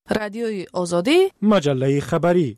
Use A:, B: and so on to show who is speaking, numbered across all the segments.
A: رادیوی آزادی،
B: مجله خبری.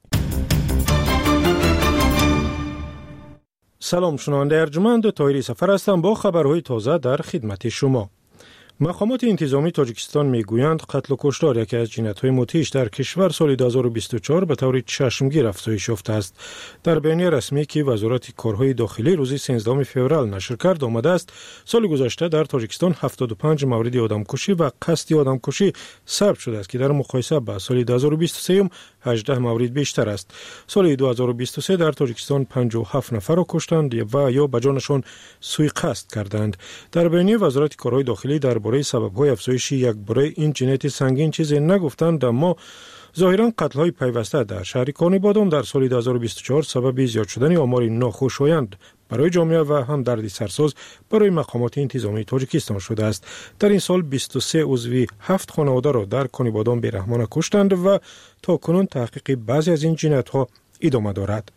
B: سلام، شنونده ارجمند طاهری سفر هستم با خبرهای تازه در خدمت شما. مقامات انتظامی تاجیکستان میگویند قتل و کشتار یکی از جنایت‌های مدهش در کشور سال 2024 به طور چشمگیر افزایش یافته است. در بیانیه رسمی که وزارت کارهای داخلی روز 13 فوریه نشر کرد آمده است سال گذشته در تاجیکستان 75 مورد آدمکشی و قصد آدمکشی ثبت شده است که در مقایسه با سال 2023 18 مورد بیشتر است. سال 2023 در تاجیکستان 57 نفر را کشتند و یا به جانشان سوء قصد کردند. در بیانیه وزارت کارهای داخلی درباره سبب‌های افزایش یکباره این جنایت سنگین چیزی نگفتند، اما ظاهراً قتل‌های پیوسته در شهر کانیبادام در سال 2024 سبب زیاد شدن آمار ناخوشایند برای جامعه و هم دردی سرساز برای مقامات انتظامی تاجیکستان شده است. در این سال 23 عضو 7 خانواده را در کانیبادام بی‌رحمانه کشتند و تاکنون تحقیق بعضی از این جنایت‌ها ادامه دارد.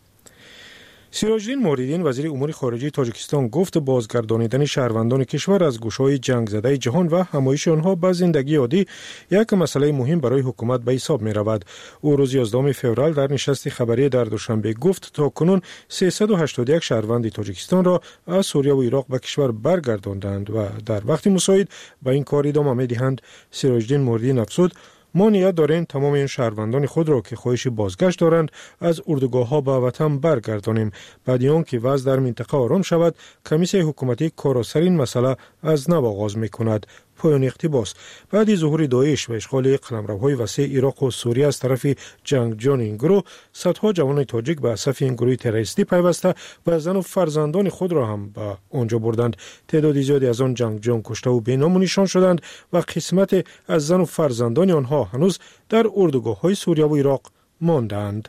B: سیراجدین موریدین وزیر امور خارجه تاجیکستان گفت بازگردانیدن شهروندان کشور از گوشه‌های جنگ زده جهان و همایش آنها به زندگی عادی یک مسئله مهم برای حکومت به حساب می رود. او روز 11 فوریه در نشست خبری در دوشنبه گفت تاکنون 381 شهروند تاجیکستان را از سوریه و عراق به کشور برگرداندند و در وقت مساعد به این کار ادامه می دهند. سیراجدین موریدین افزود ما نیت داریم تمام این شهروندان خود را که خواهش بازگشت دارند از اردوگاه‌ها به وطن برگردانیم. بعد آنکه وضع در منطقه آرام شود، کمیسیون حکومتی کار سر این مسئله از نو آغاز می‌کند. پایان اقتباس. بعد ظهور داعش و اشغال قلمروهای وسیع عراق و سوریه از طرف جنگجویان این گروه، صدها جوان تاجیک به صف این گروه تروریستی پیوسته و زن و فرزندان خود را هم به آنجا بردند. تعداد زیادی از آن جنگجویان کشته و بی‌نام و نشان شدند و قسمت از زن و فرزندان آنها هنوز در اردوگاه‌های سوریه و عراق ماندند.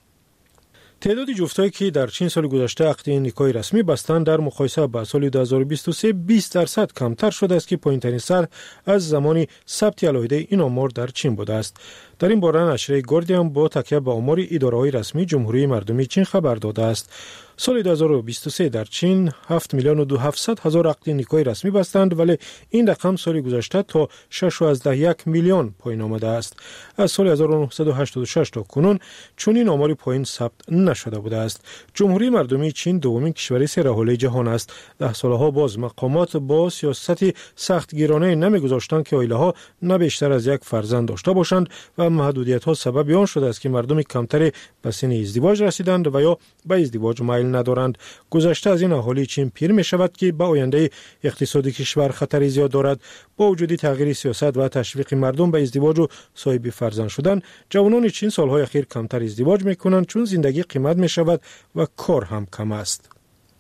B: تعداد جفتایی که در چین سال گذشته عقد نکاح رسمی بستند در مقایسه با سال 2023 20% کمتر شده است که پایین‌ترین سطح از زمان ثبت علاهده این آمار در چین بوده است. در این باره نشریه گاردین با تکیه به آمار اداره‌های رسمی جمهوری مردمی چین خبر داده است. سال 2023 در چین 7,700,000 عقد نکاح رسمی بستند، ولی این رقم سال گذشته تا 6.1 میلیون پایین آمده است. از سال 1986 تا کنون چنین آماری پایین ثبت نشده بوده است. جمهوری مردمی چین دومین کشور سرحاله جهان است. 10 سالها باز مقامات با سیاست سختگیرانه نمیگذاشتند که عائله‌ها نه بیشتر از یک فرزند داشته باشند و محدودیت‌ها سبب آن شده است که مردم کمتری به سن ازدواج رسیدند و یا به ازدواج میل ندارند. گذشته از این اهالی چین پیر می شود که به آینده اقتصادی کشور خطری زیاد دارد. با وجود تغییر سیاست و تشویق مردم به ازدواج و صاحب فرزند شدن، جوانان چین سالهای اخیر کمتر ازدواج می کنند چون زندگی قیمت می شود و کار هم کم است.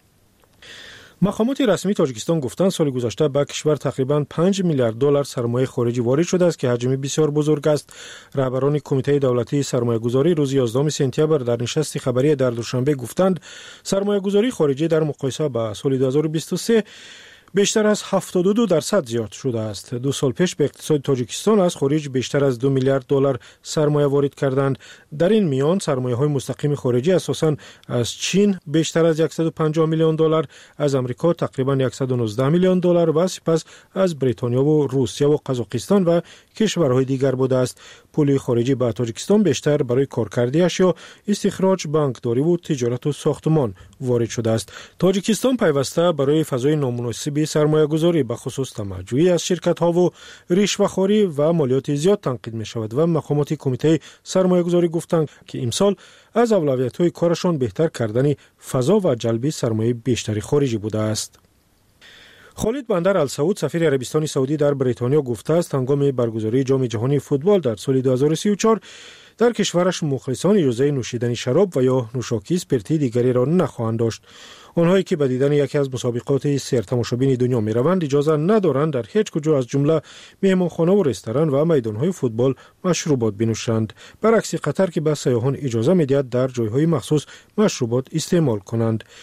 B: مقامات رسمی تاجیکستان گفتند سال گذشته به کشور تقریباً 5 میلیارد دلار سرمایه خارجی وارد شده است که حجم بسیار بزرگ است. رهبران کمیته دولتی سرمایه‌گذاری روز 11 سپتامبر در نشست خبری در دوشنبه گفتند سرمایه‌گذاری خارجی در مقایسه با سال 2023 بیشتر از 72% زیاد شده است. 2 سال پیش به اقتصاد تاجیکستان از خارج بیشتر از 2 میلیارد دلار سرمایه وارد کردند. در این میان سرمایه‌های مستقیم خارجی اساساً از چین بیشتر از 150 میلیون دلار، از امریکا تقریباً 119 میلیون دلار و سپس از بریتانیا و روسیه و قزاقستان و کشورهای دیگر بوده است. پول خارجی به تاجیکستان بیشتر برای کارکردی اشیا، استخراج، بانکداری و تجارت و ساختمان وارد شده است. تاجیکستان پیوسته برای فضای نامناسب سرمایه‌گذاری به خصوص طمع‌جویی از شرکت‌ها و رشوه‌خواری و مالیات زیاد تنقید می‌شود و مقامات کمیته سرمایه‌گذاری گفتند که امسال از اولویت‌های کارشان بهتر کردن فضا و جلب سرمایه بیشتری خارجی بوده است. خالد بندر السعود سفیر عربستان سعودی در بریتانیا گفته است هنگام برگزاری جام جهانی فوتبال در سال 2034 در کشورش مخلصان اجازه نوشیدن شراب و یا نوشاکی اسپرتی دیگری را نخواهند داشت. آنهایی که به دیدن یکی از مسابقات سرتماشابین دنیا می روند اجازه ندارند در هیچ کجا از جمله مهمانخانه و رستوران و میدانهای فوتبال مشروبات بنوشند، برعکس قطر که به سیاحان اجازه می دهد در جایهای مخصوص مشروبات استعمال کنند.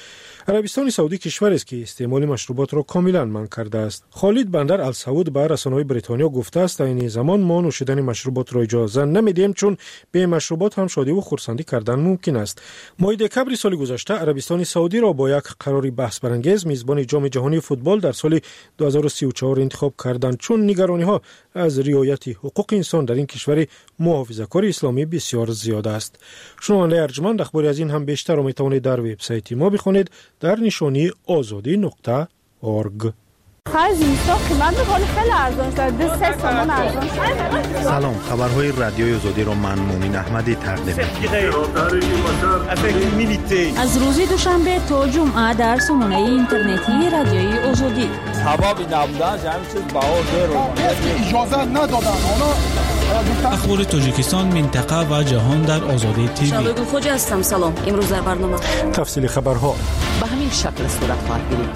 B: عربستان سعودی کشوری است که استعمال مشروبات را کاملا منع کرده است. خالد بندر السعود به رسانه‌های بریتانیا گفته است این زمان ما نوشیدن مشروبات را اجازه نمیدیم چون به مشروبات هم شادی و خرسندی کردن ممکن است. ماه دکمبر سال گذشته عربستان سعودی را با یک قرار بحث برانگیز میزبان جام جهانی فوتبال در سال 2034 انتخاب کردند چون نگرانی‌ها از رعایت حقوق انسان در این کشور محافظه‌کار اسلامی بسیار زیاد است. شنونده ارجمند اخباری از این هم بیشتر را میتوانید در وبسایت ما بخوانید در نشانی azadi.org.
A: سلام، خبرهای رادیوی آزادی را من مومن احمدی تقدیم می‌کنم.
C: از روز دوشنبه تا جمعه در سامانه اینترنتی رادیوی آزادی.
D: اخبار تاجیکستان، منطقه و جهان در آزادی تیوی.
C: شبگون خوجا هستم. سلام. امروز در برنامه
B: تفصیل خبرها
C: به همین شکل صورت خواهد گرفت.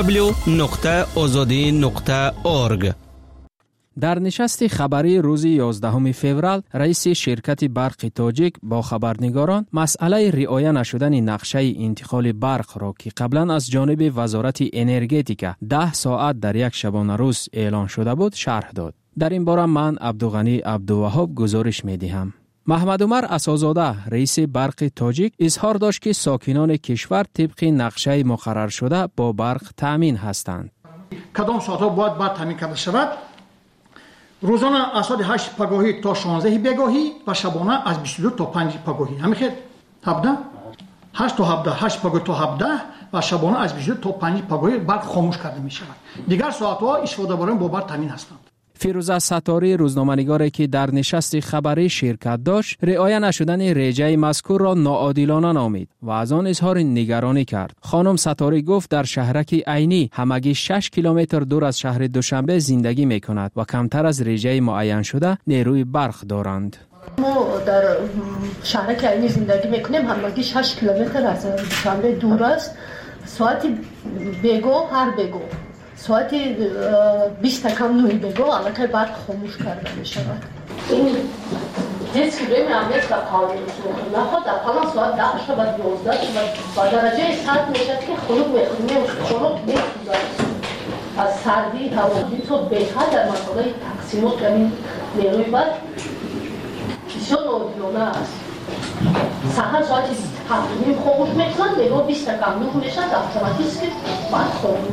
D: www.azadi.org.
E: در نشست خبری روز 11 فوریه رئیس شرکت برق تاجیک با خبرنگاران مسئله رعایت نشدن نقشه انتقال برق را که قبلا از جانب وزارت انرژتیکا 10 ساعت در یک شبانه روز اعلان شده بود شرح داد. در این باره من عبدالغنی عبدالوهاب گزارش می‌دهم. محمد عمر اساس‌زاده رئیس برق تاجیک اظهار داشت که ساکنان کشور طبق نقشه مقرر شده با برق تامین هستند.
F: کدام ساعت‌ها باید برق تامین کرده شود؟ روزانه از ساعت 8 پگاهی تا 16 بگاهی و شبانه از 22 تا 5 پگاهی. همین 17 8 تا 17 8 پگاهی تا 17 و شبانه از 22 تا 5 پگاهی برق خاموش کرده می شود. دیگر ساعت‌ها استفاده برای با برق تامین هستند.
E: فیروزه ستاری روزنامه‌نگاری که در نشست خبری شرکت داشت رعایت نشدن رجه مذکور را ناعادلانه نامید و از آن اظهار نگرانی کرد. خانم ستاری گفت در شهرک عینی همگی 6 کیلومتر دور از شهر دوشنبه زندگی می‌کند و کمتر از رجه معین شده نیروی برق دارند.
G: ما در شهرک عینی زندگی می‌کنیم، همگی 6 کیلومتر از دوشنبه دور است. ساعت بگو هر بگو ساعت 20 کم نوی بگو علاقه برق خاموش کرده می شود. این هیچ که روی معاملیت و قانون نخواد در قانون ساعت 10 شد و 12 شد و درجه سرد می شد که خلوق میخونیم خلوق میخونیم از سردی هوا تو بهتر در مسئله تقسیمات کنیم نیروی برق بسیار ناعادلانه است. سحر ساعت 7 خاموش میکنند نیرو 20 کم نوی می شد اتوماتیک برق خاموش.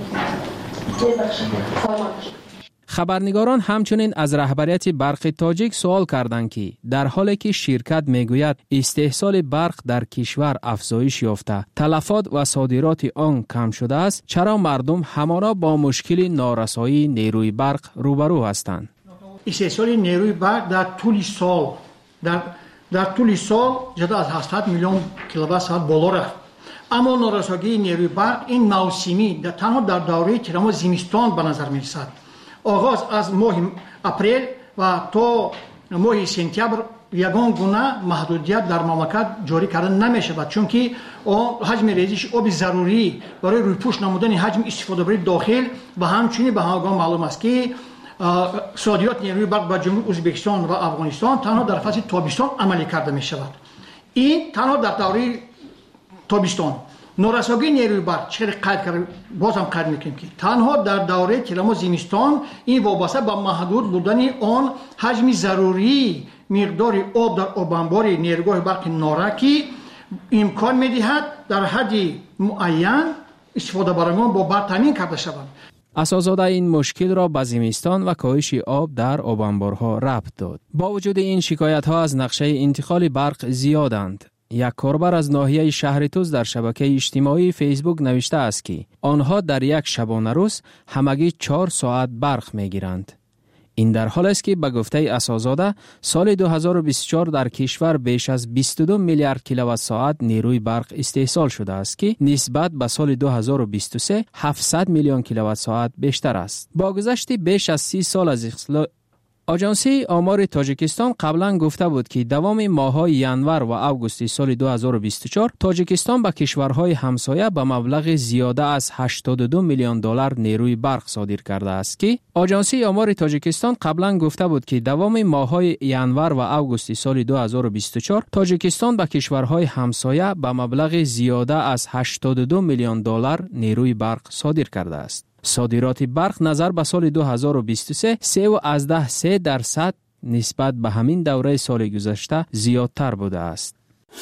E: خبرنگاران همچنین از رهبریت برق تاجیک سوال کردند که در حالی که شرکت میگوید استحصال برق در کشور افزایش یافته، تلفات و صادرات آن کم شده است، چرا مردم همانا با مشکل نارسایی نیروی برق روبرو هستند؟
F: استحصال نیروی برق در طول سال جدا از 700 میلیون کیلووات ساعت بالا رفت. اما نارسایی نیروی برق این موسمی تنها در دوره تیرم زمستان به نظر می رسد. آغاز از ماه اپریل و تا ماه سپتامبر یگان گونه محدودیت در مملکت جاری کرده نمی شود چون که حجم ریزش آب ضروری برای رویپوش نمودن حجم استفاده برای داخل و همچنین به همگان معلوم است که صادرات نیروی برق به جمهوری ازبکستان و افغانستان تنها در فصل تابستان عملی کرده می شود. این تنها در دوره تابستان. نارسایی نیروی برق چقدر قید کرده باز هم قید میکنیم که تنها در دوره تیرم زمستان این وابسته به محدود بودن آن حجم ضروری مقدار آب در آب انبار نیروگاه برق نارکی امکان میدهد در حد معین استفاده برندگان با برق تامین کرده شوند.
E: اساس‌زاده این مشکل را به زمستان و کاهش آب در آب انبارها ربط داد. با وجود این شکایت‌ها از نقشه انتقال برق زیادند. یک کاربر از ناحیه شهر توز در شبکه اجتماعی فیسبوک نوشته است که آنها در یک شبانه روز همگی 4 ساعت برق میگیرند. این در حال است که به گفته اساس‌زاده سال 2024 در کشور بیش از 22 میلیارد کیلووات ساعت نیروی برق استحصال شده است که نسبت به سال 2023 700 میلیون کیلووات ساعت بیشتر است. با گذشت بیش از 30 سال از آژانسی آمار تاجیکستان قبلا گفته بود که دوام ماه‌های ینور و اوگوست سال 2024 تاجیکستان به کشورهای همسایه به مبلغ زیاده از 82 میلیون دلار نیروی برق صادر کرده است که آژانسی آمار تاجیکستان قبلا گفته بود که دوام ماه‌های ینور و اوگوست سال 2024 تاجیکستان به کشورهای همسایه به مبلغ زیاده از 82 میلیون دلار نیروی برق صادر کرده است. صادرات برق نظر به سال 2023 3.3% نسبت به همین دوره سال گذشته زیادتر بوده است.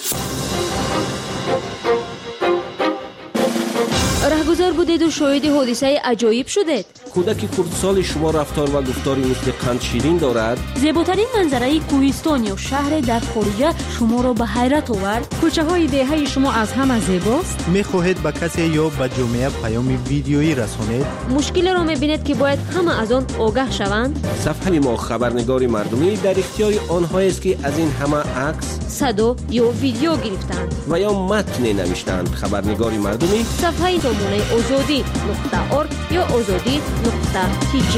H: رهگذر بودید و شاهد حادثه عجایب شدید.
I: کودک کردستان شما رفتار و گفتاری مثل قند شیرین دارد.
C: زیباترین منظره کوهستان یا شهر در خارج شما را به حیرت آورد.
J: کوچه های دهه شما از همه زیباست.
A: می‌خواهید به کسی یا به جامعه پیام ویدیویی رسانید؟
H: مشکل را می‌بینید که باید همه از آن آگاه شوند.
I: صفحه ما خبرنگار مردمی در اختیار آنهایی است که از این همه عکس،
H: صدا یا ویدیو گرفتند
I: و یا متن نوشتند. خبرنگار مردمی
H: صفحه سامانه azadi.org یا azadi.tg.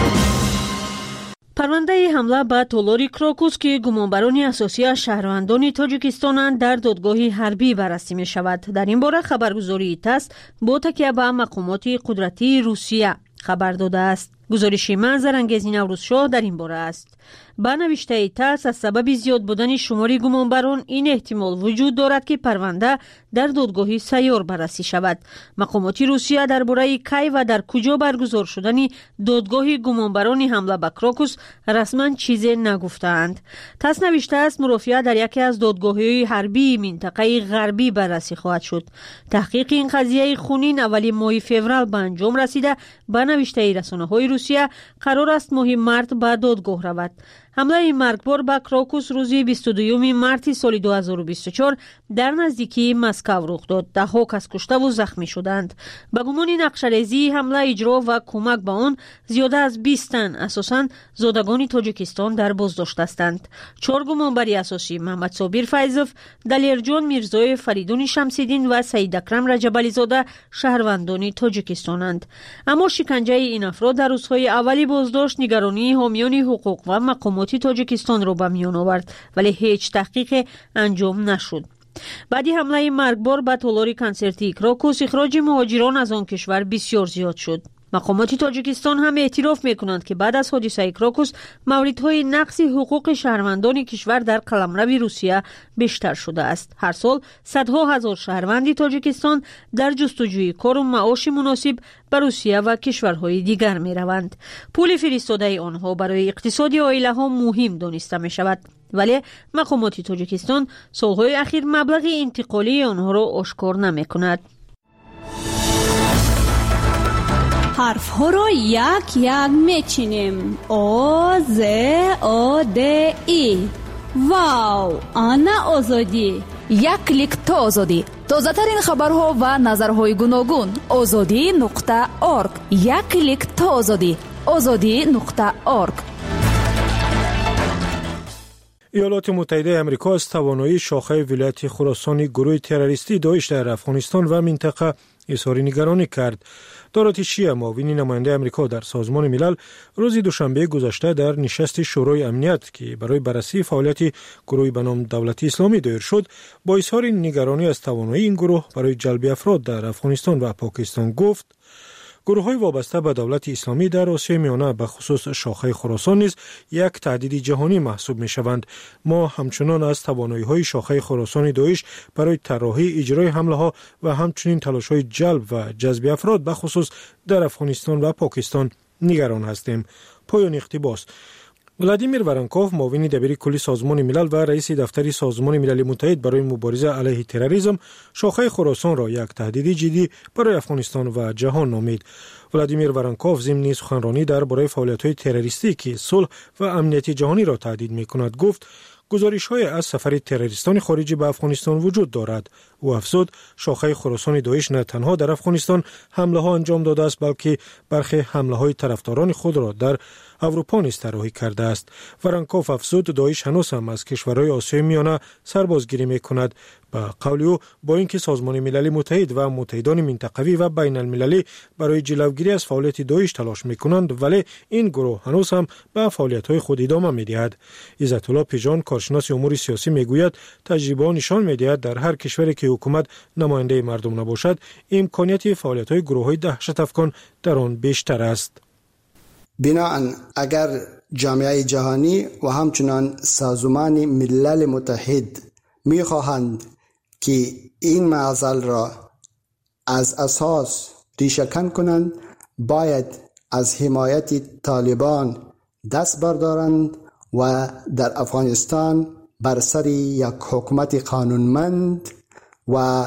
J: پرونده حمله به تالار کراکوس که گمانبران اساسی از شهروندان تاجیکستانند در دادگاه حربی بررسی می شود. در این باره خبرگزاری تاس با تکیه به مقامات قدرتی روسیه خبر داده است. گزارش منظر انگیز نوروز شاه در این باره است. با نوشته تاس از سبب زیاد بودن شمار گمانبران این احتمال وجود دارد که پرونده در دادگاه سیار بررسی شود. مقامات روسیه درباره کی و در کجا برگزار شدن دادگاه گمانبران حمله به کراکوس رسما چیزی نگفتند. تاس نوشته است مرافعه در یکی از دادگاه‌های حربی منطقه غربی بررسی خواهد شد. تحقیق این قضیه خونین اولی ماه فوریه به انجام رسیده. با نوشته رسانه‌های روسیه قرار است ماه مارت به دادگاه رود. حمله مرگبار به کراکوس روز 22 مارت سال 2024 در نزدیکی مسکو رخ داد. ده‌ها کس کشته و زخمی شدند. به گمان نقشه‌ریزی حمله اجرا و کمک به آن زیاده از 20 تن اساساً زادگان تاجیکستان در بازداشت هستند. 4 گمانبر اساسی محمد صابر فیضوف، دلیرجان میرزای فریدون شمس‌الدین و سید اکرم رجب‌علی زاده شهروندان تاجیکستانند. اما شکنجه این افراد در روزهای اولی بازداشت نگرانی حامیان حقوق و مقامات تاجیکستان را به میان آورد، ولی هیچ تحقیق انجام نشد. بعدی حمله مرگبار به تالار کنسرتی کراکوس اخراج مهاجران از آن کشور بسیار زیاد شد. مقامات تاجیکستان هم اعتراف میکنند که بعد از حادثه کراکوس موردهای نقض حقوق شهروندان کشور در قلمرو روسیه بیشتر شده است. هر سال صدها هزار شهروند تاجیکستان در جستجوی کار و معاش مناسب به روسیه و کشورهای دیگر می روند. پول فرستاده آنها برای اقتصاد عائله ها مهم دانسته می شود، ولی مقامات تاجیکستان سالهای اخیر مبلغ انتقالی آنها را آشکار نمی کند.
C: حرف ها را یک یک میچینیم. آ ز آ د ای. واو، آنا آزادی.
K: یک کلیک تا آزادی. تازه ترین خبرها و نظرهای گوناگون. azadi.org. یک کلیک تا آزادی. azadi.org.
B: ایالات متحده آمریکا از توانایی شاخه ولایت خراسان گروه تروریستی داعش در افغانستان و منطقه اظهار نگرانی کرد. دارات شیعه معاون نماینده آمریکا در سازمان ملل روز دوشنبه گذشته در نشست شورای امنیت که برای بررسی فعالیت گروهی به نام دولت اسلامی دایر شد، با اظهار نگرانی از توانایی این گروه برای جلب افراد در افغانستان و پاکستان گفت: گروه‌های وابسته به دولت اسلامی در آسیای میانه به خصوص شاخه خراسان نیز یک تهدید جهانی محسوب می‌شوند. ما همچنان از توانایی‌های شاخه خراسان داعش برای طراحی اجرای حمله‌ها و همچنین تلاش‌های جلب و جذب افراد به خصوص در افغانستان و پاکستان نگران هستیم. پایان اقتباس. ولادیمیر ورانکوف، معاون دبیر کلی سازمان ملل و رئیس دفتر سازمان ملل متحد برای مبارزه علیه تروریسم، شاخه خراسان را یک تهدید جدی برای افغانستان و جهان نامید. ولادیمیر ورانکوف ضمن سخنرانی درباره فعالیت‌های تروریستی که صلح و امنیت جهانی را تهدید می‌کند گفت: گزارش‌های از سفر تروریستان خارجی به افغانستان وجود دارد. او افزود شاخه خراسان داعش نه تنها در افغانستان حمله‌ها انجام داده است، بلکه برخی حمله‌های طرفداران خود را در اروپا نیز طراحی کرده است. ورانکوف افزود داعش هنوز هم از کشورهای آسیای میانه سربازگیری می‌کند. به قول او با اینکه سازمان ملل متحد و متحدان منطقوی و بین المللی برای جلوگیری جلوگیری از فعالیت داعش تلاش میکنند، ولی این گروه هنوز هم به فعالیت‌های خود ادامه میدهد. عزت الله پیجان کارشناس امور سیاسی میگوید تجربه نشان میدهد در هر کشوری که حکومت نماینده مردم نباشد، امکانیت فعالیت‌های گروه‌های دهشت افکن در آن بیشتر است.
L: بنابراین اگر جامعه جهانی و همچنان سازمان ملل متحد می‌خواهند که این معضل را از اساس ریشه‌کن کنند، باید از حمایت طالبان دست بردارند و در افغانستان بر سر یک حکومت قانونمند و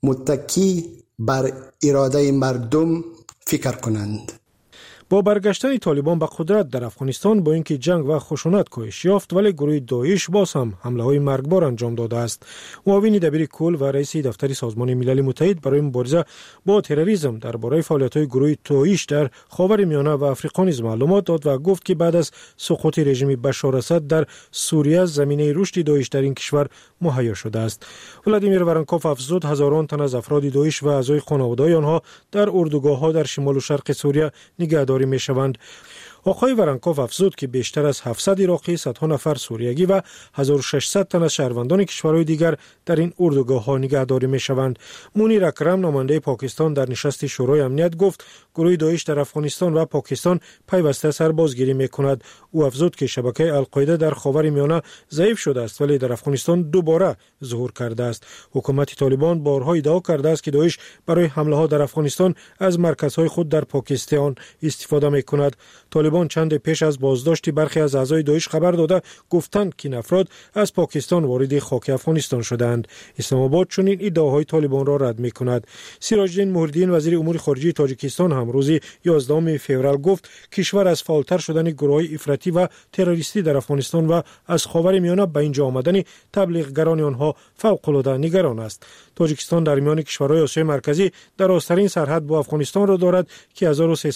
L: متکی بر اراده مردم فکر کنند.
B: با برگشتن طالبان به قدرت در افغانستان، با اینکه جنگ و خشونت کاهش یافت، ولی گروه داعش باز هم حمله‌های مرگبار انجام داده است. معاون دبیر کل و رئیس دفتر سازمان ملل متحد برای مبارزه با تروریسم درباره فعالیت‌های گروه داعش در خاورمیانه و آفریقا نیز معلومات داد و گفت که بعد از سقوط رژیم بشار اسد در سوریه، زمینه رشد داعش در این کشور مهیا شده است. ولادیمیر ورنکوف افزود هزاران تن از افراد داعش و اعضای خانواده‌های آنها در اردوگاه‌ها در شمال و شرق سوریه نگهداری می‌شوند. آقای ورنکوف افزود که بیشتر از 700 عراقی، صدها نفر سوریگی و 1600 تن از شهروندان کشورهای دیگر در این اردوگاه‌ها نگهداری می‌شوند. مونیر اکرم نماینده پاکستان در نشست شورای امنیت گفت گروه داعش در افغانستان و پاکستان پیوسته سربازگیری می‌کند. او افزود که شبکه القاعده در خاورمیانه ضعیف شده است، ولی در افغانستان دوباره ظهور کرده است. حکومت طالبان بارها ادعا کرده است که داعش برای حمله‌ها در افغانستان از مرکزهای خود در پاکستان استفاده می‌کند. طالبان چند پیش از بازداشت برخی از اعضای داعش خبر داده گفتند که این افراد از پاکستان وارد خاک افغانستان شدند. اسلام آباد چنین ادعاهای طالبان را رد می‌کند. سراج الدین محردین وزیر امور خارجه تاجیکستان هم روز 11 فوریه گفت کشور از فعالتر شدن گروه‌های افراطی و تروریستی در افغانستان و از خاورمیانه به اینجا آمدن تبلیغگران آنها فوق‌العاده نگران است. تاجیکستان در میان کشورهای آسیای مرکزی درازترین سرحد با افغانستان را دارد که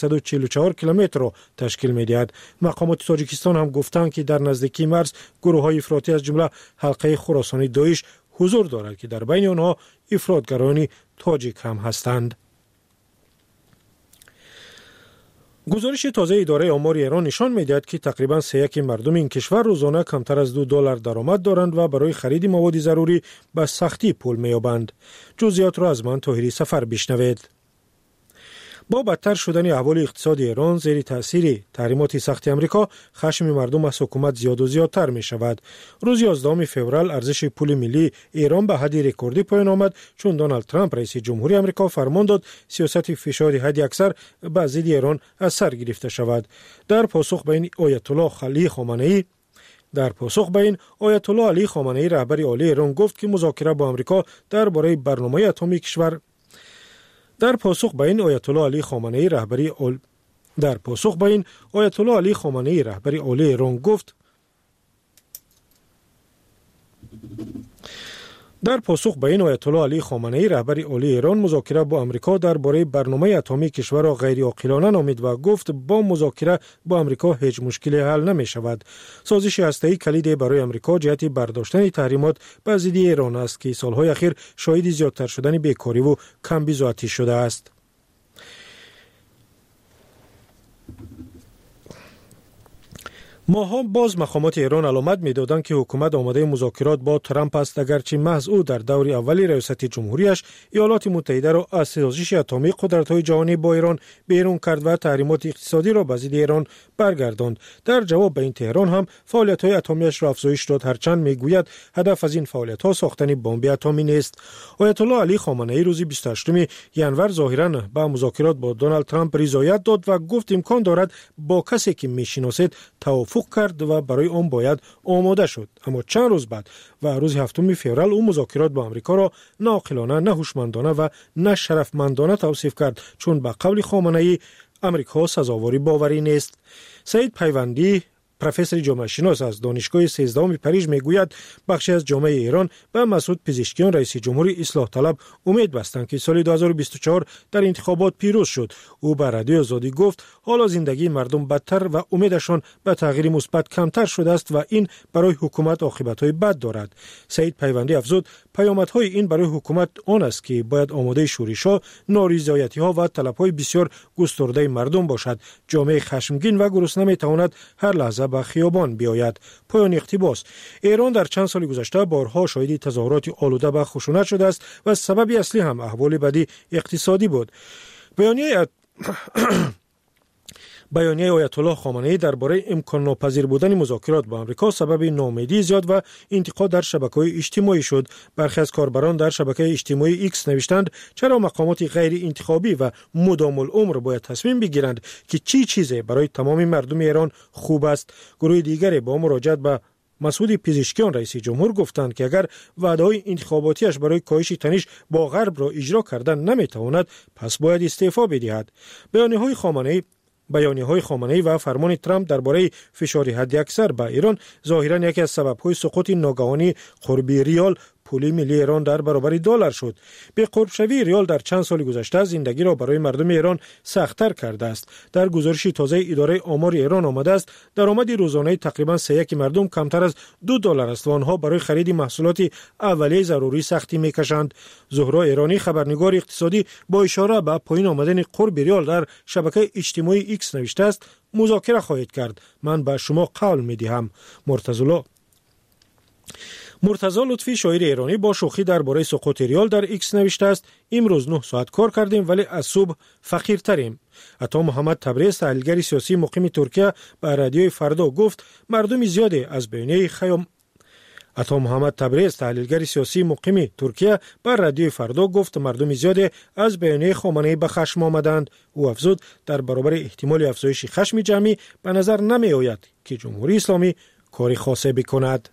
B: 1344 کیلومتر را تشکیل می‌دهد. مقامات تاجیکستان هم گفتند که در نزدیکی مرز گروه‌های افراطی از جمله حلقه خراسانی داعش حضور دارد که در بین آنها افراطگران تاجیک هم هستند. گزارش تازه اداره آمار ایران نشان می‌دهد که تقریباً 3/1 مردم این کشور روزانه کمتر از $2 درآمد دارند و برای خرید مواد ضروری به سختی پول می‌یابند. جزئیات را از من طاهری سفر بشنوید. با بدتر شدن احوال اقتصادی ایران زیر تأثیر تحریمات سخت آمریکا، خشم مردم از حکومت زیاد و زیادتر می شود. روز 11 فوریه ارزش پول ملی ایران به حد رکوردی پایان آمد چون دونالد ترامپ رئیس جمهوری آمریکا فرمان داد سیاست فشار حد اکثر به ضد ایران از سر گرفته شود. در پاسخ به این آیت الله علی خامنه‌ای رهبر عالی ایران گفت که مذاکره با آمریکا درباره برنامه اتمی کشور در پاسخ به این آیت الله علی خامنه‌ای رهبر عالی ایران گفت در پاسخ به این آیت الله علی خامنه‌ای رهبر عالی ایران مذاکره با آمریکا درباره برنامه اتمی کشور را غیر عاقلانه نامید و گفت با مذاکره با آمریکا هیچ مشکلی حل نمی شود. سازش هسته‌ای کلید برای آمریکا جهت برداشتن تحریمات به ضد ایران است که سالهای اخیر شاهد زیادتر شدن بیکاری و کمبود آتش شده است. ماها باز مقامات ایران علامت می‌دادند که حکومت آماده مذاکرات با ترامپ است، اگرچه محض او در دور اولی ریاست جمهوریش ایالات متحده را از سازش اتمی قدرت‌های جهانی با ایران بیرون کرد و تحریمات اقتصادی را به ضد ایران برگرداند. در جواب به این تهران هم فعالیت‌های اتمیش را افزایش داد، هرچند می‌گوید هدف از این فعالیت‌ها ساختن بمب اتمی نیست. آیت الله علی خامنه‌ای روز 28 ژانویه ظاهراً به مذاکرات با دونالد ترامپ رضایت داد و گفت امکان دارد با کسی که می‌شناسید توافق کرد و برای آن باید آماده شد. اما چند روز بعد و روز 7 فوریه او مذاکرات با آمریکا را ناعاقلانه، نه هوشمندانه و نه شرفمندانه توصیف کرد، چون به قول خامنه‌ای آمریکا سزاوار باوری نیست. سعید پروفسور جامعه شناس از دانشگاه 13 پاریژ میگوید بخشی از جامعه ایران به مسعود پزشکیان رئیس جمهوری اصلاح طلب امید بستند که سال 2024 در انتخابات پیروز شد. او به رادیو آزادی گفت حالا زندگی مردم بدتر و امیدشان به تغییر مثبت کمتر شده است و این برای حکومت عاقبت‌های بد دارد. سعید پیوندی افزود پیامدهای این برای حکومت آن است که باید آماده شورش‌ها، نارضایتی‌ها و طلب‌های بسیار گسترده مردم باشد. جامعه خشمگین و گرسنه می‌تواند هر لحظه به خیابان بیاید. پایان اقتباس. ایران در چند سال گذشته بارها شاهد تظاهرات آلوده به خشونت شده است و سبب اصلی هم احوال بدی اقتصادی بود. بیانیه آیت الله خامنه‌ای درباره امکان ناپذیر بودن مذاکرات با آمریکا سبب ناامیدی زیاد و انتقاد در شبکه‌های اجتماعی شد. برخی از کاربران در شبکه اجتماعی ایکس نوشتند چرا مقامات غیر انتخابی و مدام العمر باید تصمیم بگیرند که چی چیزی برای تمام مردم ایران خوب است. گروه دیگری با مراجعت به مسعود پزشکیان رئیس جمهور گفتند که اگر وعده‌های انتخاباتیش برای کاهش تنش با غرب را اجرا کردن نمی‌تواند پس باید استعفا بدهد. بیانیه‌های خامنه‌ای و فرمان ترامپ درباره فشار حداکثر به ایران ظاهراً یکی از سبب‌های سقوط ناگهانی قرب ریال پول ملی ایران در برابر دلار شد. به قرب شوی ریال در چند سال گذشته زندگی را برای مردم ایران سخت‌تر کرده است. در گزارش تازه اداره آمار ایران آمده است درآمد روزانه تقریباً 3/1 مردم کمتر از $2 است و آنها برای خرید محصولات اولیه ضروری سختی می‌کشند. زهرا ایرانی خبرنگار اقتصادی با اشاره به پایین آمدن قرب ریال در شبکه اجتماعی ایکس نوشته است مذاکره خواهید کرد. من به شما قول می‌دهم. مرتضی لطفی شاعر ایرانی با شوخی درباره سقوط ریال در ایکس نوشته است امروز 9 ساعت کار کردیم ولی از صبح فقیرتریم. عطا محمد تبریز تحلیلگر سیاسی مقیم ترکیه به رادیوی فردا گفت مردم زیادی از بیانیه خامنه‌ای به خشم آمدند. او افزود در برابر احتمال افزایش خشم جمعی به نظر نمی آید که جمهوری اسلامی کاری خاصی بکند.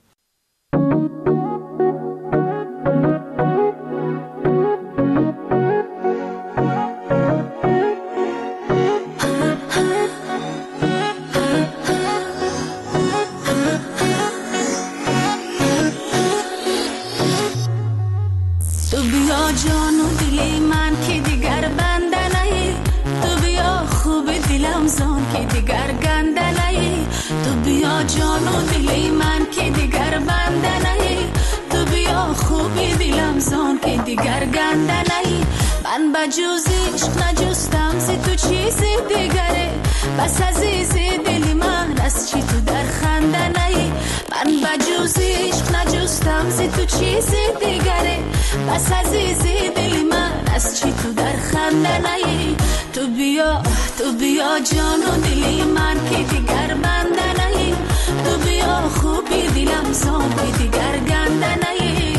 M: جان و دلی من که دیگر بنده نهی تو بیا خوبی دلم زان که دیگر گنده نهی من با جز عشق نجستم زی تو چیزی دیگره بس عزیزی دلی من از چی تو در خنده نهی من با جز عشق نجستم زی تو چیزی دیگره بس عزیزی دلی من از چی تو در خنده نهی تو بیا جان و دلی من که دیگر بنده نهی تو بیا خوبی دلم زان که دیگر گنده نهی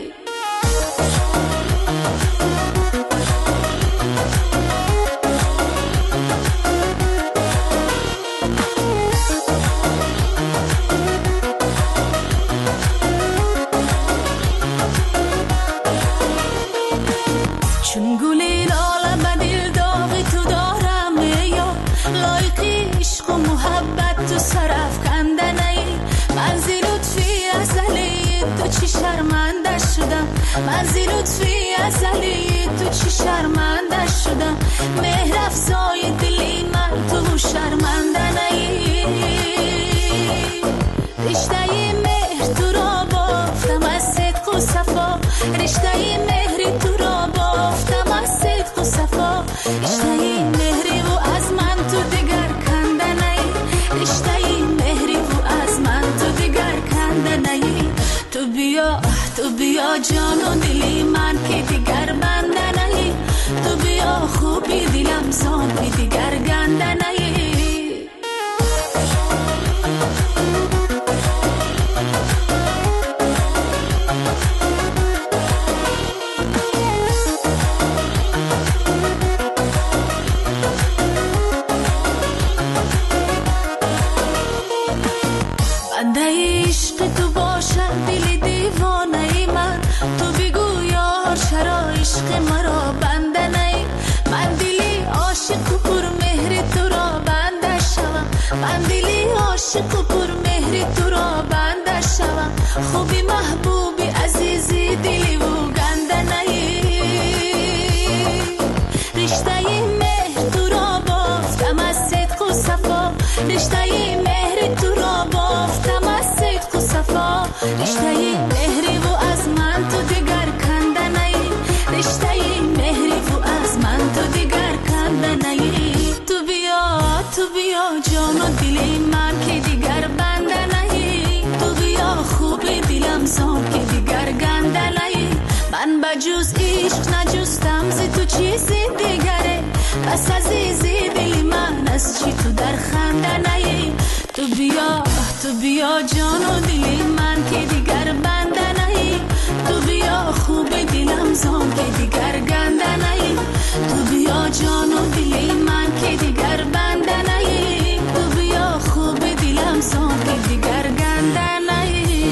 M: چون گلی لاله به دل داغی تو دارم یا لایقی عشق و محبت تو سرف کنده نهی من زی لطفی ازلی تو چی شرمنده شدم من زی لطفی ازلی تو چی شرمنده شدم مهر افزای دلی من تو شرمنده نهی رشته مهر تو را بافتم از صدق و صفا رشته مهری تو را بافتم از صدق و صفا رشته مهری و از من تو دیگر کنده نهی رشته مهری و از من تو دیگر کنده نهی تو بیا جان و دلی من که دیگر بنده نهی تو بیا خوبی دلم زان که دیگر گنده نهی بنده عشق تو باشد دل دیوانه ای من تو بگو یار چرا عشق مرا بنده نهی من دلی عاشق و پر مهر تو را بنده شوم من دلی عاشق عاشق و پر مهری تو را بنده شوم خوبی محبوبی عزیزی دلی و گنده نهی رشته مهر تو را بافتم از صدق و صفا رشته مهر تو را بافتم از صدق و صفا رشته مهری و از من تو دیگر کنده نهی رشته مهری و از من تو دیگر کنده نهی تو بیا جان و دلی من که دیگر بنده نهی تو بیا خوبی دلم زان که دیگر گنده نهی من بجز عشق نجستم زی تو چیزی دیگره بس عزیزی دلی من از چی تو در خنده نهی تو بیا جان و دلی من که دیگر بنده نهی تو بیا خوبی دلم زان که دیگر گنده نهی تو بیا جان و دلی من که دیگر بنده نهی تو بیا خوبی دلم زان که دیگر گنده نهی.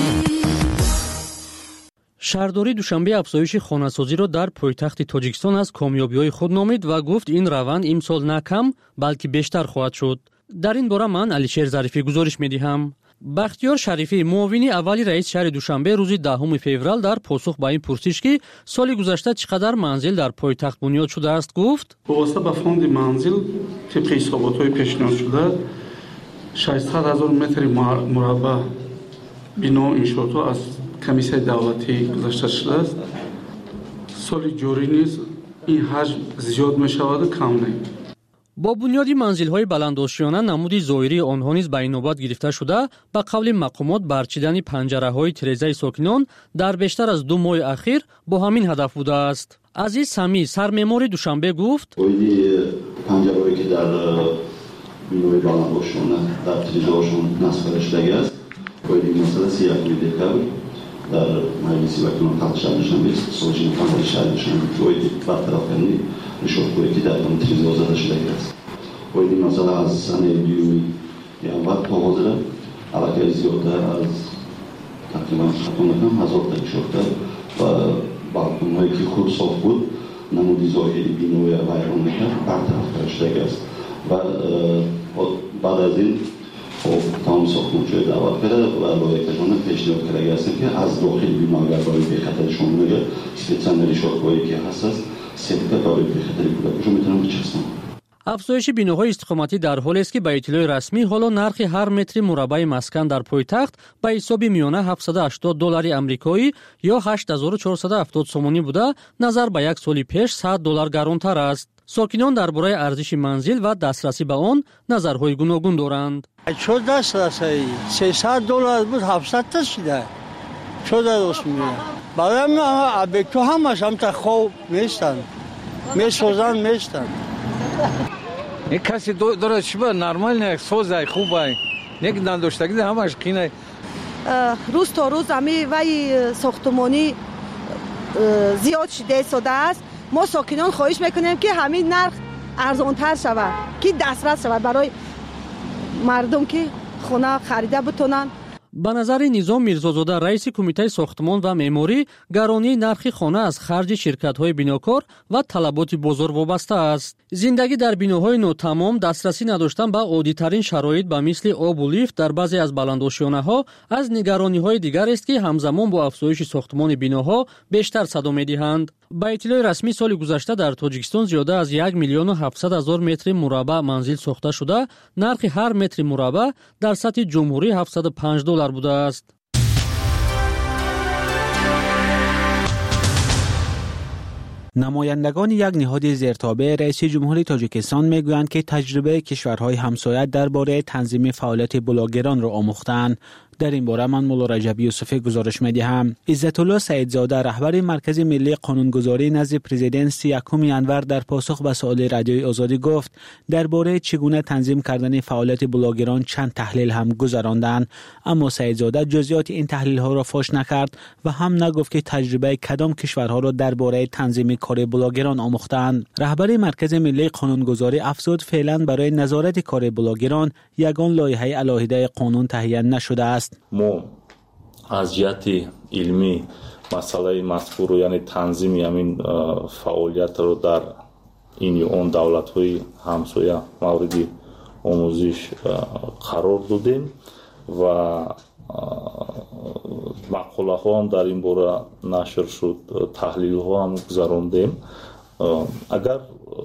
N: شهرداری دوشنبه افزایش خانه‌سازی را در پایتخت تاجیکستان از کامیابی‌های خود نامید و گفت این روند امسال نه کم بلکه بیشتر خواهد شد. در این باره من علیشیر ظریفی گزارش می‌دهم. بختیار شریفی معاون اولی رئیس شهر دوشنبه روز 10 فوریه در پاسخ به این پرسش که سال گذشته چقدر منزل در پایتخت بنیاد شده است گفت
O: واسطه به فوند منزل طبق حسابات‌های پیشنهاد شده 600,000 متر مربع بنا انشاءات از کمیسیون دولتی گذاشته شده است. سال جاری نیز این حجم زیاد می‌شود و کم نیست.
N: با بنیادی منزل‌های بلندآشیانه نمودی ظاهری آنها نیز به این نوبت گرفته شده به قول مقامات برچیدن پنجره‌های تیره‌ای ساکنان در بیشتر از 2 ماه اخیر با همین هدف بوده است. عزیز سمی سرمعمار دوشنبه گفت
P: پنجره‌هایی که در بنای بلندآشیانه در تیره‌هاشون نصب شده است باید مثلا 31 دکتر در مجلس وکیلان تحت شهر دوشنبه سازمان فنی شهر دوشنبه باید برطرف کنید نشان‌هایی که در آن تیزی آزاد شده است. باید مثلا از سنه بیومی اول تا حاضر علاقه زیادتر از تقریبا خطا نکنم 1000 تا شده و بالکن‌هایی که خود صاف بود نمودی ظاهری بینای ویران نکرد برطرف شده است و بعد از این تمام ساختمان‌های دعوت کرده و لایحه‌شان پیشنهاد کرده است که از داخل بنا اگر برای به خطر شامل نگه اسپیتسان شارک‌هایی که هست
N: افزایش بیناهای استقامتی در حالی است که به اطلاع رسمی حالا نرخ هر متر مربع مسکن در پایتخت به حساب میانه $780 آمریکایی یا 8470 سومانی بوده نظر به یک سال پیش $100 گرانتر است. ساکنان درباره ارزش منزل و دسترسی به آن نظرهای گوناگون دارند.
Q: چه دسترسی؟ $300 بود 700 تا شده. چه درست میگه؟ برای ابکو همش هم تا خوب میستن میسوزن میستن
R: یک کسی داره چی با نرمال نه سوزه خوبه یک نداشتگی همش قینه
S: روز تا روز همی وی ساختمانی زیاد شده است. ما ساکنان خواهش میکنیم که همین نرخ ارزانتر شود که دسترس شود برای مردم که خونه خریده بتونن.
N: به نظر نظام میرزازاده رئیس کمیته ساختمان و معماری گرانی نرخ خانه از خرج شرکت‌های بناکار و طلبات بازار وابسته است. زندگی در بناهای ناتمام دسترسی نداشتن به عادی‌ترین شرایط به مثل آب و لیفت در بعضی از بلندآشیانه‌ها از نگرانی‌های دیگر است که همزمان با افزایش ساختمان بناها بیشتر صدا می‌دهند. با اطلاع رسمی سال گذشته در تاجیکستان زیاده از 1,700,000 متر مربع منزل ساخته شده، نرخ هر متر مربع در سطح جمهوری $705 بوده است.
T: نمایندگان یک نهاد زیرتابع رئیس جمهوری تاجیکستان میگویند که تجربه کشورهای همسایه درباره تنظیم فعالیت بلاگران را آموختند. در این باره من مولا رجب یوسفی گزارش می‌دهم. عزت الله سعیدزاده رهبر مرکز ملی قانونگذاری نزد پرزیدنت یکم انور در پاسخ به سوال رادیوی آزادی گفت درباره چگونه تنظیم کردن فعالیت بلاگران چند تحلیل هم گذراندند، اما سعیدزاده جزئیات این تحلیل‌ها را فاش نکرد و هم نگفت که تجربه کدام کشورها را درباره تنظیم کار بلاگران آموختند. رهبر مرکز ملی قانونگذاری افزود فعلا برای نظارت کار بلاگران یگان لایحه علاهده قانون تهیه نشده است.
U: ما از جهت علمی مسئله مذکور رو یعنی تنظیم همین فعالیت رو در این یا اون دولت‌های همسایه موردی آموزش قرار دادیم و مقاله ها هم در این باره نشر شد، تحلیل ها هم گذراندیم. اگر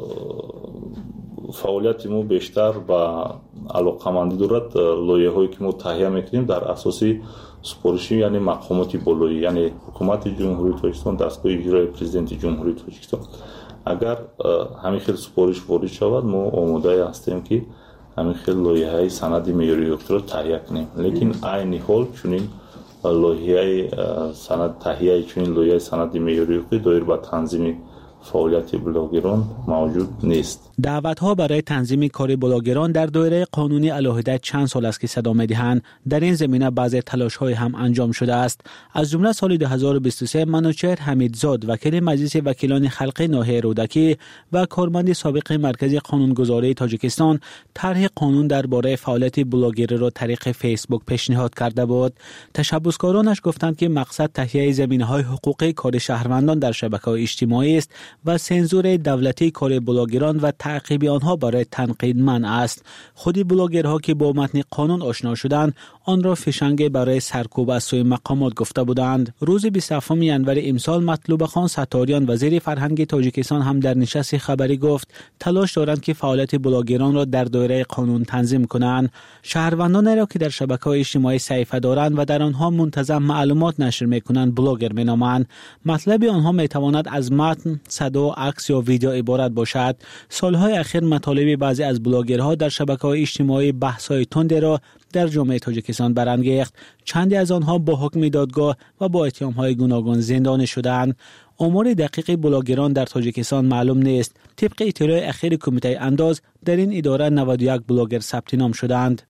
U: فعالیت ما بیشتر با علاقمندی دارد، لایحه هایی که ما تهیه میکنیم در اساسی سپارشی، یعنی مقامات بالایی، یعنی حکومت جمهوری تاجیکستان، دستگاه اجرایی پرزیدنت جمهوری تاجیکستان، اگر همین خیلی سپارش وارد شود ما آماده هستیم که همین خیلی لایحه سند معیاری حقوقی را تهیه کنیم. لیکن عین حال چنین لایحه سند تهیه چنین لایحه سند معیاری حقوقی دایر به تنظیم فعالیت بلاگران موجود نیست.
T: دعوت‌ها برای تنظیم کار بلاگران در دایره قانونی علیحده چند سال است که صدا می‌دهند. در این زمینه بعضی تلاش‌های هم انجام شده است. از جمله سال 2023 منوچهر حمیدزاد وکیل مجلس وکیلان خلقی ناحیه رودکی و کارمند سابق مرکز قانونگذاری تاجیکستان طرح قانون درباره فعالیت بلاگری را طریق فیسبوک پیشنهاد کرده بود. تشبثکارانش گفتند که مقصد تهیه زمینه‌های حقوقی کار شهروندان در شبکه‌های اجتماعی است و سنزور دولتی کار بلاگران و تعقیب آنها برای تنقید منع است. خود بلاگرها که با متن قانون آشنا شدند آن را فشنگ برای سرکوب از سوی مقامات گفته بودند. روز 27 ینور امسال مطلوب خان ستاریان وزیر فرهنگ تاجیکستان هم در نشست خبری گفت تلاش دارند که فعالیت بلاگران را در دایره قانون تنظیم کنند. شهروندان را که در شبکه‌های اجتماعی صفحه دارند و در آنها منتظم معلومات نشر می‌کنند بلاگر می‌نامند. مطلب آنها می‌تواند از متن، صدا، عکس یا ویدیو عبارت باشد. سالهای اخیر مطالب بعضی از بلاگرها در شبکه‌های اجتماعی بحث‌های تند را در جامعه تاجیکستان برانگیخت. چندی از آنها با حکم دادگاه و با اتهام‌های گوناگون زندانی شدند. امور دقیق بلاگران در تاجیکستان معلوم نیست. طبق اطلاع اخیر کمیته انداز در این اداره 91 بلاگر ثبت نام شدند.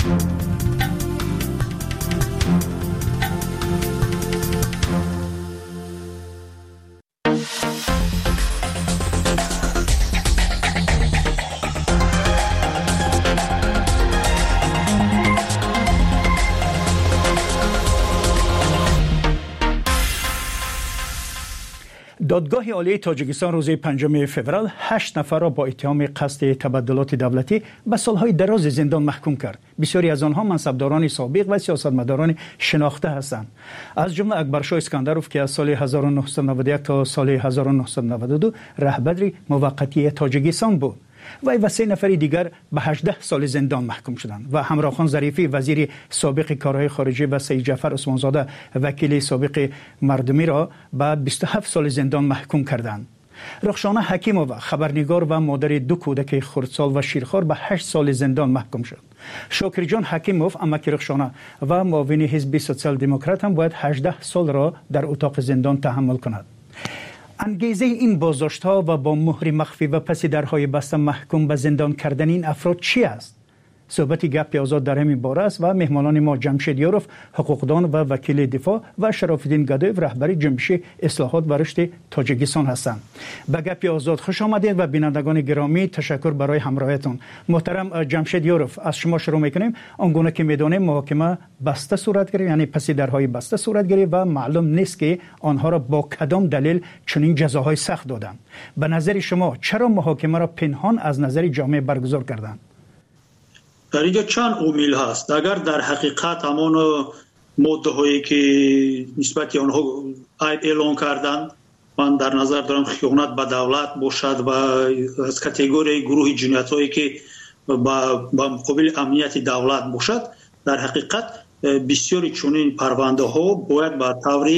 D: دادگاه عالی تاجیکستان روز 5 فوریه 8 نفر را با اتهام قصد تبدلات دولتی به سالهای دراز زندان محکوم کرد. بسیاری از آنها منصبداران سابق و سیاستمداران شناخته هستند. از جمله اکبرشاه اسکندروف که از سال 1991 تا سال 1992 رهبر موقتی تاجیکستان بود. و 3 نفر دیگر به 18 سال زندان محکوم شدند و همراه خان ظریفی وزیر سابق کارهای خارجه و سید جعفر عثمانزاده وکیل سابق مردمی را به 27 سال زندان محکوم کردند. رخشانه حکیمووا خبرنگار و مادر 2 کودک خردسال و شیرخوار به 8 سال زندان محکوم شد. شاکر جان حکیموف امک رخشانه و معاون حزب سوسیال دموکرات هم باید 18 سال را در اتاق زندان تحمل کند. انگیزه این بازداشت‌ها و با مهر مخفی و پس درهای بسته محکوم به زندان کردن این افراد چی است؟ صحبت گپ آزاد در همین باره است و مهمانان ما جمشید یاروف حقوقدان و وکیل دفاع و شراف‌الدین گدایف رهبر جنبش اصلاحات و رشد تاجیکستان هستند. به گپ آزاد خوش آمدید و بینندگان گرامی تشکر برای همراهیتون. محترم جمشید یاروف، از شما شروع می‌کنیم. آنگونه که می‌دانیم محاکمه بسته صورت گرفت، یعنی پس درهای بسته صورت گرفت و معلوم نیست که آنها را با کدام دلیل چنین جزاهای سخت دادند. به نظر شما چرا محاکمه را پنهان از نظر جامعه برگزار کردند؟
V: در اینجا چند عامل هست. اگر در حقیقت همان ماده هایی که نسبت آنها اعلان کردند، من در نظر دارم خیانت به دولت باشد و از کاتگوری گروه جنایت هایی که با مقابل امنیت دولت باشد، در حقیقت بسیاری چنین پرونده ها باید به طور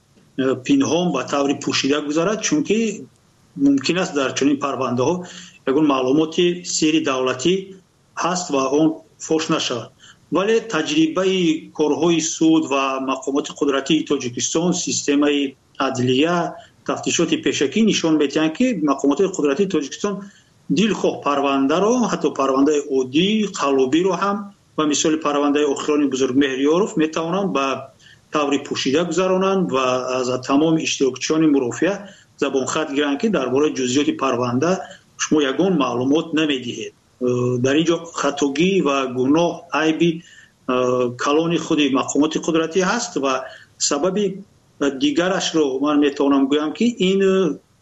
V: پنهان به طور پوشیده گذارد، چون که ممکن است در چنین پرونده ها یگان معلومات سری دولتی هست و اون فوش نشود. ولی تجربه کارهای سود و مقامات قدرتی تاجیکستان، سیستم عدلیه، تفتیشات پیشکی نشان می‌دهند که مقامات قدرتی تاجیکستان دلخواه پرونده را، حتی پرونده عادی قلابی را هم و مثال پرونده اخران بزرگ مهریاروف میتوانند به طور پوشیده گذرانند و از تمام اشتراکچیان مرافعه زبان خط گیرند که درباره جزئیات پرونده شما یگان معلومات نمیدهید. در اینجا خطاگی و گناه عیبی کلان خود مقامات قدرتی هست و سبب دیگرش رو من میتونم گویم که این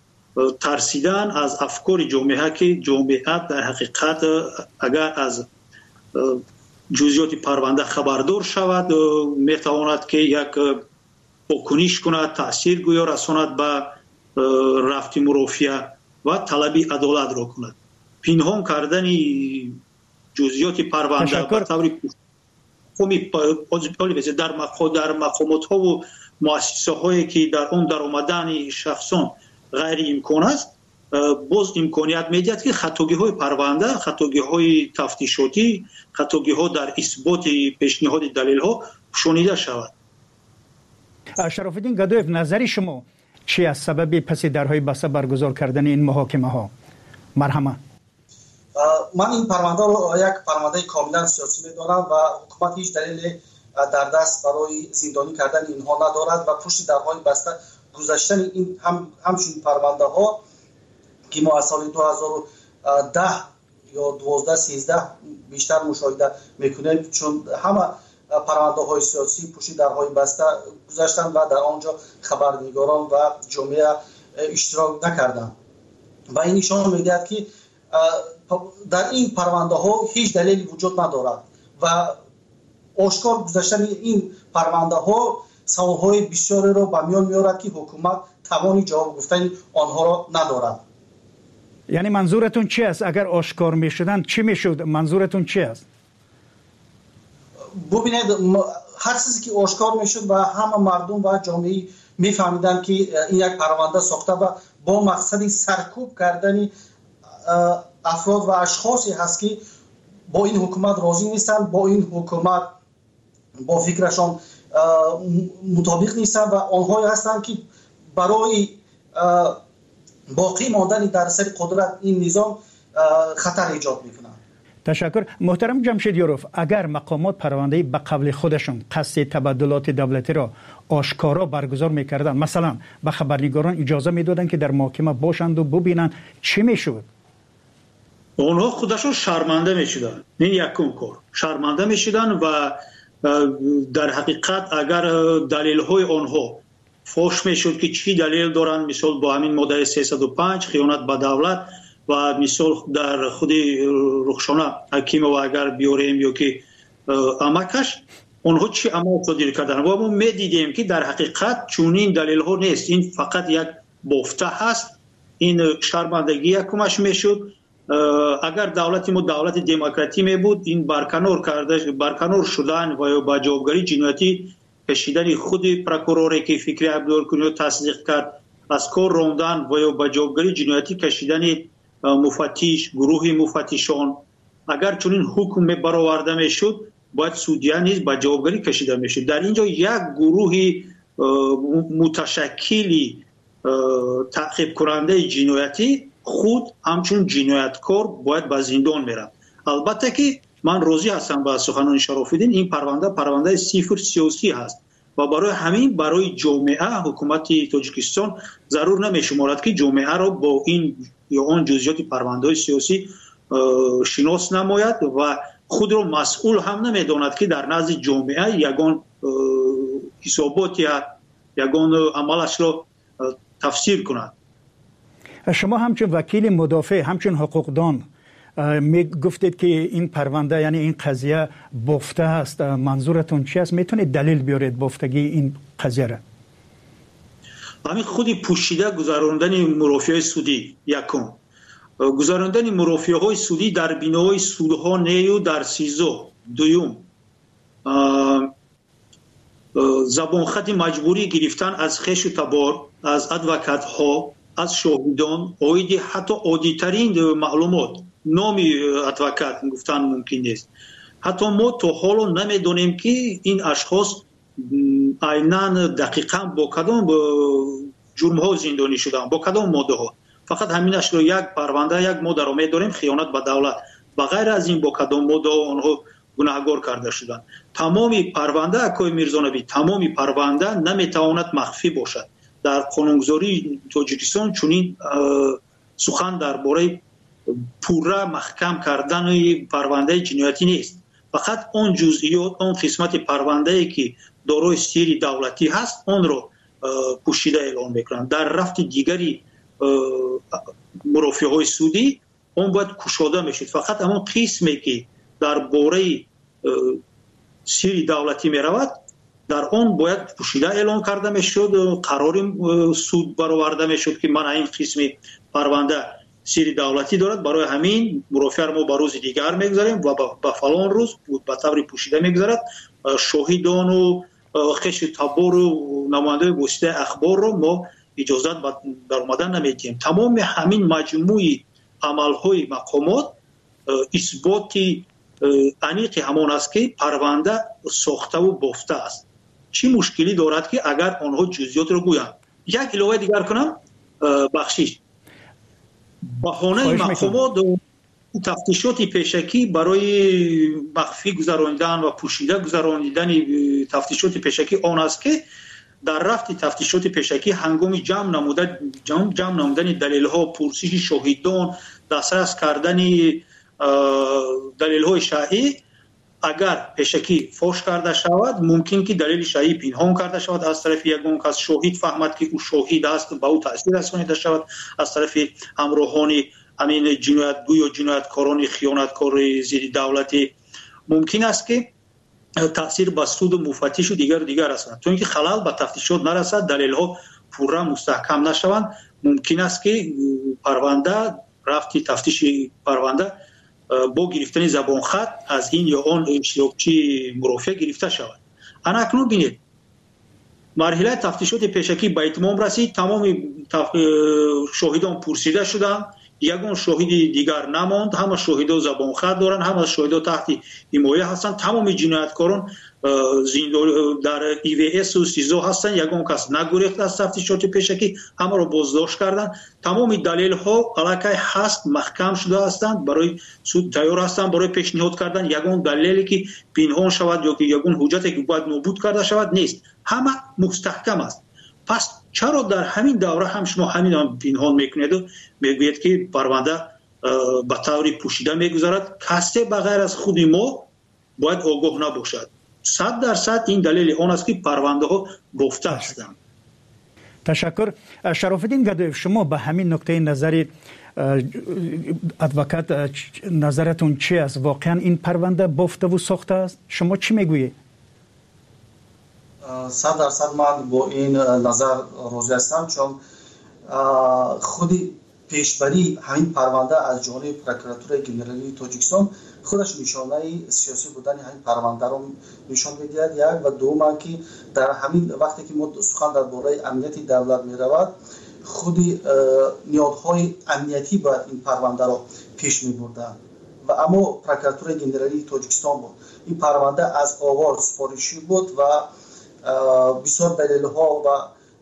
V: ترسیدن از افکار جامعه که جامعه در حقیقت اگر از جزئیات پرونده خبردار شود میتواند که یک واکنش کند، تاثیرگویی رساند به رفت مرافعه و طلب عدالت را کند. پنهان کردن جزئیات پرونده به طور در مقامات ها و مؤسسه هایی که در آن درآمدن شخصان غیر امکان است، باز امکانیت میدهد که خطاگی های پرونده، خطاگی های تفتیشاتی، خطاگی ها در اثبات پیشنهاد دلیل ها پوشانیده شود.
D: شرف الدین گدایف، نظر شما چی از سبب پس درهای بسته برگزار کردن این محاکمه ها؟ مرحمت.
F: من این پرونده رو یک پرونده کاملا سیاسی میدانم و حکومت هیچ دلیل در دست برای زندانی کردن اینها ندارد و پشت درهای بسته گذاشتن این همچون پرونده ها که ما از سال 2010 یا 12-13 بیشتر مشاهده میکنیم، چون همه پرونده های سیاسی پشت درهای بسته گذاشتن و در آنجا خبرنگاران و جامعه اشتراک نکردند و این نشان میدهد که در این پرونده ها هیچ دلیلی وجود ندارد و آشکار گذاشتن این پرونده ها سوالهای بسیاری را به میان میارد که حکومت توانی جواب گفتن آنها را ندارد.
D: یعنی منظورتون چی است؟ اگر آشکار میشدن چی میشد؟ منظورتون چی است؟
F: ببینید، هر چیزی که آشکار میشد و همه مردم و جامعه میفهمیدن که این یک پرونده ساخته و با مقصد سرکوب کردن افراد و اشخاصی هست که با این حکومت راضی نیستن، با این حکومت با فکرشان مطابق نیستن و آنهایی هستند که برای باقی ماندن در سر قدرت این نظام خطر ایجاد میکنند.
D: تشکر. محترم جمشیدیاروف، اگر مقامات پرونده به قبل خودشون قصد تبادلات دولتی را آشکارا برگزار میکردن، مثلا به خبرنگاران اجازه میدادن که در محاکمه باشند و ببینن، چی میشد؟
V: اونها خودشون شرمنده میشدن. این یکم کار شرمنده میشدن و در حقیقت اگر دلیل های آنها فوش میشد که چی دلیل دارن، مثال با همین ماده 305 خیانت به دولت و مثال در خود رخشانه حکیم و اگر بیاریم یا که امکش اونها چی عمل صادر کردن و ما میدیدیم که در حقیقت چونین دلیل ها نیست، این فقط یک بافته هست. این شرمندگی یکمش میشد. اگر دولت ما دولت دموکراتی می بود، این برکنار شدن و با جوابگری جنایتی کشیدن خود پروکوروری که فکری عبدالکنی تصدیق کرد، از کار راندن و با جوابگری جنایتی کشیدن مفتش، گروه مفتشان، اگر چنین حکم برآورده میشد باید سودیا نیز با جوابگری کشیده میشد. در اینجا یک گروه متشکلی تعقیب کننده جنایتی خود همچون جنایتکار باید به زندان میره. البته که من راضی هستم با سخنان شرف الدین، این پرونده صفر سیاسی هست و برای همین برای جامعه حکومت تاجیکستان ضرور نمیشمارد که جامعه را با این یا آن جزئیات پرونده سیاسی شناس نماید و خود را مسئول هم نمیداند که در نزد جامعه یگان حسابات یا یگان عملش را تفسیر کند.
D: شما همچون وکیل مدافع، همچون حقوقدان می گفتید که این پرونده یعنی این قضیه بافته است، منظورتون چی است؟ میتونید دلیل بیارید بافتگی این قضیه را؟
V: همین خودی پوشیده گذراندن مرافعه سودی یکم، گذراندن مرافعه های سودی در بینای سودها نیو در سیزو دویم، زبان خط مجبوری گرفتن از خش و تبار، از ادوکات ها، از شاهدان، اویدی حتی عادی‌ترین معلومات، نامی ادوکات گفتن ممکن نیست. حتی ما تا حالا نمیدونیم که این اشخاص عیناً دقیقاً با کدام جرم ها زندانی شدن، با کدام ماده ها. فقط همینش رو یک پرونده، یک ماده رو میدونیم خیانت به دولت، و غیر از این با کدام ماده آنها گناهکار کرده شدن. تمامی پرونده اکای میرزانبی، تمامی پرونده نمیتواند مخفی باشد. در قانونگذاری تاجیکستان چنین سخن درباره پوره محکم کردن پرونده جنایتی نیست. فقط اون جزئیات، اون قسمت پرونده که دارای سیر دولتی هست اون رو پوشیده اعلام میکنن. در رفت دیگری مرافعه های سودی اون باید کشاده میشد. فقط همون قسمی که дар бораи сирри давлатӣ меравад, дар он бояд пӯшида эълон карда мешуд, қарори суд бароварда мешуд ки мана ин қисми парванда сирри давлатӣ дорад, барои ҳамин мурофиаро мо ба рӯзи дигар мегузарем ва ба фалон рӯз ба таври пӯшида мегузарад. шоҳидону хеши табору намояндаи воситаи ахборро мо иҷозат дар омадан намедиҳем. тамоми ҳамин маҷмӯи амалҳои мақомот исботи аниқи ҳамон аст ки парванда сохтаву бофта аст. чӣ мушкилӣ дорад ки агар онҳо ҷузъиётро гӯянд? як иловаи дигар кунам, бахшиш. баҳонаи мақомот тафтишоти пешакӣ барои махфӣ гузаронидан ва пӯшида гузаронидани тафтишоти пешакӣ он аст ки дар рафти тафтишоти пешакӣ ҳангоми ҷамъ намудани далелҳо, пурсиши шоҳидон, дастрас кардани далелҳои шаръӣ, агар пешакӣ фош карда шавад, мумкин ки далели шаръӣ пинҳон карда шавад аз тарафи ягон кас, шоҳид фаҳмад ки ӯ шоҳид аст, ба ӯ таъсир расонида шавад аз тарафи ҳамроҳони ҳамин ҷиноятгӯ ё ҷинояткорони хиёнаткори зидди давлатӣ. мумкин аст ки таъсир ба суду муфаттишу дигару дигар расонад. то ин ки халал ба тафтишот нарасад, далелҳо пурра мустаҳкам нашаванд, мумкин аст ки парванда, рафти тафтиши парванда бо гирифтани забонхат аз ин ё он иштирокчии мурофиа гирифта шавад. анакнун бинед, марҳилаи тафтишоти пешакӣ ба итмом расид, тамоми шоҳидон пурсида шуданд, ягон шоҳиди дигар намонд, ҳама шоҳидо забонхат доранд, ҳама шоҳидо таҳти ҳимоя ҳастанд, тамоми ҷинояткорон дар ИВСу СИЗО ҳастанд, ягон кас нагурехт аз тафтишоти пешакӣ, ҳамаро боздошт карданд. тамоми далелҳо аллакай ҳаст, маҳкам шуда ҳастанд, барои суд тайёр ҳастанд барои пешниҳод кардан. ягон далеле ки пинҳон шавад ё ки ягон ҳуҷҷате ки бояд нобуд карда шавад нест, ҳама мустаҳкам аст. пас чаро дар ҳамин давра ҳам шумо ҳамин пинҳон мекунеду мегӯед ки парванда ба таври пӯшида мегузарад? касе ба ғайр аз худи мо бояд огоҳ набошад. 100% ин далели он аст ки парвандаҳо бофта ҳастанд.
D: ташаккур. шарофиддин гадоев, шумо ба ҳамин нуқтаи назари адвокат назаратон чи аст? воқеан ин парванда бофтаву сохта аст? шумо чӣ мегӯед?
F: 100% ман бо ин назар розӣ ҳастам, чун худи пешбарии ҳамин парванда аз ҷониби прокуратураи генералии Тоҷикистон худаш нишонаи сиёсӣ будани ҳамин парвандаро нишон медиҳад. як ва дуввуман ки дар ҳамин вақте ки мо сухан дар бораи амнияти давлат меравад, худи ниҳодҳои амниятӣ бояд ин парвандаро пеш мебурданд ва аммо прокуратураи генералии Тоҷикистон буд. ин парванда аз оғоз супоришӣ буд ва бисёр далелҳо ва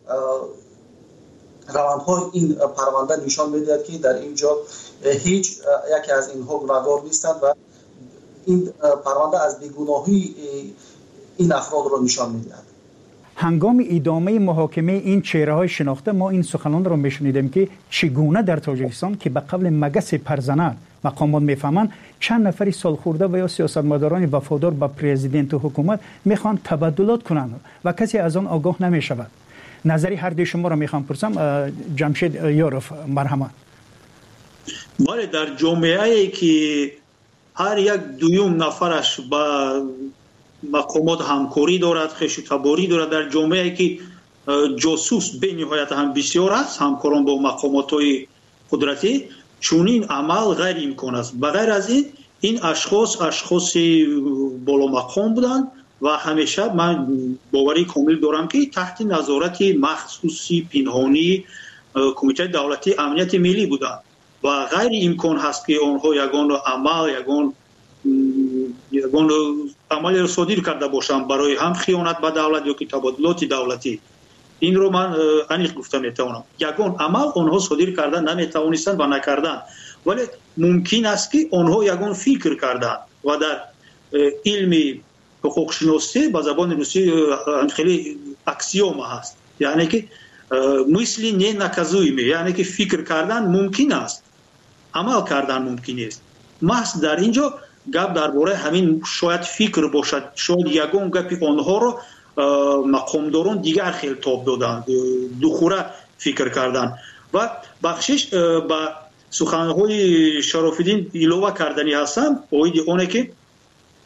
F: равандҳои ин парванда нишон медиҳад ки дар ин ҷо ҳеҷ яке аз инҳо гунаҳгор нестанд ва ин парванда аз бегуноҳии ин афродро нишон медиҳад.
D: ҳангоми идомаи муҳокимаи ин чеҳраҳои шинохта мо ин суханонро мешунидем ки чӣ гуна дар Тоҷикистон ки ба қавли магаси парзанад мақомот мефаҳманд, чанд нафари солхӯрда ва ё сиёсатмадорони вафодор ба президенту ҳукумат мехоҳанд табаддулот кунанд ва касе аз он огоҳ намешавад. назари ҳардуи шуморо мехоҳам пурсам. ҷамшед Ёров, марҳамат.
V: бале, дар ҷомеае ки ҳар як дуюм нафараш ба мақомот ҳамкорӣ дорад, хешутаборӣ дорад, дар ҷомеае ки ҷосус бениҳоят ҳам бисёр аст, ҳамкорон бо мақомотҳои қудратӣ, чунин амал ғайриимкон аст. ба ғайр аз ин ашхоси боломақом буданд ва ҳамеша ман боварии комил дорам ки таҳти назорати махсуси пинҳонии кумитаи давлатии амнияти миллӣ буданд ва ғайриимкон ҳаст ки онҳо ягон амал, ягон амалеро содир карда бошанд барои ҳам хиёнат ба давлат ё ки табодилоти давлатӣ. инро ман аниқ гуфта метавонам. ягон амал онҳо содир карда наметавонистанд ва накарданд, вале мумкин аст ки онҳо ягон фикр карданд ва дар илми ҳуқуқшиносӣ ба забони русӣ хеле аксиома ҳаст, яъне ки мисли не наказуемы, яъне ки фикр кардан мумкин аст, амал кардан мумкин нест. маҳз дар ин ҷо гап дар бораи ҳамин шояд фикр бошад. шояд ягон гапи онҳоро мақомдорон дигар хел тоб доданд, духура фикр карданд. ва бахшиш ба суханҳои Шарофиддин илова карданӣ ҳастам оиди оне ки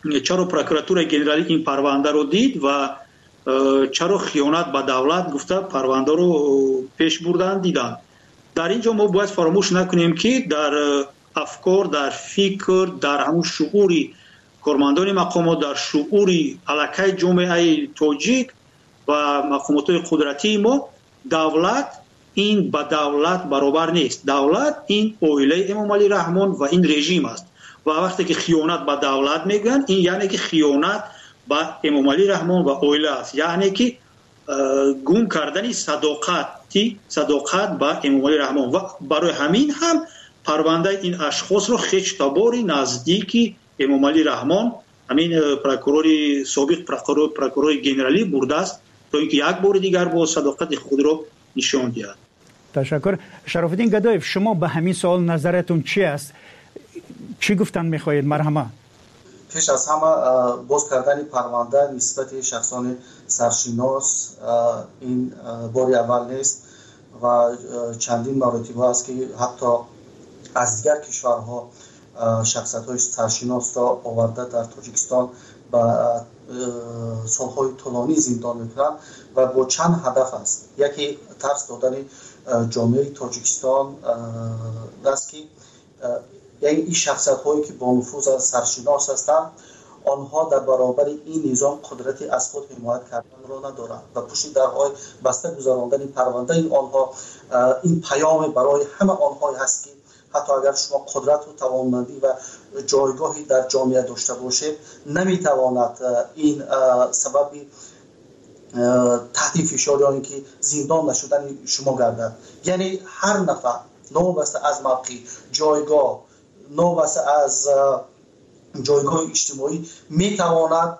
V: چرا پروکراتور گنرالی این پرونده رو دید و چرا خیانت به دولت گفته پرونده رو پیش بردن دیدن. در اینجا ما باید فراموش نکنیم که در افکار، در فکر، در همون شعوری کارمندان مقامات، در شعوری علاقه جامعه تاجیک و مقامات قدرتی ما، دولت این با دولت برابر نیست. دولت این عائله امام علی رحمان و این رژیم است و وقتی که خیانت به دولت میگن این یعنی که خیانت به امام علی رحمان و عائله است، یعنی که گم کردن صداقت به امام علی رحمان و برای همین هم پرونده این اشخاص رو خیش تباری نزدیکی امام علی رحمان همین پروکورور سابق پروکورور گنرالی برده است تا اینکه یک بار دیگر با صداقت خود رو نشان دهد.
D: تشکر. شرف الدین گدایف، شما به همین سوال نظرتون چی است؟ چی گفتن میخواهید؟ مرحمه.
F: پیش از همه باز کردن پرونده نسبت شخصان سرشناس این بار اول نیست و چندین مراتبه است که حتی از دیگر کشورها شخصیت‌های سرشناس را آورده در تاجیکستان با سالهای طولانی زندان میکنند و با چند هدف است. یکی ترس دادن جامعه تاجیکستان است که یعنی این شخصیت‌هایی که با نفوذ سرشناس هستند آنها در برابر این نظام قدرتی از خود حمایت کردن را ندارند و پشت درهای بسته گذراندن پرونده آنها این پیام برای همه آنها هست که حتی اگر شما قدرت و توانمندی و جایگاهی در جامعه داشته باشه نمیتواند این سبب تحت فشار یا اینکه زندان نشدن شما گردد. یعنی هر نفر نوبسته از موقع جایگاه، نوبسته از جایگاه اجتماعی میتواند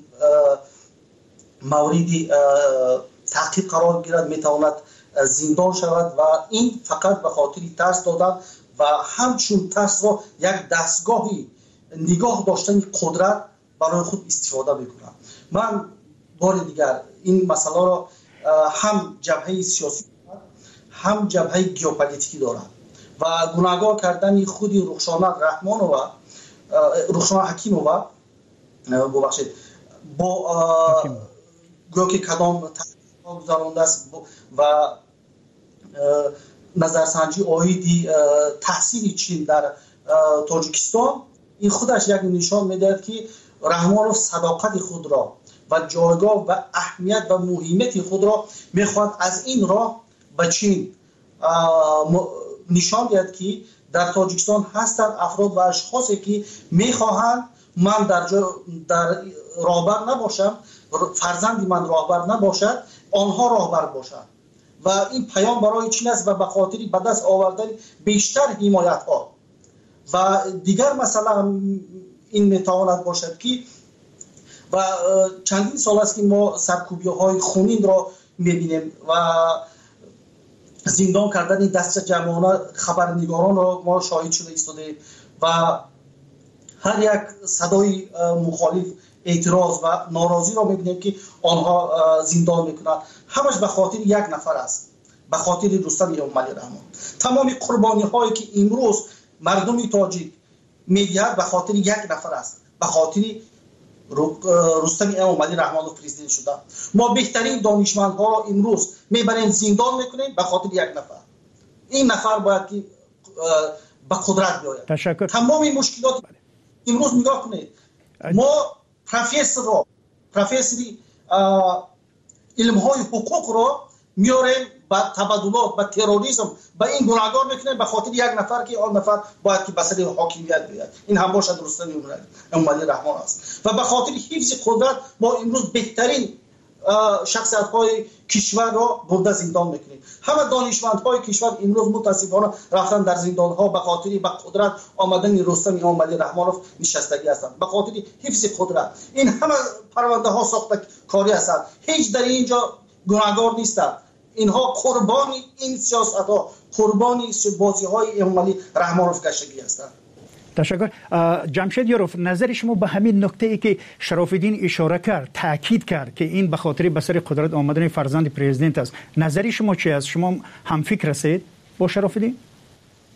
F: مورد تعقیب قرار گیرد، میتواند زندان شود و این فقط به خاطر ترس دادن و همچون ترس را یک دستگاهی نگاه داشتن قدرت برای خود استفاده میکنند. من بار دیگر این مسئله را هم جبهه سیاسی هم جبهه گیوپولیتیکی دارم و گناهگار کردن خود رخشانه رحمان و رخشانه حکیمووا ببخشید با گویا که کدام تحقیق گذرانده است و نظرسنجی آیدی تحصیل چین در تاجیکستان این خودش یک نشان میدهد که رحمانوف صداقت خود را و جایگاه و اهمیت و مهمیت خود را میخواد از این راه به چین نشان دهد که در تاجیکستان هستند افراد و اشخاصی که میخواهند من در راهبر نباشم، فرزندی من راهبر نباشد، آنها راهبر باشند و این پیام برای چین است و به خاطر به دست آوردن بیشتر حمایت ها و دیگر مثلا این میتواند باشد که و چندین سال است که ما سرکوبی های خونین را میبینیم و زندان کردن دست جمعانه خبرنگاران را ما شاهد شده ایستاده و هر یک صدای مخالف اعتراض و ناراضی را میبینیم که آنها زندان میکنند. همش به خاطر یک نفر است، به خاطر رستم امام علی رحمان. تمام قربانی هایی که امروز مردم تاجیک میدهد به خاطر یک نفر است، به خاطر رستم امام علی رحمان و پرزیدنت شده. ما بهترین دانشمندها را امروز میبریم زندان میکنیم به خاطر یک نفر. این نفر باید که به قدرت بیاید.
D: تشکر.
F: تمام این مشکلات امروز نگاه کنید، ما پروفسوری علم های حقوق را میاریم با تبادلات، با تروریسم، با این گناهگار میکنیم به خاطر یک نفر که آن نفر باید که بسد حاکمیت بیاید. این هم باشد رستم امام علی رحمان است و به خاطر حفظ قدرت ما امروز بهترین شخصیت های کشور را برده زندان میکنیم. همه دانشمند های کشور امروز متاسفانه رفتن در زندان ها به خاطر به قدرت آمدن رستم امام علی رحمانوف نشستگی هستند، به خاطر حفظ قدرت. این همه پرونده ها ساخته کاری هستند، هیچ در اینجا گناهگار نیستند. اینها قربانی این سیاست ها، قربانی بازی های امام علی رحمانوف گشتگی هستند.
D: تشکر. جمشید یاروف، نظر شما به همین نکته ای که شرف الدین اشاره کرد، تاکید کرد که این به خاطر به سر قدرت آمدن فرزند پرزیدنت است، نظر شما چی است؟ شما هم فکر هستید با شرف الدین؟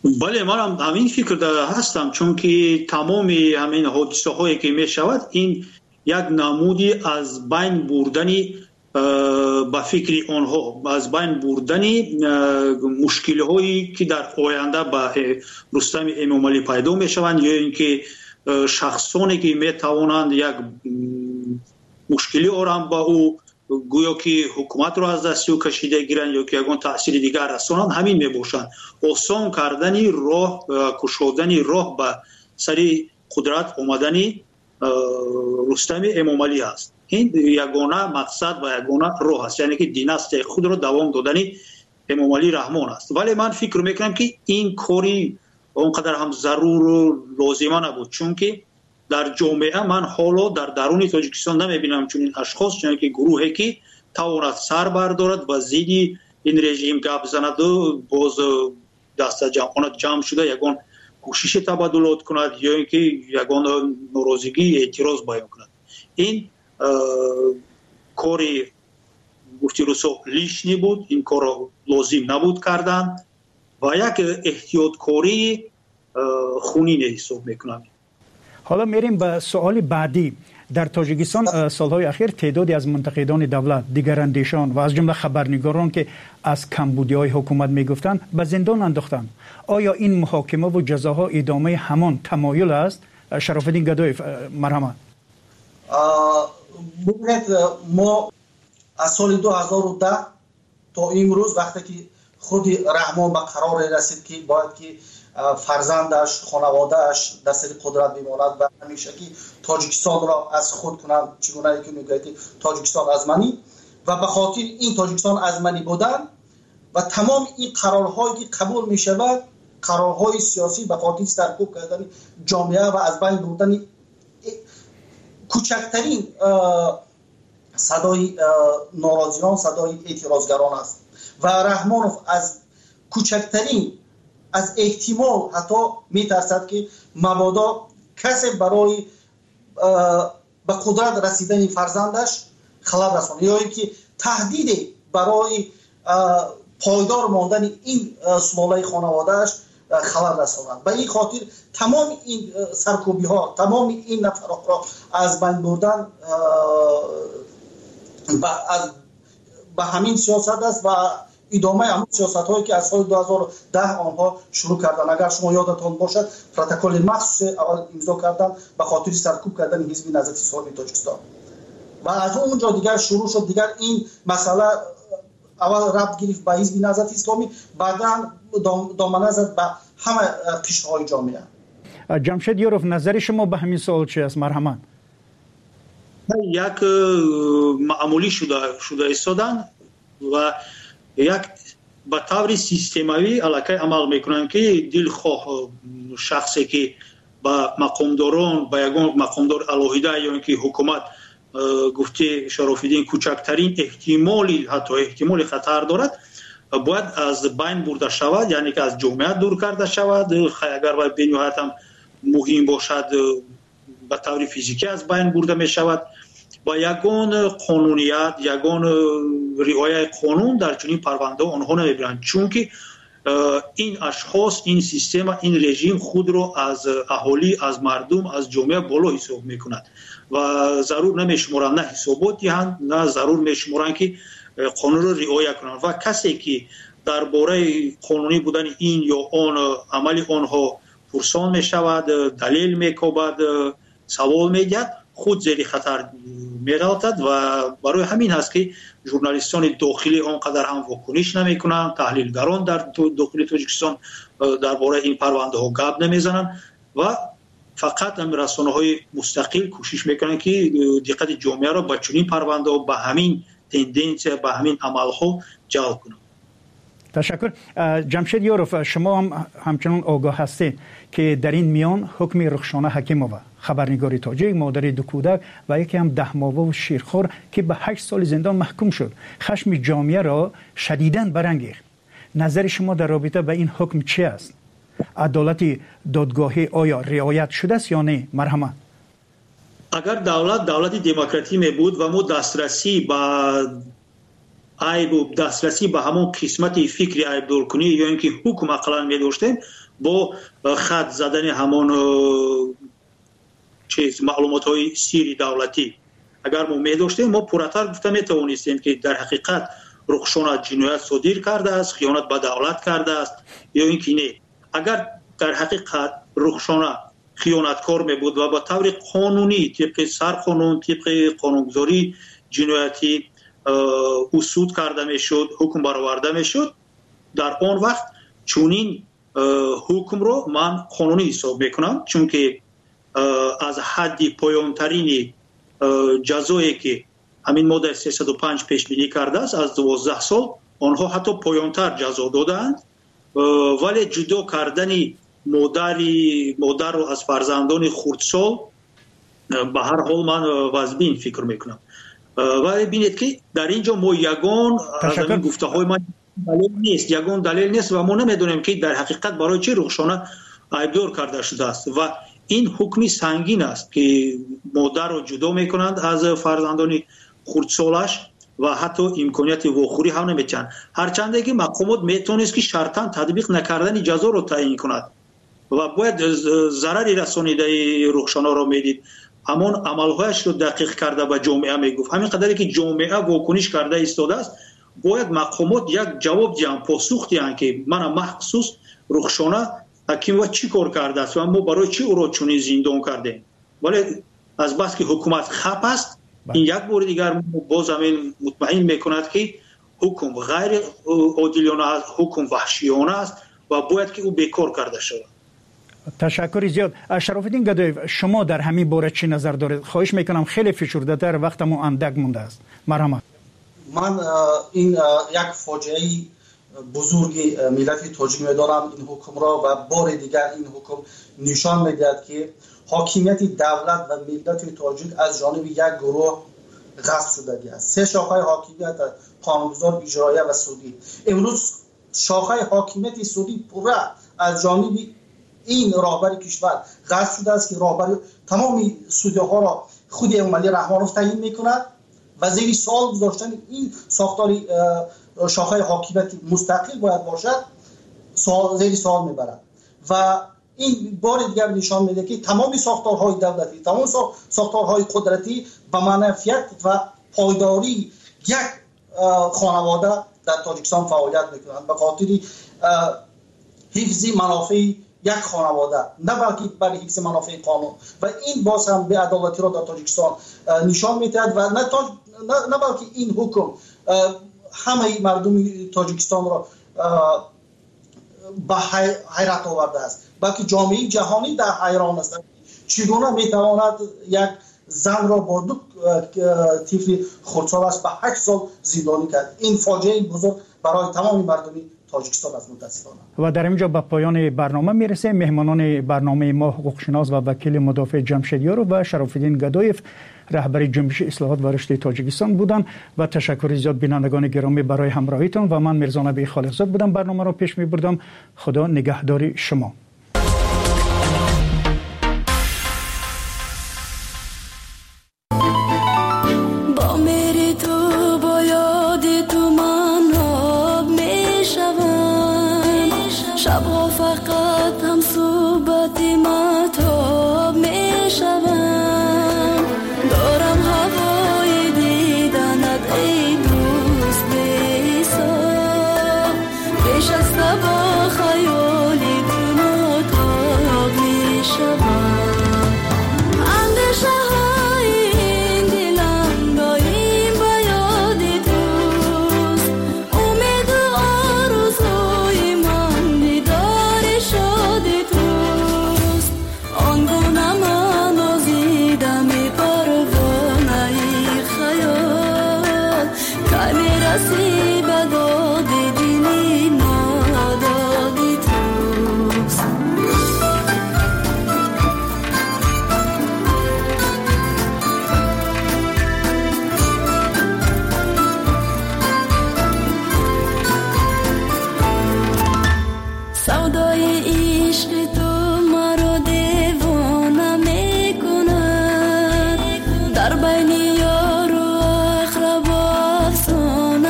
V: بله من هم همین فکر هستم، چون که تمام همین حادثه هایی که می شود این یک نمودی از بین بردنی با فکر آنها، از بین بردنی مشکل هایی که در آینده با رستم امامعلی پیدا می شوند، یا اینکه شخصانی که می توانند یک مشکلی آرام با او گویا که حکومت را از دست او کشیده گیرند یا که یگان تأثیر دیگر رسانند، همین می باشند. آسان کردنی راه، کشودنی راه به سری قدرت آمدنی رستم امامعلی است. این یگانه مقصد و یگانه راه است، یعنی که دیناستی خود را دوام دادنی امامعلی رحمان است. ولی من فکر میکنم که این کاری اونقدر هم ضرور و لازمه نبود، چون که در جامعه من حالا در درون تاجیکستان نمیبینم چون این اشخاص، چون که گروهی که تواند سر بردارد و زیدی این رژیم گپ زند و باز دست جمع شده یگان کوشش تبادلات کند یا اینکه یگان ناراضگی اعتراض بیان کند. این کاری گفتی روسو لیشنی بود، این کار لازم نبود کردن و یک احتیاط کاری خونین حساب میکنم.
D: حالا میریم به سوال بعدی. در تاجیکستان سالهای اخیر تعدادی از منتقدان دولت، دیگراندیشان و از جمله خبرنگاران که از کمبودی‌های حکومت میگفتند به زندان انداختند. آیا این محاکمه و جزاها ادامه همان تمایل است؟ شرافالدین گدایی مرحمت.
F: ما از سال 2010 تا امروز وقتی که خود رحمان به قرار رسید که باید که فرزندش، خانوادهش در سر قدرت بماند و همیشه که تاجیکستان را از خود کنند، چگونه که میگوید تاجیکستان از منی، و به خاطر این تاجیکستان از منی بودن و تمام این قرارهایی که قبول می شود، قرارهای سیاسی به خاطر سرکوب کردن جامعه و از بین بردن کوچکترین صدای ناراضیان، صدای اعتراضگران است و رحمانوف از کوچکترین از احتمال حتی میترسد که مبادا کسی برای به قدرت رسیدن فرزندش خلل رساند یا اینکه تهدید برای پایدار ماندن این سلاله خانوادهش خلل رساند. به این خاطر تمام این سرکوبی ها، تمام این نفرات را از بین بردن به همین سیاست است و ادامه همون سیاست هایی که از سال 2010 آنها شروع کردن. اگر شما یادتان باشد پروتکل مخصوص اول امضا کردن به خاطر سرکوب کردن حزب نهضت اسلامی تاجیکستان و از اونجا دیگر شروع شد. دیگر این مسئله اول ربط گرفت به حزب نهضت اسلامی، بعدا دامنه زد به همه قشرهای جامعه.
D: جمشید یوروف، نظر شما به همین سوال چی است؟ مرحمت.
V: یک معمولی شده ایستادن و یک به طور سیستماوی علاقه عمل میکنن که دلخواه شخصی که با مقامداران، با یگان مقامدار الهیده یا اینکه حکومت گفته شرافالدین کوچکترین احتمالی، حتی احتمال خطر دارد، باید از بین برده شود، یعنی که از جامعه دور کرده شود. اگر باید بنیهایت هم مهم باشد به طور فیزیکی از بین برده می شود. با یگان قانونیت، یگان رعایت قانون در چنین پرونده آنها نمیبرند، چون که این اشخاص، این سیستم، این رژیم خود را از اهالی، از مردم، از جامعه بالا حساب میکند و ضرور نمیشمارند نه حسابات دهند، نه ضرور میشمارند که قانون را رعایت کنند. و کسی که درباره قانونی بودن این یا آن عمل آنها پرسان میشود، دلیل میکوبد، سوال میگد، خود زیر خطر می‌افتد و برای همین هست که ژورنالیستان داخلی آنقدر هم واکنش نمی‌کنند، تحلیلگران در داخل تاجیکستان درباره این پرونده ها گپ نمیزنند و فقط رسانه‌های مستقل کوشش میکنند که دقت جامعه را به چنین پرونده ها، به همین تندنس، به همین عمل‌ها جلب کنند.
D: تشکر. جمشید یوروف، شما هم همچنان آگاه هستید که در این میان حکم رخشانه حکیمووا، خبرنگار تاجیک، مادر دو کودک و یکی هم 10 ماهه و شیرخوار که به 8 سال زندان محکوم شد، خشم جامعه را شدیداً برانگیخت. نظر شما در رابطه به این حکم چی است؟ عدالت دادگاهی آیا رعایت شده است یا نه؟ مرحمت.
V: اگر دولت دموکراتی می بود و ما دسترسی به عیب و دسترسی به همون قسمت فکری عیب دور کنی یا اینکه حکم اقلان می داشتیم، با خط زدن همان چیز معلومات های سیری دولتی اگر ما می داشتیم ما پورتر گفته می توانستیم که در حقیقت رخشان جنایت صادر کرده است، خیانت به دولت کرده است یا اینکه نه. اگر در حقیقت رخشان خیانتکار می بود و با طور قانونی طبق سرقانون طبق قانونگذاری جنایتی اصول کرده می شد، حکم برآورده می شد، در آن وقت چونین حکم رو من قانونی حساب میکنم، چون که از حد پایانترین جزایی که همین ماده 305 پیش بینی کرده است از 12 سال آنها حتی پایانتر جزا دادند، ولی جدا کردن مادر رو از فرزندان خردسال به هر حال من واجبین فکر میکنم. ولی بینید که در اینجا ما یگان از این گفته های من دلیل نیست و ما نمیدونیم که در حقیقت برای چه رخشانه عیبدار کرده شده است و این حکمی سنگین است که مادر رو جدا میکنند از فرزندان خردسالش و حتی امکانیت واخوری هم نمیتن، هرچند که مقامات میتونست که شرطاً تطبیق نکردن جزا رو تعیین کند و باید ضرری رسانیده رخشانه رو میدید، همون عملهایش رو دقیق کرده به جامعه میگفت. همین قدری که جامعه واکنش کرده ایستاده است باید مقامات یک جواب دیان، پاسخ دیان که من مخصوص رخشانه حکیم و چی کار کرده است و ما برای چی او را چنین زندان کردیم. ولی از بس که حکومت خپ است این یک بار دیگر باز همین مطمئن میکند که حکم غیر عادلانه است، حکم وحشیانه است و باید که او بیکار کرده شود.
D: تشکر زیاد. شراف‌الدین گدایف، شما در همین باره چی نظر دارید؟ خواهش میکنم خیلی فشرده تر، وقتمون اندک مونده است. مرحمت.
F: من این یک فاجعه بزرگی ملت تاجیک می‌دارم این حکم را و بار دیگر این حکم نشان می‌دهد که حاکمیت دولت و ملت تاجیک از جانب یک گروه غصب شده است. سه شاخه حاکمیت قانونگذار، اجرایی و سودی. امروز شاخه حاکمیت سودی پورا از جانب این راهبر کشور غصب شده است که راهبر تمام سودی‌ها را خود امامعلی رحمانوف تعیین می‌کند و زیر سوال گذاشتن این ساختار شاخه حاکمیت مستقل باید باشد زیر سوال میبرد و این بار دیگر نشان میده که تمام ساختارهای دولتی، تمام ساختارهای قدرتی به منفعت و پایداری یک خانواده در تاجیکستان فعالیت میکنند به خاطر حفظ منافع یک خانواده، نه بلکه برای حفظ منافع قانون و این باز هم به عدالتی را در تاجیکستان نشان میدهد و نه بلکه این حکم همه مردم تاجیکستان را به حیرت آورده است، بلکه جامعه جهانی در حیران است چگونه میتواند یک زن را با دو طفل خردسال است به 8 سال زندانی کرد. این فاجعه بزرگ برای تمام مردم تاجیکستان است متاسفانه. و
D: در اینجا به پایان برنامه میرسه. مهمانان برنامه ما حقوقشناس و وکیل مدافع جمشیدیار و شراف‌الدین گدایف رهبر جنبش اصلاحات و رشد تاجیکستان بودند و تشکر زیاد بینندگان گرامی برای همراهیتان و من میرزا نبی خالقزاد بودم برنامه را پیش میبردم. خدا نگهدار شما.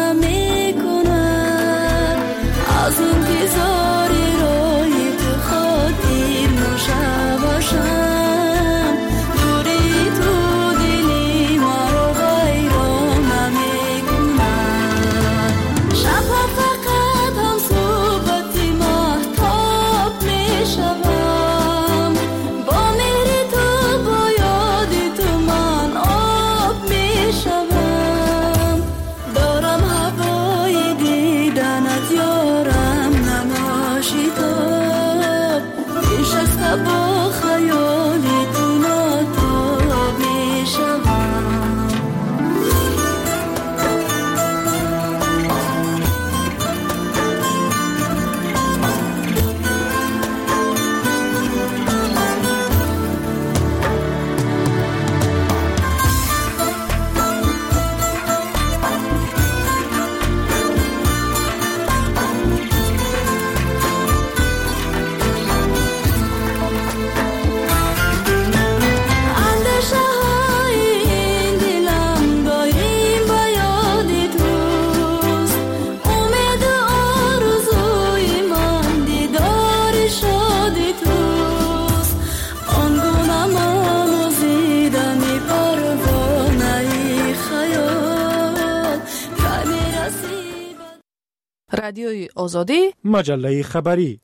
M: از انتظار روی تو
E: رادیوی آزادی،
B: مجله خبری.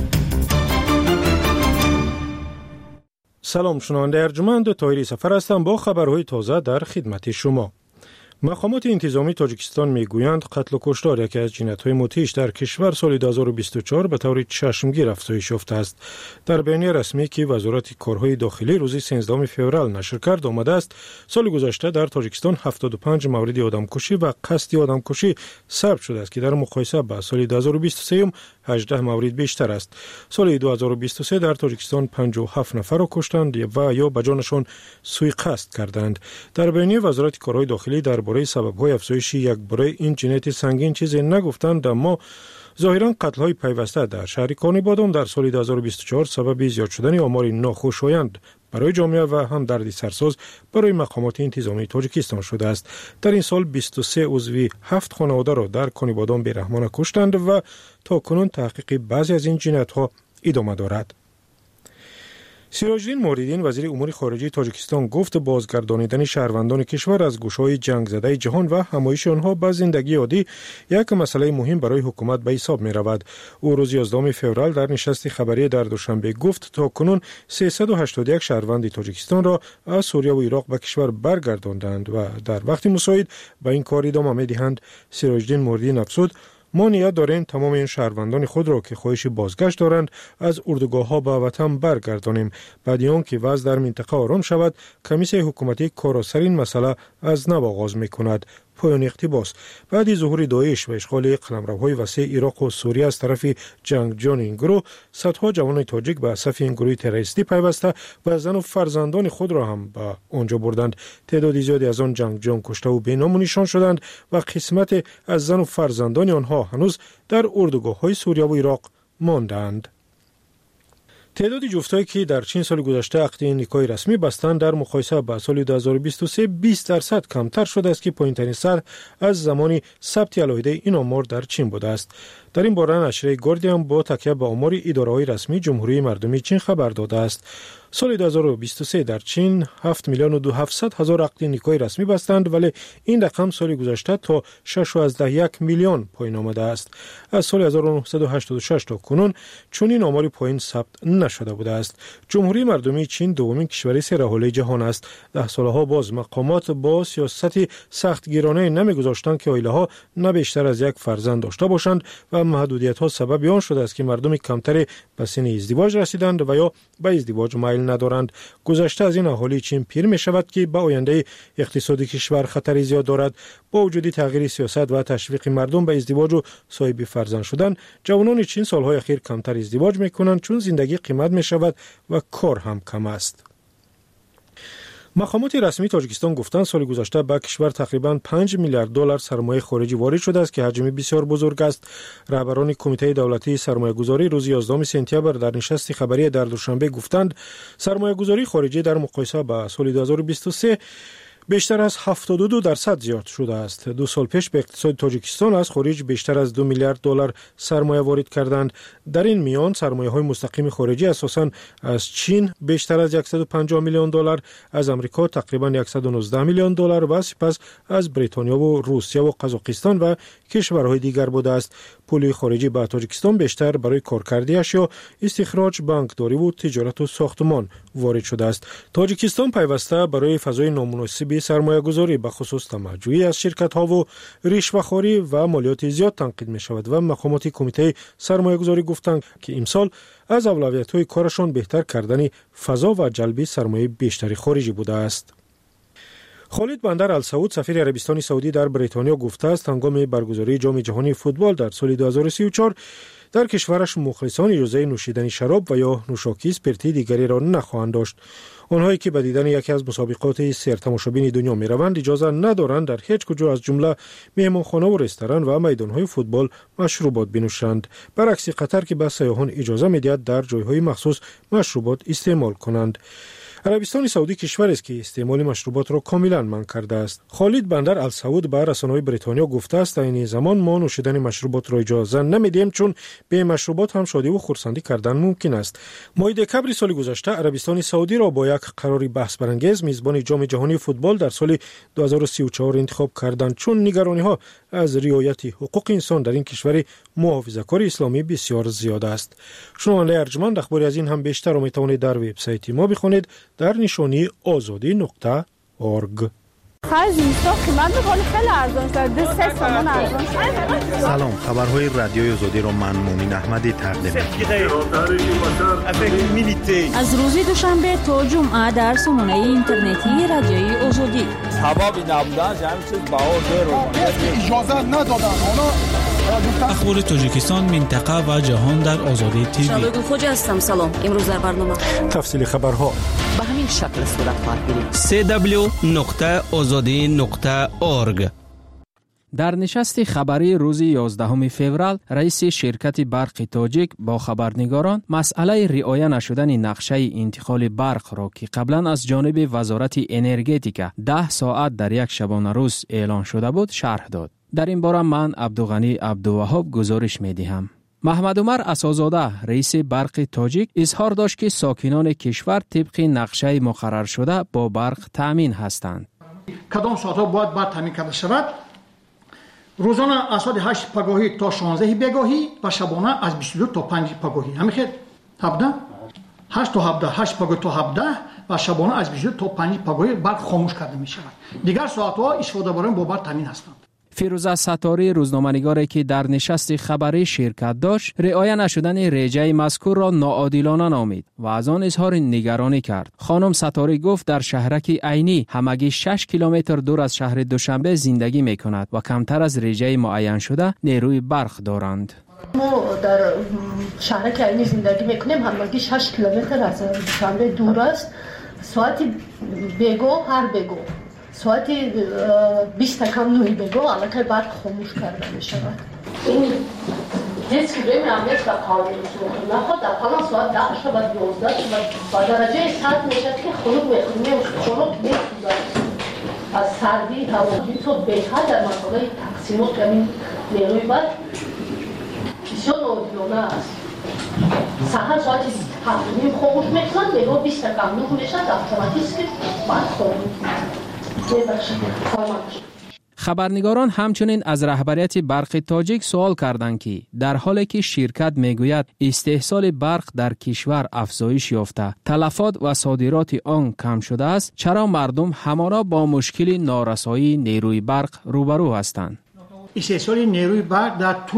B: سلام، شنونده ارجمند طاهری سفر هستم با خبرهای تازه در خدمت شما. مقامات انتظامی تاجیکستان میگویند قتل و کشتار یکی از جنایت‌های مدهش در کشور سال 2024 به طور چشمگیر افزایش یافته است. در بیانیه رسمی که وزارت کارهای داخلی روز 13 فوریه نشر کرد آمده است سال گذشته در تاجیکستان 75 مورد آدمکشی و قصد آدمکشی ثبت شده است که در مقایسه با سال 2023 18 مورد بیشتر است. سال 2023 در تاجیکستان 57 نفر را کشتند و یا به جانشان سوء قصد کردند. در بیانیه وزارت کارهای داخلی درباره سبب‌های افزایش یکباره این جنایت سنگین چیزی نگفتند، اما ظاهراً قتل‌های پیوسته در شهر کانیبادام در سال 2024 سبب زیاد شدن آمار ناخوشایند برای جامعه و هم دردی سرساز برای مقامات انتظامی تاجیکستان شده است. در این سال 23 عضو 7 خانواده را در کانیبادام بی‌رحمانه کشتند و تاکنون تحقیق بعضی از این جنایت‌ها ادامه دارد. سیراجدین موریدین وزیر امور خارجه تاجیکستان گفت بازگردانیدن شهروندان کشور از گوشه‌های جنگ زده جهان و همایش آنها به زندگی عادی یک مسئله مهم برای حکومت به حساب می رود. او روز 11 فوریه در نشست خبری در دوشنبه گفت تا کنون 381 شهروند تاجیکستان را از سوریه و عراق به کشور برگرداندند و در وقت مساعد به این کار ادامه می دهند. سیراجدین موریدین افزود ما نیت داریم تمام این شهروندان خود را که خواهش بازگشت دارند از اردوگاه‌ها به وطن برگردانیم. بعد از آنکه وضع در منطقه آرام شود، کمیسیون حکومتی کار سر این مسئله از نو آغاز می‌کند. پایان اقتباس. بعد از ظهور داعش و اشغال قلمروهای وسیع عراق و سوریه از طرف جنگجویان این گروه، صدها جوان تاجیک به صف این گروه تروریستی پیوسته و زن و فرزندان خود را هم به آنجا بردند. تعداد زیادی از آن جنگجویان کشته و بینام نشان شدند و قسمت از زن و فرزندان آنها هنوز در اردوگاه‌های سوریه و عراق ماندند. تعداد جفتایی که در چین سال گذشته عقد نکاح رسمی بستند در مقایسه با سال 2023 20% کمتر شده است که پایین‌ترین سطح از زمان ثبت علاهده این آمار در چین بوده است. در این باره نشریه گاردین با تکیه به آمار اداره‌های رسمی جمهوری مردمی چین خبر داده است. سال 2023 در چین 7,700,000 عقد نکاح رسمی بستند، ولی این رقم سال گذشته تا 6.1 میلیون پایین آمده است. از سال 1986 تا کنون چنین آماری پایین ثبت نشده بوده است. جمهوری مردمی چین دومین کشور سرحاله جهان است. 10 سالها باز مقامات با سیاست سختگیرانه نمیگذاشتند که عائله‌ها نه بیشتر از یک فرزند داشته باشند و محدودیت‌ها سبب آن شده است که مردم کمتری به سن ازدواج رسیدند و یا به ازدواج مایل ندارند. گذشته از این اهالی چین پیر می شود که به آینده اقتصادی کشور خطری زیاد دارد. با وجود تغییر سیاست و تشویق مردم به ازدواج و صاحب فرزند شدن، جوانان چین سالهای اخیر کمتر ازدواج می کنند چون زندگی قیمت می شود و کار هم کم است. مقامات رسمی تاجیکستان گفتند سال گذشته به کشور تقریباً 5 میلیارد دلار سرمایه خارجی وارد شده است که حجم بسیار بزرگ است. رهبران کمیته دولتی سرمایه‌گذاری روز 11 سپتامبر در نشست خبری در دوشنبه گفتند سرمایه‌گذاری خارجی در مقایسه با سال 2023 بیشتر از 72% زیاد شده است. 2 سال پیش به اقتصاد تاجیکستان از خارج بیشتر از 2 میلیارد دلار سرمایه وارد کردند. در این میان سرمایه‌های مستقیم خارجی اساساً از چین بیشتر از 150 میلیون دلار، از آمریکا تقریباً 119 میلیون دلار و سپس از بریتانیا و روسیه و قزاقستان و کشورهای دیگر بوده است. پول خارجی به تاجیکستان بیشتر برای کارکردی اشیا، استخراج، بانکداری و تجارت و ساختمان وارد شده است. تاجیکستان پیوسته برای فضای نامناسب سرمایه‌گذاری به خصوص طمع‌جویی از شرکت‌ها و رشوه‌خواری و مالیات زیاد تنقید می‌شود و مقامات کمیته سرمایه‌گذاری گفتند که امسال از اولویت‌های کارشان بهتر کردن فضا و جلب سرمایه بیشتری خارجی بوده است. خالد بندر السعود سفیر عربستان سعودی در بریتانیا گفته است هنگام برگزاری جام جهانی فوتبال در سال 2034 در کشورش مخلصان اجازه نوشیدن شراب و یا نوشاکی اسپرتی دیگری را نخواهند داشت. آنهایی که به دیدن یکی از مسابقات سرتماشابین دنیا می روند اجازه ندارند در هیچ کجا از جمله مهمانخانه و رستوران و میدانهای فوتبال مشروبات بنوشند، برعکس قطر که به سیاحان اجازه می دهد در جایهای مخصوص مشروبات استعمال کنند. عربستان سعودی کشوری است که استعمال مشروبات را کاملا منع کرده است. خالد بندر السعود به رسانه‌های بریتانیا گفته است این زمان ما نوشیدن مشروبات را اجازه نمیدیم چون به مشروبات هم شادی و خرسندی کردن ممکن است. ماه دکمبر سال گذشته عربستان سعودی را با یک قرار بحث برانگیز میزبان جام جهانی فوتبال در سال 2034 انتخاب کردند چون نگرانی‌ها از رعایت حقوق انسان در این کشور محافظه‌کار اسلامی بسیار زیاد است. شنونده ارجمند اخباری از این هم بیشتر را میتوانید در وبسایت ما بخوانید در نشانی azadi.org.
A: سلام، خبرهای رادیوی آزادی را من مومین احمدی تقدیم می‌کنم.
C: از روز دوشنبه تا جمعه در سامانه اینترنتی رادیوی آزادی.
E: سبب نبودن همین چیز بهار اجازه ندادن.
T: اخبار تاجیکستان، منطقه و جهان در آزادی تیوی.
G: شادو خوجا هستم. سلام. امروز در برنامه
B: تفصیل خبرها
G: به همین شکل صورت خواهد گرفت.
T: www.azadi.org. در نشست خبری روز 11 فوریه رئیس شرکت برق تاجیک با خبرنگاران مسئله رعایت نشدن نقشه انتقال برق را که قبلا از جانب وزارت انرژتیک 10 ساعت در یک شبانه روز اعلان شده بود شرح داد. در این باره من عبدالغنی عبدالوهاب گزارش می‌دهم. محمد عمر اساس‌زاده رئیس برق تاجیک اظهار داشت که ساکنان کشور طبق نقشه مقرر شده با برق تامین هستند.
D: کدام ساعت‌ها باید برق تامین کرده شود؟ روزانه از ساعت 8 پگاهی تا 16 بگاهی و شبانه از 22 تا 5 پگاهی. همین 17 8 تا 17 8 پگاهی تا 17 و شبانه از 22 تا 5 پگاهی برق خاموش کرده می شود. دیگر ساعت‌ها استفاده برای با برق تامین هستند.
T: فیروزه ستاری روزنامه‌نگاری که در نشست خبری شرکت داشت رعایت نشدن رجه مذکور را ناعادلانه نامید و از آن اظهار نگرانی کرد. خانم ستاری گفت در شهرک عینی همگی 6 کیلومتر دور از شهر دوشنبه زندگی می‌کند و کمتر از رجه معین شده نیروی برق دارند.
W: ما در شهرک عینی زندگی می‌کنیم، همگی 6 کیلومتر از دوشنبه دور است. ساعت بگو هر بگو ساعت 20 کم نوی بگو علاقه برق خاموش کرده می شود. این هیچ که روی معاملت و قانونی که نخواد در قانون ساعت 10 شود 11 شود با درجه سرد می شود که خلوق میکنیم خلوق میکنیم از سردی هوایی تو بهتر در مسئله تقسیمات همین نیروی برق بسیار ناعادلانه است. سحر ساعت 7:30 خاموش میکنند نیرو 20 کم نو می شود اتوماتیک برق خاموش
T: خبرنگاران همچنین از رهبریت برق تاجیک سوال کردند که در حالی که شرکت میگوید استحصال برق در کشور افزایش یافته، تلفات و صادرات آن کم شده است، چرا مردم همانا با مشکل نارسایی نیروی برق روبرو هستند؟
D: استحصال نیروی برق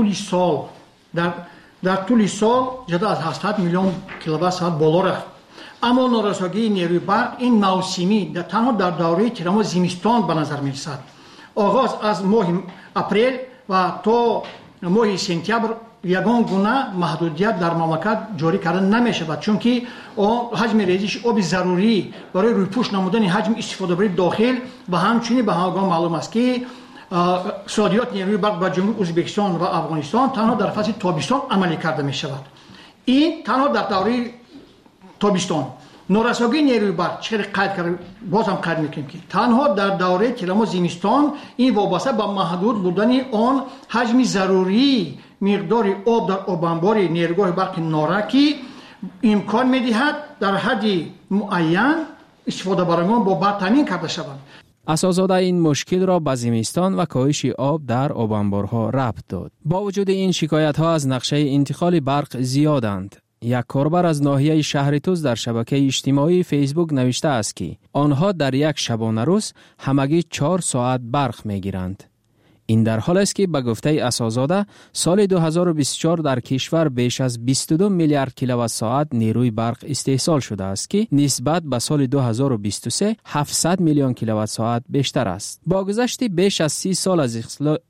D: در طول سال جدا از 700 میلیون کیلووات ساعت بالا رفت. اما نارسایی نیروی برق این موسمی تنها در دوره تیرم و زمستان به نظر می رسد. آغاز از ماه اپریل و تا ماه سپتامبر یگان گونه محدودیت در مملکت جاری کرده نمی شود چون که حجم ریزش آب ضروری برای رویپوش نمودن حجم استفاده برای داخل و همچنین به همگان معلوم است که صادرات نیروی برق به جمهوری ازبکستان و افغانستان تنها در فصل تابستان عملی کرده می شود. این تنها در دوره تابستان. نارسایی نیروی برق چقدر قید کرده باز هم قید میکنیم که تنها در دوره تیرم و زمستان این وابسته به محدود بودن آن حجم ضروری مقدار آب در آب انبار نیروگاه برق نارکی امکان میدهد در حد معین استفاده برایان با برق تامین کرده شوند.
T: اساس‌زاده این مشکل را به زمستان و کاهش آب در آب انبارها ربط داد. با وجود این شکایت‌ها از نقشه انتقال برق زیادند. یک کاربر از ناحیه شهر توز در شبکه اجتماعی فیسبوک نوشته است که آنها در یک شبانه روز همگی 4 ساعت برق میگیرند. این در حال است که به گفته اساس‌زاده سال 2024 در کشور بیش از 22 میلیارد کیلووات ساعت نیروی برق استحصال شده است که نسبت به سال 2023 700 میلیون کیلووات ساعت بیشتر است. با گذشت بیش از 30 سال از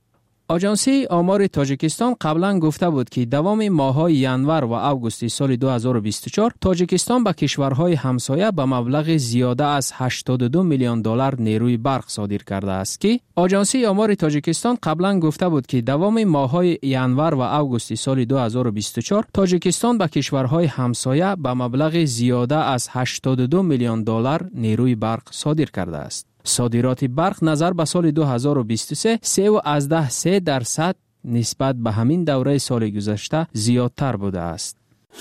H: آژانسی آمار تاجیکستان قبلا گفته بود که دوام ماه‌های ینور و اوگوست سال 2024 تاجیکستان به کشورهای همسایه به مبلغ زیاده از 82 میلیون دلار نیروی برق صادر کرده است که آژانسی آمار تاجیکستان قبلا گفته بود که دوام ماه‌های ینور و اوگوست سال 2024 تاجیکستان به کشورهای همسایه به مبلغ زیاده از 82 میلیون دلار نیروی برق صادر کرده است. صادرات برق نظر به سال 2023 3.3% نسبت به همین دوره سال گذشته زیادتر بوده است.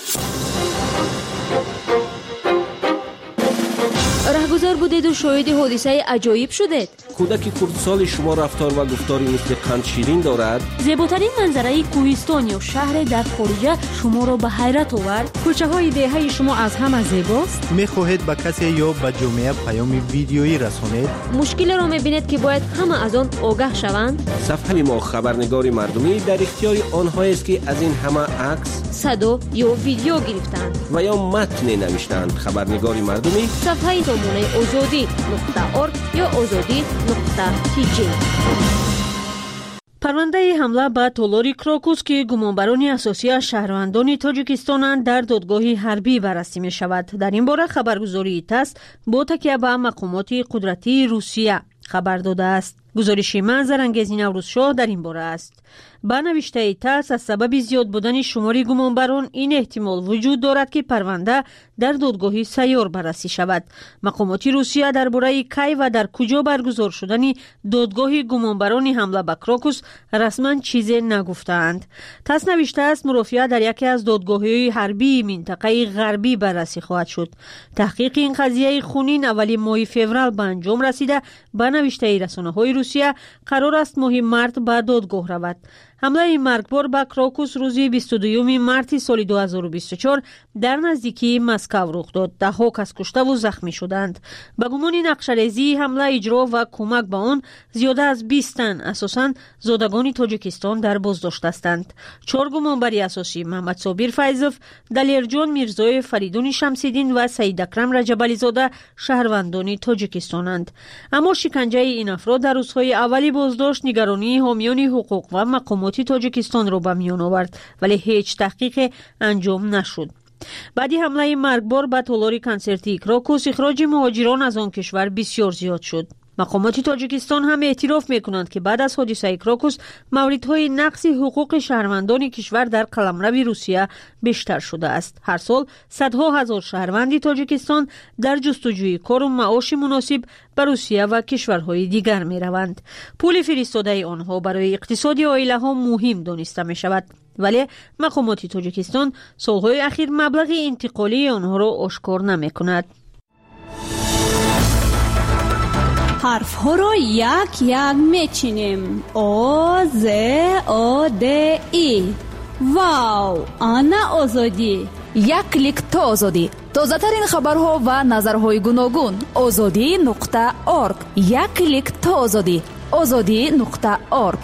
C: رهگذر بودید و شاهد حادثه عجایب شدید.
I: کودک کردسال شما رفتار و گفتاری مثل قند شیرین دارد.
C: زیباترین منظره کوهستان یا شهر در خارج شما را به حیرت آورد.
J: کوچه های دهه شما از همه زیباست.
A: میخواهید به کسی یا به جامعه پیام ویدیویی رسانید؟
C: مشکل را میبینید که باید همه از آن آگاه شوند.
I: صفحه ما خبرنگار مردمی در اختیار آنهایی است که از این همه عکس،
C: صدا یا ویدیو گرفتند
I: و یا متن نوشتند. خبرنگار مردمی
C: صفحه سامانه azadi.org یا azadi.tg. پرونده حمله به تالار کراکوس که گمانبران اساسی از شهروندان تاجیکستانند در دادگاه حربی بررسی می شود. در این باره خبرگزاری تاس با تکیه به مقامات قدرتی روسیه خبر داده است. گزارش من زرنگیز نوروزشاه در این باره است. با نوشته تاس از سبب زیاد بودن شمار گمانبران این احتمال وجود دارد که پرونده در دادگاه سیار بررسی شود. مقامات روسیه درباره کی و در کجا برگزار شدن دادگاه گمانبران حمله به کراکوس رسما چیزی نگفتند. تاس نوشته است مرافعه در یکی از دادگاه‌های حربی منطقه غربی بررسی خواهد شد. تحقیق این قضیه خونین اولی ماه فوریه به انجام رسیده. با نوشته رسانه‌های روسیه قرار است ماه مارت به دادگاه رود. حمله مرگبار به کراکوس روز 22 مارت سال 2024 در نزدیکی مسکو رخ داد. ده‌ها کس کشته و زخمی شدند. به گمان نقشه‌ریزی حمله اجرا و کمک به آن زیاده از 20 تن اساساً زادگان تاجیکستان در بازداشت هستند. 4 گمانبر اساسی محمد صابر فیضوف، دلیرجان میرزای فریدون شمس‌الدین و سید اکرم رجب‌علی زاده شهروندان تاجیکستانند. اما شکنجه این افراد در روزهای اولی بازداشت نگرانی حامیان حقوق و مقامات تاجیکستان را به میان آورد، ولی هیچ تحقیق انجام نشد. بعدی حمله مرگبار به تالار کنسرتی کراکوس اخراج مهاجران از آن کشور بسیار زیاد شد. مقامات تاجیکستان هم اعتراف میکنند که بعد از حادثه کراکوس موردهای نقض حقوق شهروندان کشور در قلمرو روسیه بیشتر شده است. هر سال صدها هزار شهروند تاجیکستان در جستجوی کار و معاش مناسب به روسیه و کشورهای دیگر می روند. پول فرستاده آنها برای اقتصاد عائله ها مهم دانسته می شود، ولی مقامات تاجیکستان سالهای اخیر مبلغ انتقالی آنها را آشکار نمی کند. حرف ها را یک یک میچینیم. آ ز آ د ای. واو، آنا آزادی.
K: یک کلیک تا آزادی. تازه ترین خبرها و نظرهای گوناگون. azadi.org. یک کلیک تا آزادی. azadi.org.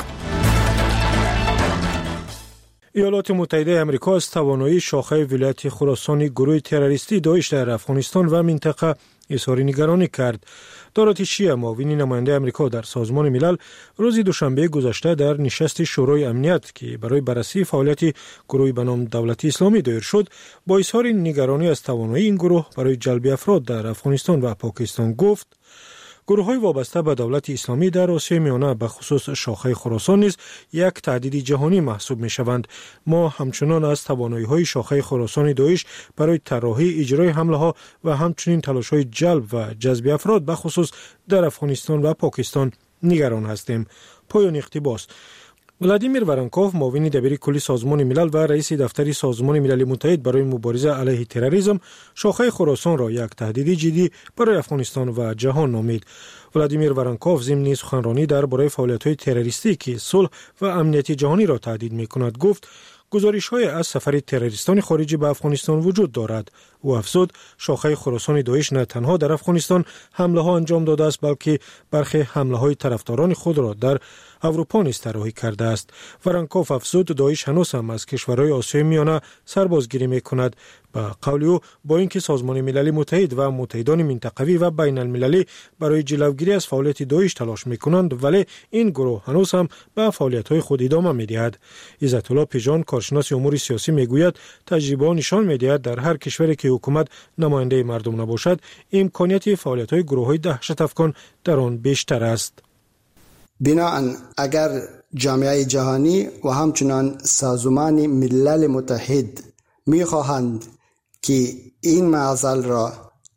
B: ایالات متحده آمریکا از توانایی شاخه ولایت خراسان گروه تروریستی داعش در افغانستان و منطقه اظهار نگرانی کرد. دارات شیعه معاون نماینده آمریکا در سازمان ملل روز دوشنبه گذشته در نشست شورای امنیت که برای بررسی فعالیت گروهی به نام دولت اسلامی دایر شد، با اظهار نگرانی از توانایی این گروه برای جلب افراد در افغانستان و پاکستان گفت: گروه‌های وابسته به دولت اسلامی در آسیای میانه به خصوص شاخه خراسان نیز یک تهدید جهانی محسوب می‌شوند. ما همچنان از توانایی‌های شاخه خراسان داعش برای طراحی اجرای حمله‌ها و همچنین تلاش‌های جلب و جذب افراد به خصوص در افغانستان و پاکستان نگران هستیم. پایان اقتباس. ولادیمیر ورانکوف، معاون دبیر کلی سازمان ملل و رئیس دفتر سازمان ملل متحد برای مبارزه علیه تروریسم، شاخه خراسان را یک تهدید جدی برای افغانستان و جهان نامید. ولادیمیر ورانکوف ضمن سخنرانی درباره فعالیت‌های تروریستی که صلح و امنیت جهانی را تهدید می‌کند گفت: گزارش‌های از سفر تروریستان خارجی به افغانستان وجود دارد. او افزود شاخه خراسان داعش نه تنها در افغانستان حمله‌ها انجام داده است، بلکه برخی حمله‌های طرفداران خود را در اروپا نیز طراحی کرده است. ورانکوف افزود داعش هنوز هم از کشورهای آسیای میانه سربازگیری میکند. با قول او با اینکه سازمان ملل متحد و متحدان منطقوی و بین المللی برای جلوگیری از فعالیت داعش تلاش میکنند، ولی این گروه هنوز هم به فعالیت‌های خود ادامه میدهد. عزت الله پیجان کارشناس امور سیاسی میگوید تجربه نشان میدهد در هر کشوری که حکومت نماینده مردم نباشد امکانیت فعالیت‌های گروه‌های دهشت افکن در آن بیشتر است.
L: بنابراین اگر جامعه جهانی و همچنان سازمان ملل متحد می‌خواهند که این معضل را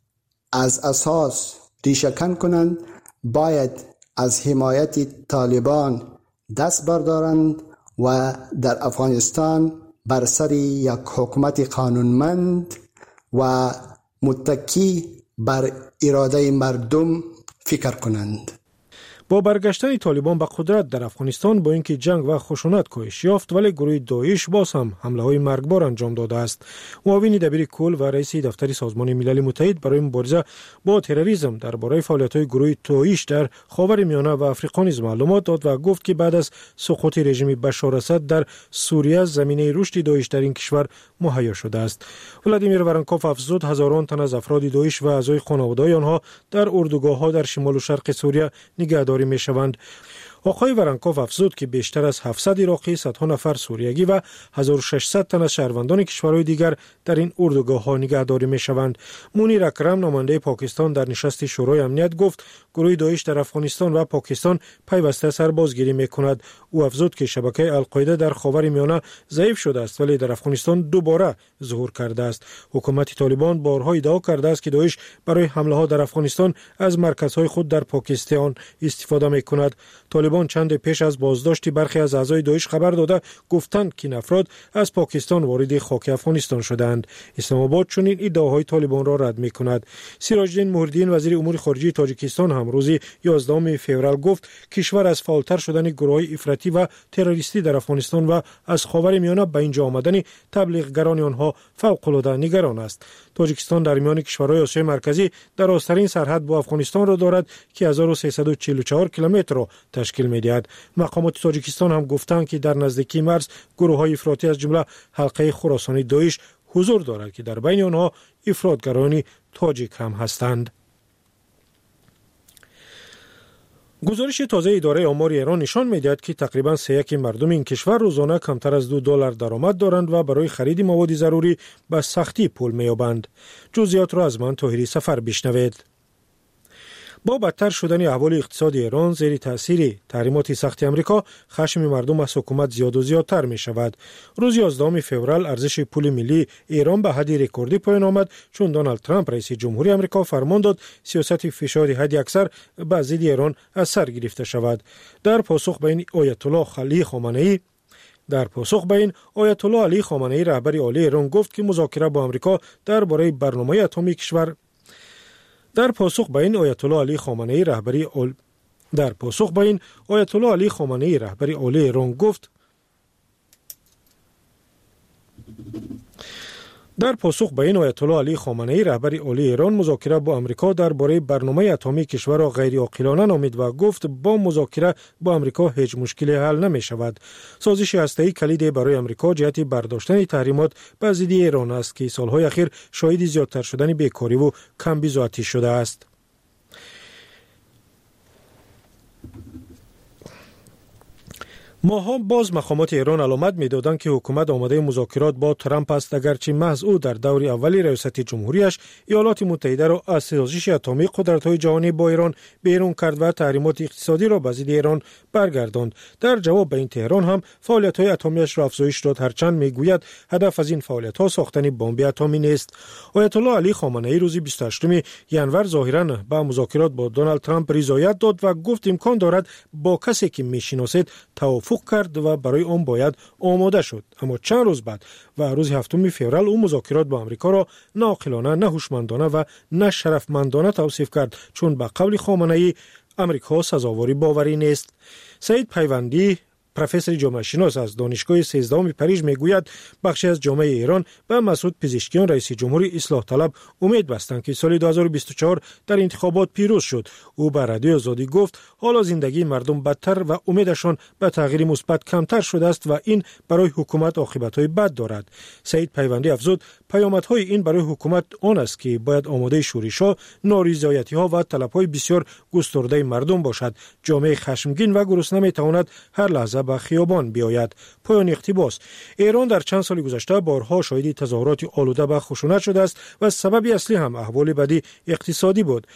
L: از اساس ریشه‌کن کنند، باید از حمایت طالبان دست بردارند و در افغانستان بر سر یک حکومت قانونمند و متکی بر اراده مردم فکر کنند.
B: با برگشتن طالبان به قدرت در افغانستان با اینکه جنگ و خشونت کاهش یافت، ولی گروه داعش باز هم حمله‌های مرگبار انجام داده است. معاون دبیر کل و رئیس دفتر سازمان ملل متحد برای مبارزه با تروریسم درباره فعالیت‌های گروه داعش در خاورمیانه و آفریقا نیز معلومات داد و گفت که بعد از سقوط رژیم بشار اسد در سوریه زمینه رشد داعش در این کشور مهیا شده است. ولادیمیر ورانکوف افزود هزاران تن از افراد داعش و اعضای خانواده‌های آنها در اردوگاه‌ها در شمال و شرق سوریه نگهداری می‌شوند. آقای ورانکوف افزود که بیشتر از 700 عراقی، صدها نفر سوریگی و 1600 تن از شهروندان کشورهای دیگر در این اردوگاه‌ها نگهداری می‌شوند. مونیر اکرم نماینده پاکستان در نشست شورای امنیت گفت گروه داعش در افغانستان و پاکستان پیوسته سربازگیری می‌کند. او افزود که شبکه القاعده در خاورمیانه ضعیف شده است ولی در افغانستان دوباره ظهور کرده است. حکومت طالبان بارها ادعا کرده است که داعش برای حمله‌ها در افغانستان از مرکزهای خود در پاکستان استفاده می‌کند. طالبان چند پیش از بازداشت برخی از اعضای داعش خبر داده گفتند که این افراد از پاکستان وارد خاک افغانستان شدند. اسلام آباد چنین ادعاهای طالبان را رد می‌کند. سراج الدین محردین وزیر امور خارجه تاجیکستان هم روز 11 فوریه گفت کشور از فعالتر شدن گروه‌های افراطی و تروریستی در افغانستان و از خاورمیانه به اینجا آمدن تبلیغگران آنها فوق‌العاده نگران است. تاجیکستان در میان کشورهای آسیای مرکزی درازترین سرحد با افغانستان را دارد که 1344 کیلومتر را تشکیل می‌دهد. مقامات تاجیکستان هم گفتند که در نزدیکی مرز گروه‌های افراطی از جمله حلقه خراسانی داعش حضور دارد که در بین آنها افراطگران تاجیک هم هستند. گزارش تازه اداره آمار ایران نشان می‌دهد که تقریباً 3/1 مردم این کشور روزانه کمتر از $2 درآمد دارند و برای خرید مواد ضروری به سختی پول می‌یابند. جزئیات را از من طاهری سفر بشنوید. با بدتر شدن احوال اقتصادی ایران زیر تاثیر تحریمات سخت آمریکا، خشم مردم از حکومت زیاد و زیادتر می شود. روز 11 فوریه ارزش پول ملی ایران به حد رکوردی پایان آمد چون دونالد ترامپ رئیس جمهوری آمریکا فرمان داد سیاست فشار حد اکثر به ضد ایران از سر گرفته شود. در پاسخ به این آیت الله علی خامنه‌ای رهبر عالی ایران گفت که مذاکره با آمریکا درباره برنامه اتمی کشور در پاسخ به این آیت الله علی خامنه‌ای رهبر عالی ایران گفت مذاکره با آمریکا درباره برنامه اتمی کشور را غیر عاقلانه نامید و گفت با مذاکره با آمریکا هیچ مشکلی حل نمی شود. سازش هسته‌ای کلید برای آمریکا جهت برداشتن تحریمات به ضد ایران است که سالهای اخیر شاهد زیادتر شدن بیکاری و کمبود آتش شده است. ماها باز مقامات ایران علامت می‌دادند که حکومت آماده مذاکرات با ترامپ است، اگرچه محض او در دور اولی ریاست جمهوریش ایالات متحده را از سازش اتمی قدرت‌های جهانی با ایران بیرون کرد و تحریمات اقتصادی را به ضد ایران برگرداند. در جواب به این تهران هم فعالیت‌های اتمیش را افزایش داد، هرچند می‌گوید هدف از این فعالیت‌ها ساختن بمب اتمی نیست. آیت الله علی خامنه‌ای روز 28 ژانویه ظاهراً به مذاکرات با دونالد ترامپ رضایت داد و گفت امکان دارد با کسی که می‌شناسید توافق کرد و برای آن باید آماده شد. اما چند روز بعد و روز 7 فوریه او مذاکرات با آمریکا را ناعاقلانه، نه هوشمندانه و نه شرفمندانه توصیف کرد، چون به قول خامنه‌ای آمریکا سزاوار باوری نیست. سعید پیوندی پروفسور جامعه شناس از دانشگاه 13 پاریژ میگوید بخشی از جامعه ایران به مسعود پزشکیان رئیس جمهوری اصلاح طلب امید بستند که سال 2024 در انتخابات پیروز شد. او به رادیو آزادی گفت حالا زندگی مردم بدتر و امیدشان به تغییر مثبت کمتر شده است و این برای حکومت عاقبت‌های بد دارد. سعید پیوندی افزود پیامدهای این برای حکومت آن است که باید آماده شورش‌ها، نارضایتی‌ها و طلب‌های بسیار گسترده مردم باشد. جامعه خشمگین و گرسنه می‌تواند هر لحظه به خیابان بیاید. پایان اقتباس. ایران در چند سال گذشته بارها شاهد تظاهرات آلوده به خشونت شده است و سبب اصلی هم احوال بدی اقتصادی بود.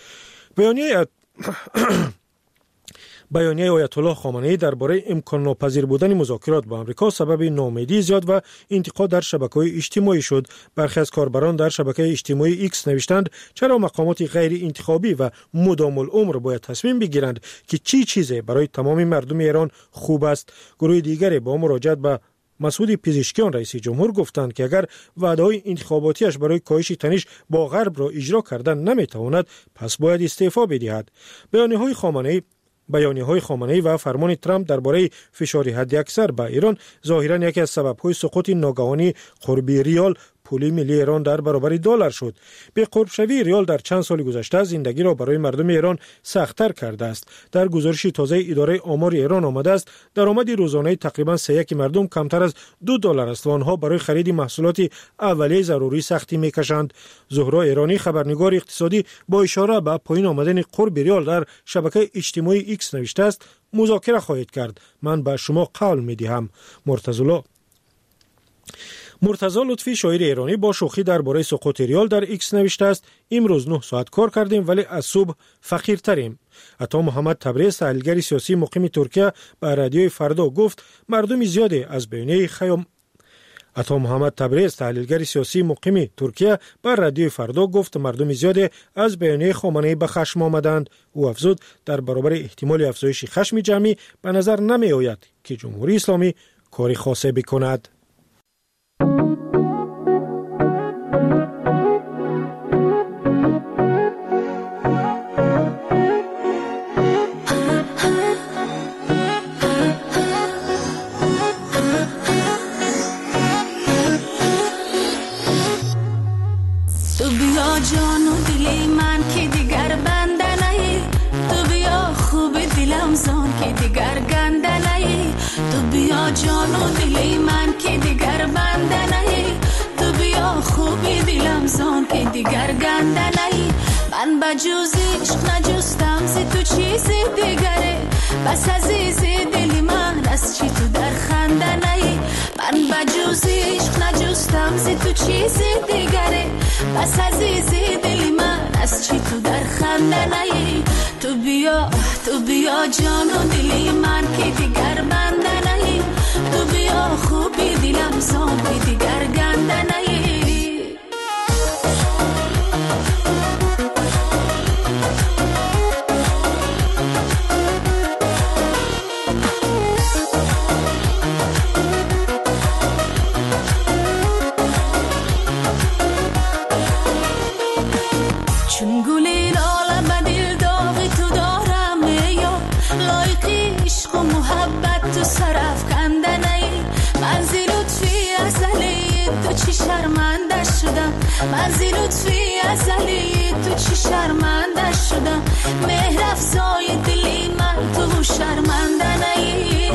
B: بیانیه آیت الله خامنه‌ای درباره امکان ناپذیر بودن مذاکرات با آمریکا سبب ناامیدی زیاد و انتقاد در شبکه‌های اجتماعی شد. برخی از کاربران در شبکه اجتماعی ایکس نوشتند چرا مقامات غیر انتخابی و مدام العمر باید تصمیم بگیرند که چی چیزی برای تمام مردم ایران خوب است. گروه دیگری با مراجعت به مسعود پزشکیان رئیس جمهور گفتند که اگر وعده‌های انتخاباتیش برای کاهش تنش با غرب را اجرا کردن نمی‌تواند پس باید استعفا بدهد. بیانیه‌های خامنه‌ای و فرمان ترامپ درباره فشار حداکثر به ایران ظاهراً یکی از سبب‌های سقوط ناگهانی قرب ریال پول ملی ایران در برابر دلار شد. به قرب شوی ریال در چند سال گذشته زندگی را برای مردم ایران سخت‌تر کرده است. در گزارش تازه اداره آمار ایران آمده است درآمد روزانه تقریباً 3/1 مردم کمتر از $2 است و آنها برای خرید محصولات اولیه ضروری سختی می‌کشند. زهرا ایرانی خبرنگار اقتصادی با اشاره به پایین آمدن قرب ریال در شبکه اجتماعی ایکس نوشته است مذاکره خواهید کرد. من به شما قول می‌دهم. مرتضی لطفی شاعر ایرانی با شوخی درباره سقوط ریال در ایکس نوشته است امروز 9 ساعت کار کردیم ولی از صبح فقیرتریم. عطا محمد تبریز تحلیلگر سیاسی مقیم ترکیه به رادیوی فردا گفت مردم زیادی از بیانیه خامنه‌ای به خشم آمدند. او افزود در برابر احتمال افزایش خشم جمعی به نظر نمی آید که جمهوری اسلامی کاری خاصی بکند.
M: جان و دلی من که دیگر بنده نهی تو بیا خوبی دلم زان که دیگر گنده نهی من بجوز عشق نجستم زی تو چیزی دیگره بس عزیزی دلی من از چی تو در خنده نهی من بجوز عشق نجستم زی تو چیزی دیگره بس عزیزی دلی من از چی تو در خنده نهی تو بیا جان و دلی من که دیگر بنده نهی تو بیا خوبی دلم زان که دیگر گنده نهی چون گلی لاله به دل داغی تو دارم یا لایقی عشق و محبت تو سرف کنده نهی من زی لطفی ازلی تو چی شرمنده شدم من زی لطفی ازلی تو چی شرمنده شدم مهر افزای دلی من تو شرمنده نهی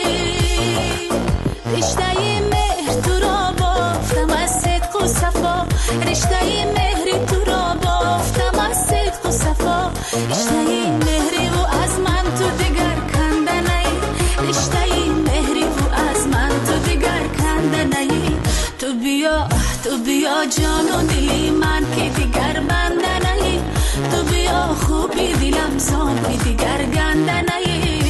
M: رشته مهر تو را بافتم از صدق و صفا رشته مهری تو را بافتم از صدق و صفا رشته مهری و از من تو دیگر کنده نهی رشته مهری و از من تو دیگر کنده نهی تو بیا جان و دلی من که دیگر بنده نهی تو بیا خوبی دلم زان که دیگر گنده نهی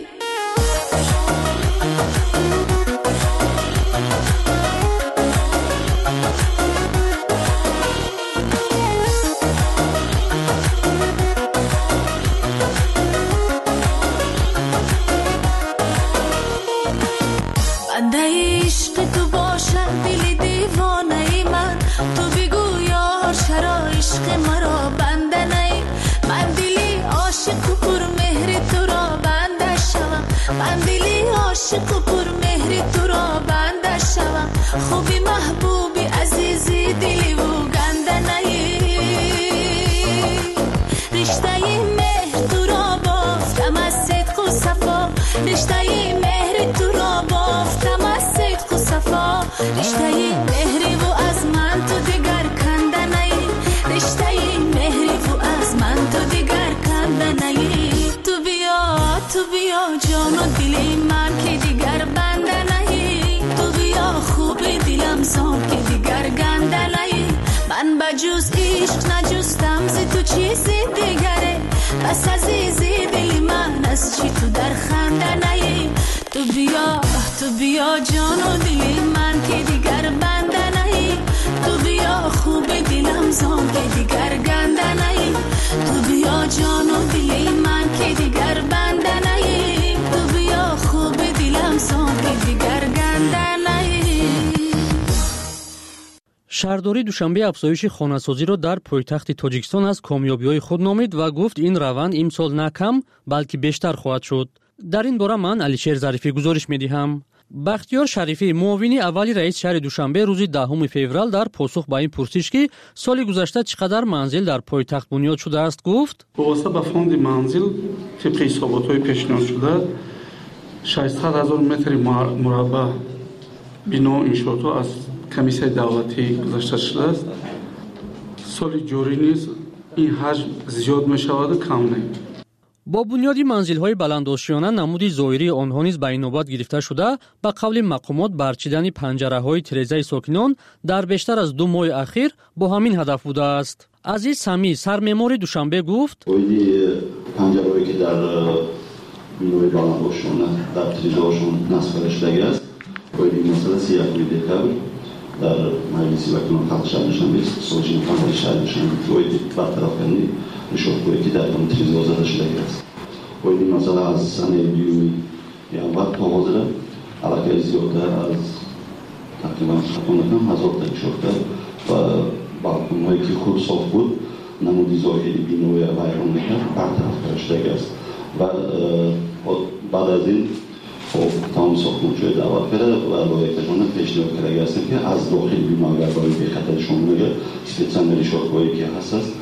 M: بنده عشق تو باشد دل دیوانه ای من تو بگو یار چرا عشق مرا بنده نهی من دلی عاشق و پر مهر تو را عاشق و پر مهری تو را بنده شوم خوبی محبوبی عزیزی دلی و گنده نهی رشته مهر تو را بافتم از صدق و صفا رشته مهر تو را بافتم از صدق و صفا رشته مهری و از من تو دیگر کنده نهی رشته مهری و از من تو دیگر کنده نهی تو بیا جان و دلی من که دیگر بنده نهی تو بیا خوب دلم زان که دیگر گنده نهی من بجز عشق نجستم ز تو چیزی دیگره پس عزیزی دلی من از چی تو در خنده نهی تو بیا جان و دلی من که دیگر بنده نهی تو بیا خوب دلم زان که دیگر گنده نهی تو بیا جان و دلی من که دیگر بنده نهی تو بیا خوب دلم زان که دیگر گنده نهی.
N: شهرداری دوشنبه افزایش خانه‌سازی را در پایتخت تاجیکستان از کامیابی‌های خود نامید و گفت این روند امسال نه کم بلکه بیشتر خواهد شد. در این باره من علیشیر ظریفی گزارش می‌دهم. بختیار شریفی معاون اولی رئیس شهر دوشنبه روز 10 فوریه در پاسخ به این پرسش که سال گذشته چقدر منزل در پایتخت بنیاد شده است گفت:
O: واسه به فوند منزل طبق حسابات‌های پیشنهاد شده 600,000 متر مربع بنا انشاءات از کمیسیون دولتی گذاشته شده است. سال جاری نیز این حجم زیاد می‌شود کم نه.
N: با بنیادی منزل‌های بلندآشیانه نمودی ظاهری آنها نیز به این نوبت گرفته شده به قول مقامات برچیدن پنجره‌های تیره‌ای ساکنان در بیشتر از 2 ماه اخیر با همین هدف بوده است. عزیز سمی سرمعمار دوشنبه گفت:
P: پنجره‌هایی که در بنای بلندآشیانه در تیره‌هاشون نصب شده است باید مثلا 3 هفته قبل در مجلس وکیلان خلق شهر دوشنبه سازمان فنی شهر دوشنبه باید برطرف کنید نشان‌هایی که در اون تیره‌ها زده شده است. باید مثلا از سنه بیومی یا وقت تا حاضر علاقه زیاده از تقریبا خطانکم 1000 تا نشان‌ها و بالکن‌هایی که خود صاف بود نمودی ظاهری بینای ویران می‌کرد برطرف شده است و بعد از این تمام ساختمان‌های دعوت کرده و لایحه‌شون پیشنهاد کرده است که از داخل بنا اگر برای بخطر شامل اسپیڅن نشان‌هایی که هست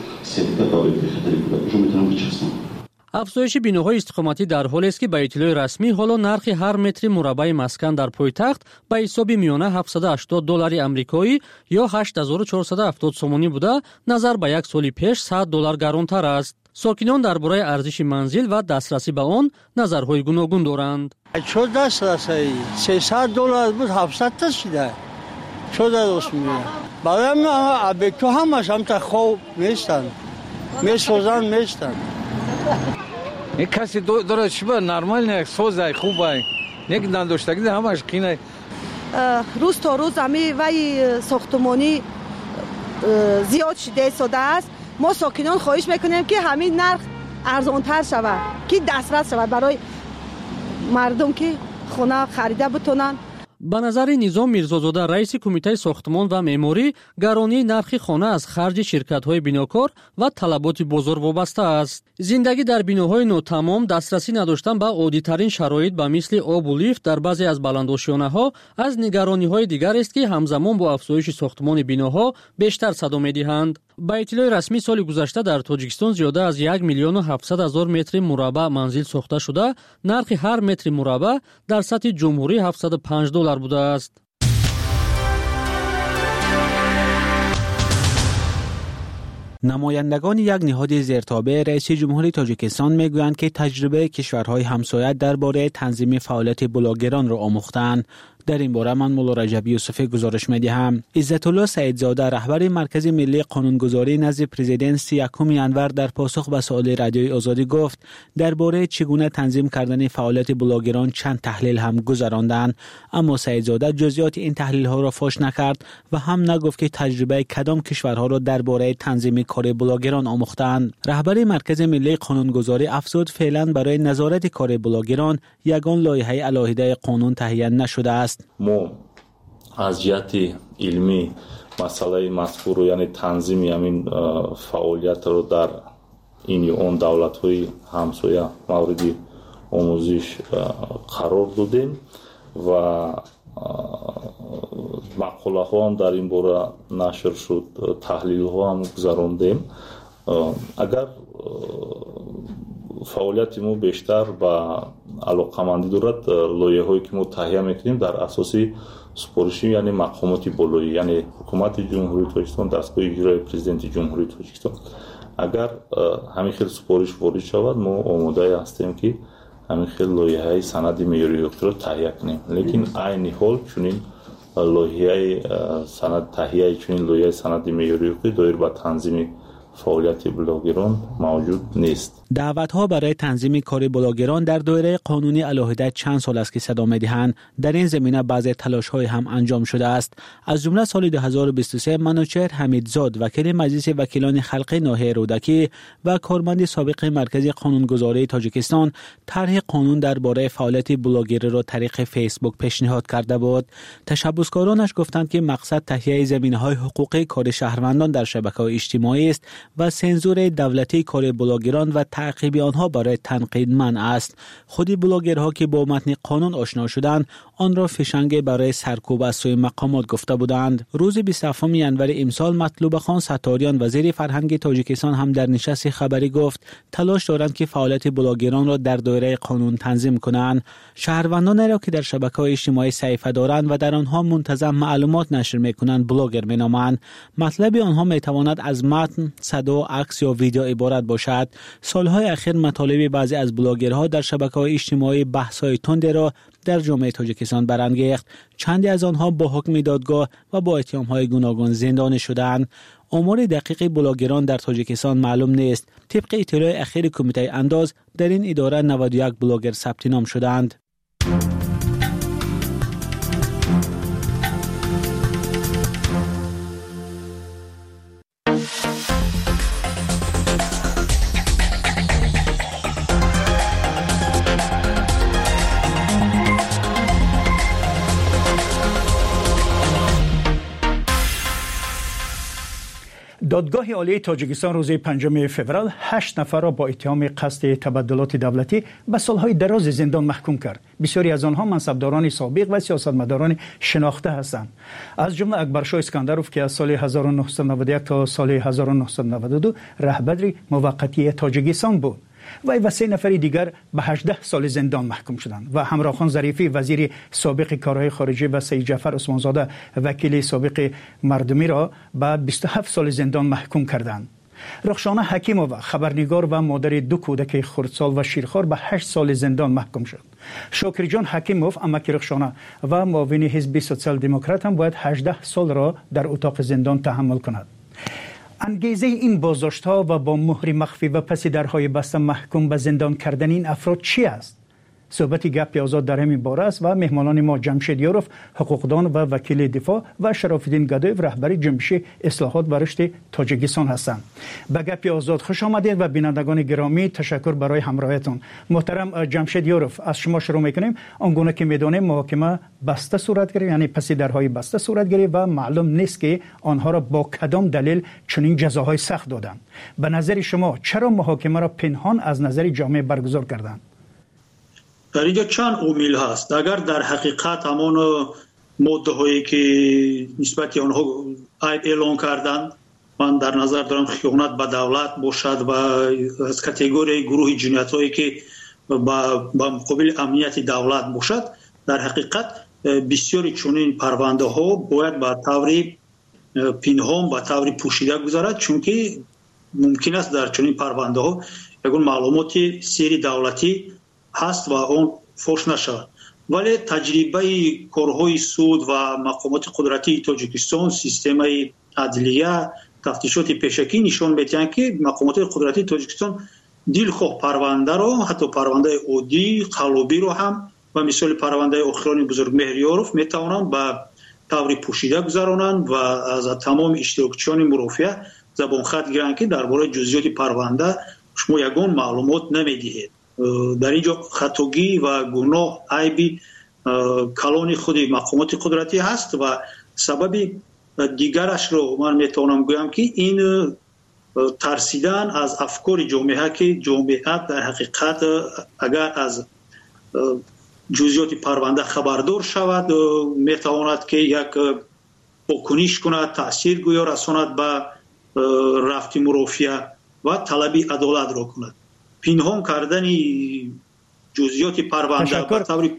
N: افزایش بیناهای استقامتی در حالی است که به اطلاع رسمی حالا نرخ هر متر مربع مسکن در پایتخت به حساب میانه $780 آمریکایی یا 8470 سومانی بوده نظر به یک سال پیش $100 گرانتر است. ساکنان درباره ارزش منزل و دسترسی به آن نظرهای گوناگون دارند.
Q: چه دسترسی؟ $300 بود 700 تا شده. چه درست میگه؟ برای من به تو همش هم تا خوب نیستن میسوزن میستن
R: یک کسی داره چیبه نرمال نه سوزه خوبه یک نداشتگی همش قینه
S: روز تا روز همی وی ساختمانی زیاد شده است. ما ساکنان خواهش میکنیم که همین نرخ ارزانتر شود که دسترس شود برای مردم که خونه خریده بتونن.
N: به نظر نظام میرزازاده رئیس کمیته ساختمان و معماری گرانی نرخ خانه از خرج شرکت‌های بناکار و طلبات بازار وابسته است. زندگی در بناهای ناتمام دسترسی نداشتن به عادی‌ترین شرایط به مثل آب و لیفت در بعضی از بلندآشیانه‌ها از نگرانی‌های دیگر است که همزمان با افزایش ساختمان بناها بیشتر صدا می‌دهند. با اطلاع رسمی سال گذشته در تاجیکستان زیاده از 1,700,000 متر مربع منزل ساخته شده، نرخ هر متر مربع در سطح جمهوری $705 بوده است.
T: نمایندگان یک نهاد زیرتابع رئیس جمهوری تاجیکستان میگویند که تجربه کشورهای همسایه درباره تنظیم فعالیت بلاگران را آموختند. در این باره من مولا رجبی یوسفی گزارش می‌دهم. عزت الله سعیدزاده رهبر مرکز ملی قانونگذاری نزد پرزیدنت 1 ینور در پاسخ به سوال رادیوی آزادی گفت درباره چگونه تنظیم کردن فعالیت بلاگران چند تحلیل هم گذراندند، اما سعیدزاده جزئیات این تحلیل‌ها را فاش نکرد و هم نگفت که تجربه کدام کشورها را درباره تنظیم کار بلاگران آموختند. رهبر مرکز ملی قانونگذاری افزود فعلا برای نظارت کار بلاگران یگان لایحه علاهده قانون تهیه نشده است.
U: ما از جهت علمی مسئله مذکور رو یعنی تنظیم همین فعالیت رو در این اون دولت‌های همسایه موردی آموزش قرار دادیم و مقاله ها هم در این باره نشر شد، تحلیل ها هم گذراندیم. اگر فعالیت ما بیشتر با علاقمندی دارد، لایحه هایی که ما تهیه میکنیم در اساس سپارشی یعنی مقامات بالایی، یعنی حکومت جمهوری تاجیکستان، دستگاه اجرایی پرزیدنت جمهوری تاجیکستان، اگر همین خیلی سپارش وارد شود ما آماده هستیم که همین خیلی لایحه سند معیاری حقوقی را تهیه کنیم. لیکن عین حال چنین لایحه سند تهیه چنین لایحه سند معیاری حقوقی دایر به تنظیم فعالیت بلاگران موجود نیست.
T: دعوت‌ها برای تنظیم کار بلاگران در دایره قانونی علیحده چند سال است که صدا می‌دهند. در این زمینه بعضی تلاش‌های هم انجام شده است. از جمله سال 2023 منوچهر حمیدزاد وکیل مجلس وکیلان خلقی ناحیه رودکی و کارمند سابق مرکز قانونگذاری تاجیکستان طرح قانون درباره فعالیت بلاگری را طریق فیسبوک پیشنهاد کرده بود. تشبثکارانش گفتند که مقصد تهیه زمینه‌های حقوقی کار شهروندان در شبکه‌های اجتماعی است و سنزور دولتی کار بلاگران و تعقیب آنها برای تنقید منع است. خود بلاگرها که با متن قانون آشنا شدند آن را فشنگ برای سرکوب از سوی مقامات گفته بودند. روز 27 ینور امسال مطلوب خان ستاریان وزیر فرهنگ تاجیکستان هم در نشست خبری گفت تلاش دارند که فعالیت بلاگران را در دایره قانون تنظیم کنند. شهروندان را که در شبکه‌های اجتماعی صفحه دارند و در آنها منتظم معلومات نشر می‌کنند بلاگر می‌نامند. مطلب آنها می‌تواند از متن، صدا، عکس یا ویدیو عبارت باشد. سالهای اخیر مطالب بعضی از بلاگرها در شبکه‌های اجتماعی بحث‌های تند را در جامعه تاجیکستان برانگیخت. چندی از آنها با حکم دادگاه و با اتهام‌های گوناگون زندانی شدند. آمار دقیق بلاگران در تاجیکستان معلوم نیست. طبق اطلاع اخیر کمیته انداز در این اداره 91 بلاگر ثبت نام شدند.
D: دادگاه عالی تاجیکستان روز 5 فوریه 8 نفر را با اتهام قصد تبادلات دولتی به سالهای دراز زندان محکوم کرد. بسیاری از آنها منصبداران سابق و سیاستمداران شناخته هستند. از جمله اکبرشاه اسکندروف که از سال 1991 تا سال 1992 رهبر موقتی تاجیکستان بود. و 3 نفر دیگر به 18 سال زندان محکوم شدند و همراه خان ظریفی وزیر سابق کارهای خارجه و سید جعفر عثمانزاده وکیل سابق مردمی را به 27 سال زندان محکوم کردند. رخشانه حکیمووا خبرنگار و مادر 2 کودک خردسال و شیرخوار به 8 سال زندان محکوم شد. شاکر جان حکیموف امک رخشانه و معاون حزب سوسیال دموکرات هم باید 18 سال را در اتاق زندان تحمل کند. انگیزه این بازداشت‌ها و با مهر مخفی و پس درهای بسته محکوم به زندان کردن این افراد چی است؟ صحبت گپ آزاد در همین باره است و مهمانان ما جمشید یاروف حقوقدان و وکیل دفاع و شراف‌الدین گدایف رهبر جنبش اصلاحات و رشد تاجیکستان هستند. به گپ آزاد خوش آمدید و بینندگان گرامی تشکر برای همراهیتون. محترم جمشید یاروف، از شما شروع می‌کنیم. آنگونه که می‌دانیم محاکمه بسته صورت گرفت، یعنی پس درهای بسته صورت گرفت و معلوم نیست که آنها را با کدام دلیل چنین جزاهای سخت دادند. به نظر شما چرا محاکمه را پنهان از نظر جامعه برگزار کردند؟
E: در اینجا چند عامل هست. اگر در حقیقت همان ماده هایی که نسبت آنها اعلان کردند، من در نظر دارم خیانت به دولت باشد و از کاتگوری گروه جنایت هایی که با مقابل امنیت دولت باشد، در حقیقت بسیاری چنین پرونده ها باید به طور پنهان به طور پوشیده گذرد، چون که ممکن است در چنین پرونده ها یگان معلومات سری دولتی هست و اون فوش نشود. ولی تجربه کارهای سود و مقامات قدرتی تاجیکستان، سیستم عدلیه، تفتیشات پیشکی نشان می‌دهند که مقامات قدرتی تاجیکستان دلخواه پرونده را، حتی پرونده عادی قلابی را هم و مثال پرونده اخران بزرگ مهریاروف میتوانند به طور پوشیده گذرانند و از تمام اشتراکچیان مرافعه زبان خط گیرند که درباره جزئیات پرونده شما یگان معلومات نمیدهید. در اینجا خطاگی و گناه عیبی کلان خود مقامات قدرتی هست و سبب دیگرش رو من میتونم گویم که این ترسیدن از افکار جامعه که جامعه در حقیقت اگر از جزئیات پرونده خبردار شود میتواند که یک واکنش کند، تاثیرگویی رساند به رفت مرافعه و طلب عدالت را کند. پنهان کردن جزئیات پرونده به طور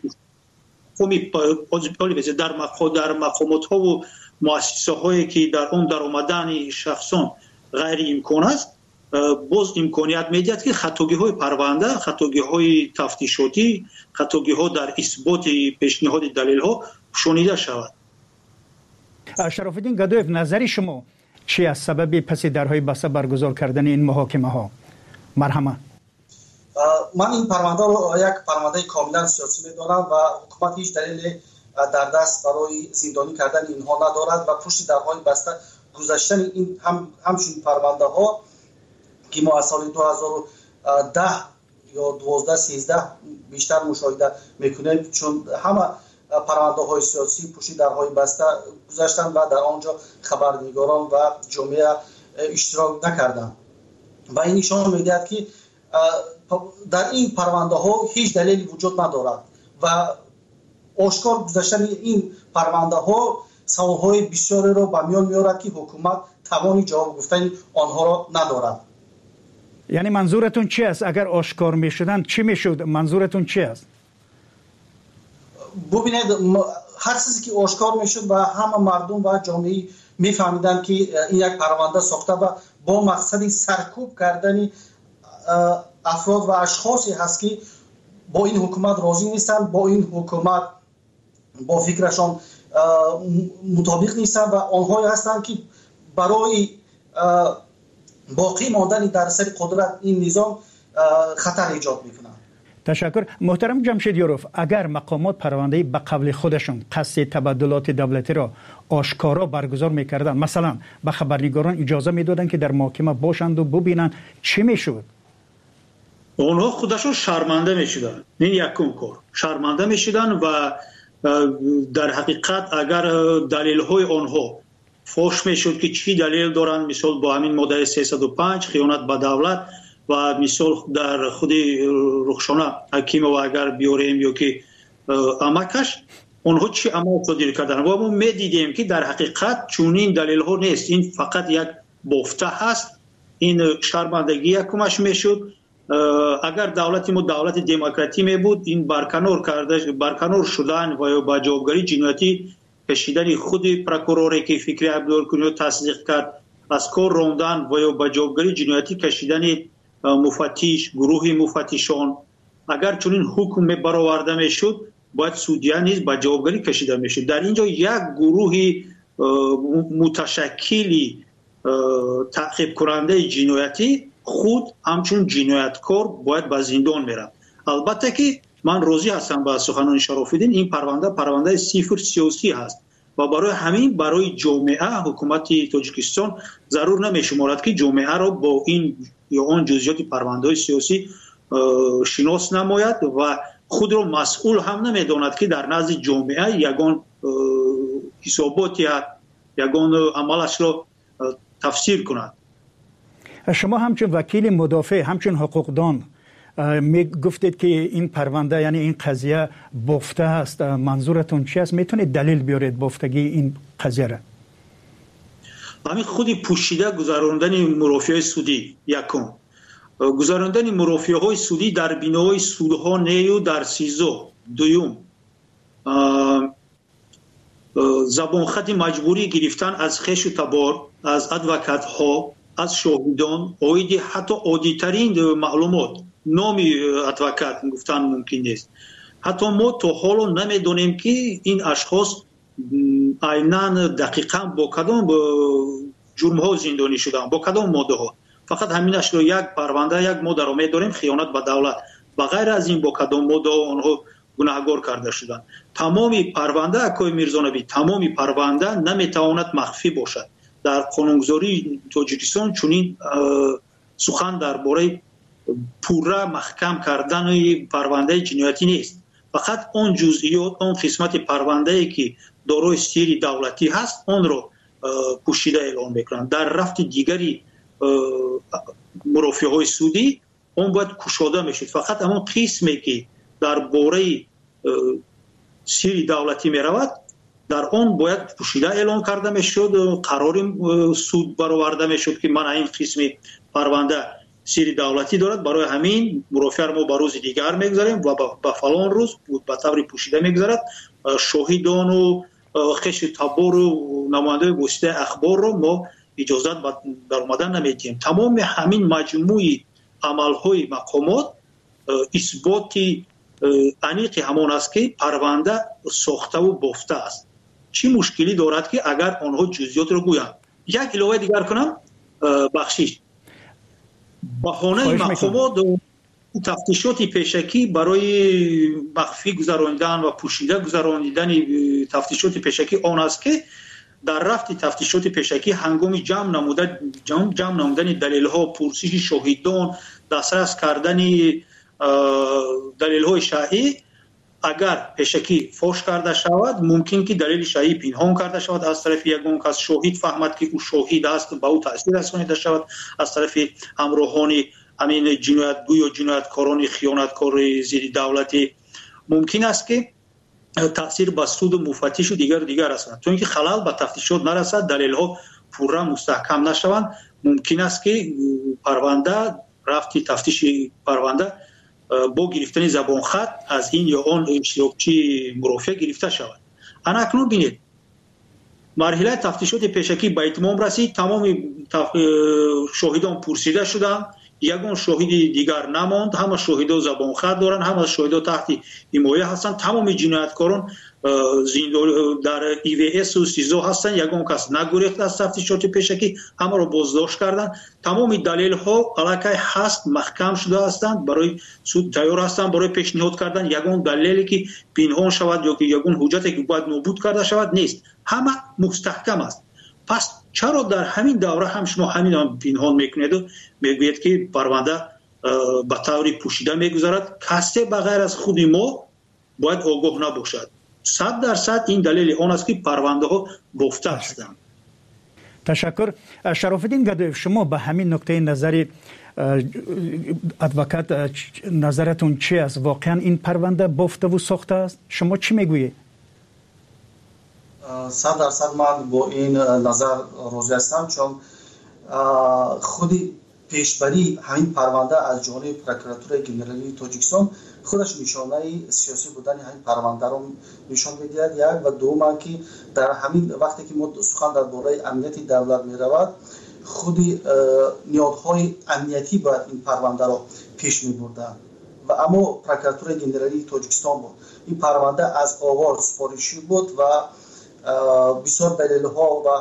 E: در مقامات ها و مؤسسه هایی که در آن درآمدن شخصان غیر امکان است، باز امکانیت میدهد که خطاگی های پرونده، خطاگی های تفتیشاتی، خطاگی ها در اثبات پیشنهاد دلیل ها شنیده شود.
D: شرف الدین گدایف، نظر شما چی از سبب پس درهای بسته برگزار کردن این محاکمه ها؟ مرحمت.
F: من این پرونده رو یک پرونده کاملا سیاسی میدانم و حکومت هیچ دلیل در دست برای زندانی کردن اینها ندارد و پشت درهای بسته گذاشتن این همچون پرونده ها که ما از سال 2010 یا 12-13 بیشتر مشاهده میکنیم، چون همه پرونده های سیاسی پشت درهای بسته گذاشتن و در آنجا خبرنگاران و جامعه اشتراک نکردند و این نشان میدهد که در این پرونده ها هیچ دلیلی وجود ندارد و آشکار گذاشتن این پرونده ها سوالهای بسیاری را به میان میارد که حکومت توانی جواب گفتن آنها را ندارد.
D: یعنی منظورتون چی است؟ اگر آشکار میشدن چی میشد؟ منظورتون چی است؟
F: ببینید، هر چیزی که آشکار میشد و همه مردم و جامعه میفهمیدن که این یک پرونده ساخته و با مقصد سرکوب کردن افراد و اشخاصی هست که با این حکومت راضی نیستند، با این حکومت با فکرشان مطابق نیستند و آنهایی هستند که برای باقی ماندن در سر قدرت این نظام خطر ایجاد میکنند.
D: تشکر. محترم جمشید یوروف، اگر مقامات پرونده به قبل خودشون قصد تبادلات دولتی را آشکارا برگزار میکردن، مثلا به خبرنگاران اجازه میدادن که در محاکمه باشند و ببینن، چی میشد؟
E: اونها خودشون شرمنده میشدن. این یکم کار شرمنده میشدن و در حقیقت اگر دلیل های آنها فوش میشد که چی دلیل دارن، مثال با همین ماده 305 خیانت به دولت و مثال در خود رخشانه حکیم و اگر بیاریم یا که امکش اونها چی عمل صادر کردن و ما میدیدیم که در حقیقت چونین دلیل ها نیست، این فقط یک بافته هست. این شرمندگی یکمش میشد. اگر دولت ما دولت دموکراتی می بود، این برکنار شدن و با جوابگری جنایتی کشیدن خود پروکوروری که فکری عبدالکنی تصدیق کرد، از کار راندن و با جوابگری جنایتی کشیدن مفتش، گروه مفتشان، اگر چنین حکم برآورده میشد باید سودیا نیز با جوابگری کشیده میشد. در اینجا یک گروه متشکلی تعقیب کننده جنایتی خود همچون جنایتکار باید به زندان میره. البته که من راضی هستم با سخنان شرف الدین، این پرونده صفر سیاسی هست و برای همین برای جامعه حکومت تاجیکستان ضرور نمیشمارد که جامعه را با این یا آن جزئیات پرونده سیاسی شناس نماید و خود را مسئول هم نمیداند که در نزد جامعه یگان حسابات یا یگان عملش را تفسیر کند.
D: شما همچون وکیل مدافع، همچون حقوقدان می گفتید که این پرونده یعنی این قضیه بافته است، منظورتون چی است؟ میتونید دلیل بیارید بافتگی این قضیه را؟
E: همین خودی پوشیده گذراندن مرافعه سودی، یکم گذراندن مرافعه های سودی در بینای سودها نیو در سیزو، دویم زبان خط مجبوری گرفتن از خش و تبار، از ادوکات ها، از شاهدان، اویدی حتی عادی‌ترین معلومات، نامی ادوکات گفتن ممکن نیست. حتی ما تا حالا نمیدونیم که این اشخاص عیناً دقیقاً با کدام جرم ها زندانی شدن، با کدام ماده ها. فقط همینش رو یک پرونده، یک ماده رو میدونیم خیانت به دولت، و غیر از این با کدام ماده آنها گناهکار کرده شدن. تمامی پرونده اکای میرزانبی، تمامی پرونده نمیتواند مخفی باشد. در قانونگذاری تاجیکستان چنین سخن درباره پوره محکم کردن پرونده جنایتی نیست. فقط اون جزئیات، اون قسمت پرونده که دارای سیر دولتی هست اون رو پوشیده اعلام میکنن. در رفت دیگری مرافعه های سودی اون باید کشاده میشد. فقط همون قسمی که дар бораи сири давлатӣ меравад, дар он бояд пӯшида эълон карда мешуд, қарори суд бароварда мешуд ки мана ин қисми парванда сири давлатӣ дорад, барои ҳамин мурофиаро мо ба рӯзи дигар мегузарем ва ба фалон рӯз ба таври пӯшида мегузарад. шоҳидону хеши табору намояндаи воситаи ахборро мо иҷозат дар омадан намедиҳем. тамоми ҳамин маҷмӯи амалҳои мақомот исботи аниқи ҳамон аст ки парванда сохтаву бофта аст. чӣ мушкилӣ дорад ки агар онҳо ҷузъиётро гӯянд? Як иловаи дигар кунам, бахшиш. баҳонаи мақомот тафтишоти пешакӣ барои махфӣ гузаронидан ва пӯшида гузаронидани тафтишоти пешакӣ он аст ки дар рафти тафтишоти пешакӣ ҳангоми ҷамъ намудани далелҳо, пурсиши шоҳидон, дастрас кардани далелҳои шаръӣ, агар пешакӣ фош карда шавад, мумкин ки далели шаръӣ пинҳон карда шавад аз тарафи ягон кас, шоҳид фаҳмад ки ӯ шоҳид аст, ба ӯ таъсир расонида шавад аз тарафи ҳамроҳони ҳамин ҷиноятгӯ ё ҷинояткорони хиёнаткори зидди давлатӣ. мумкин аст ки таъсир ба суду муфаттишу дигар расонад. то ин ки халал ба тафтишот нарасад, далелҳо пурра мустаҳкам нашаванд, мумкин аст ки парванда, рафти тафтиши парванда бо гирифтани забонхат аз ин ё он иштирокчии мурофиа гирифта шавад. анакнун бинед, марҳилаи тафтишоти пешакӣ ба итмом расид, тамоми шоҳидон пурсида шуданд, ягон шоҳиди дигар намонд, ҳама шоҳидо забонхат доранд, ҳама шоҳидо таҳти ҳимоя ҳастанд, тамоми ҷинояткорон дар ИВС СИЗО ҳастанд, ягон кас нагурехт аз тафтишоти пешакӣ, ҳамаро боздошт карданд. тамоми далелҳо аллакай ҳаст, маҳкам шуда ҳастанд, барои суд тайёр ҳастанд барои пешниҳод кардан. ягон далеле ки пинҳон шавад ё ки ягон ҳуҷҷате ки бояд нобуд карда шавад нест, ҳама мустаҳкам аст. пас чаро дар ҳамин давра ҳам шумо ҳаминро пинҳон мекунеду мегӯед ки парванда ба таври пӯшида мегузарад? касе ба ғайр аз худи мо бояд огоҳ набошад. 100% ин далели он аст ки парвандаҳо бофта ҳастанд.
D: ташаккур. шарофиддин гадоев, шумо ба ҳамин нуқтаи назари адвокат назаратун чи аст? воқеан ин парванда бофтаву сохта аст? шумо чӣ мегӯед?
F: 100% ман бо ин назар розӣ ҳастам, чун худи пешбарии ҳамин парванда аз ҷониби прокуратураи генералии Тоҷикистон худаш нишонаи сиёсӣ будани ҳамин парвандаро нишон медиҳад. як ва дуввуман ки дар ҳамин вақте ки мо сухан дар бораи амнияти давлат меравад, худи ниҳодҳои амниятӣ бояд ин парвандаро пеш мебурданд ва аммо прокуратураи генералии Тоҷикистон буд. ин парванда аз оғоз супоришӣ буд ва бисёр далелҳо ва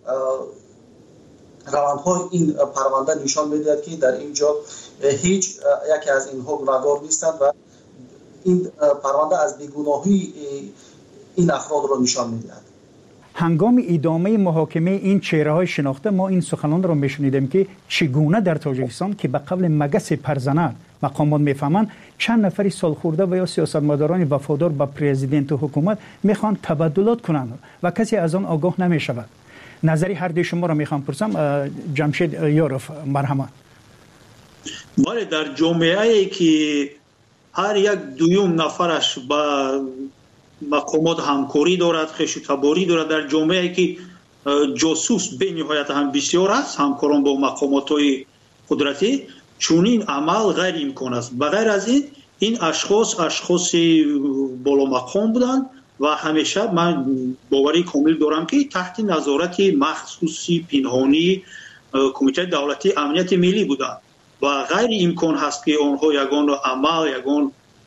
F: равандҳои ин парванда нишон медиҳад ки дар ин ҷо ҳеҷ яке аз инҳо гунаҳгор нестанд ва ин парванда аз бегуноҳии ин афродро нишон медиҳад.
D: ҳангоми идомаи муҳокимаи ин чеҳраҳои шинохта мо ин суханонро мешунидем ки чӣ гуна дар Тоҷикистон ки ба қавли магаси парзанат мақомот мефаҳманд чанд нафари солхӯрда ва ё сиёсатмадорони вафодор ба президенту ҳукумат мехоҳанд табаддулот кунанд ва касе аз он огоҳ намешавад. назари ҳардуи шуморо мехоҳам пурсам. ҷамшед ёров, марҳамат.
E: бале, дар ҷомеае ки ҳар як дуюм нафараш ба мақомот ҳамкорӣ дорад, хешутаборӣ дорад, дар ҷомеае ки ҷосус бениҳоят ҳам бисёр аст, ҳамкорон бо мақомотҳои қудратӣ, чунин амал ғайриимкон аст. ба ғайр аз ин ашхоси боломақом буданд ва ҳамеша ман боварии комил дорам ки таҳти назорати махсуси пинҳонии кумитаи давлатии амнияти миллӣ буданд ва ғайриимкон ҳаст ки онҳо ягон амал, ягон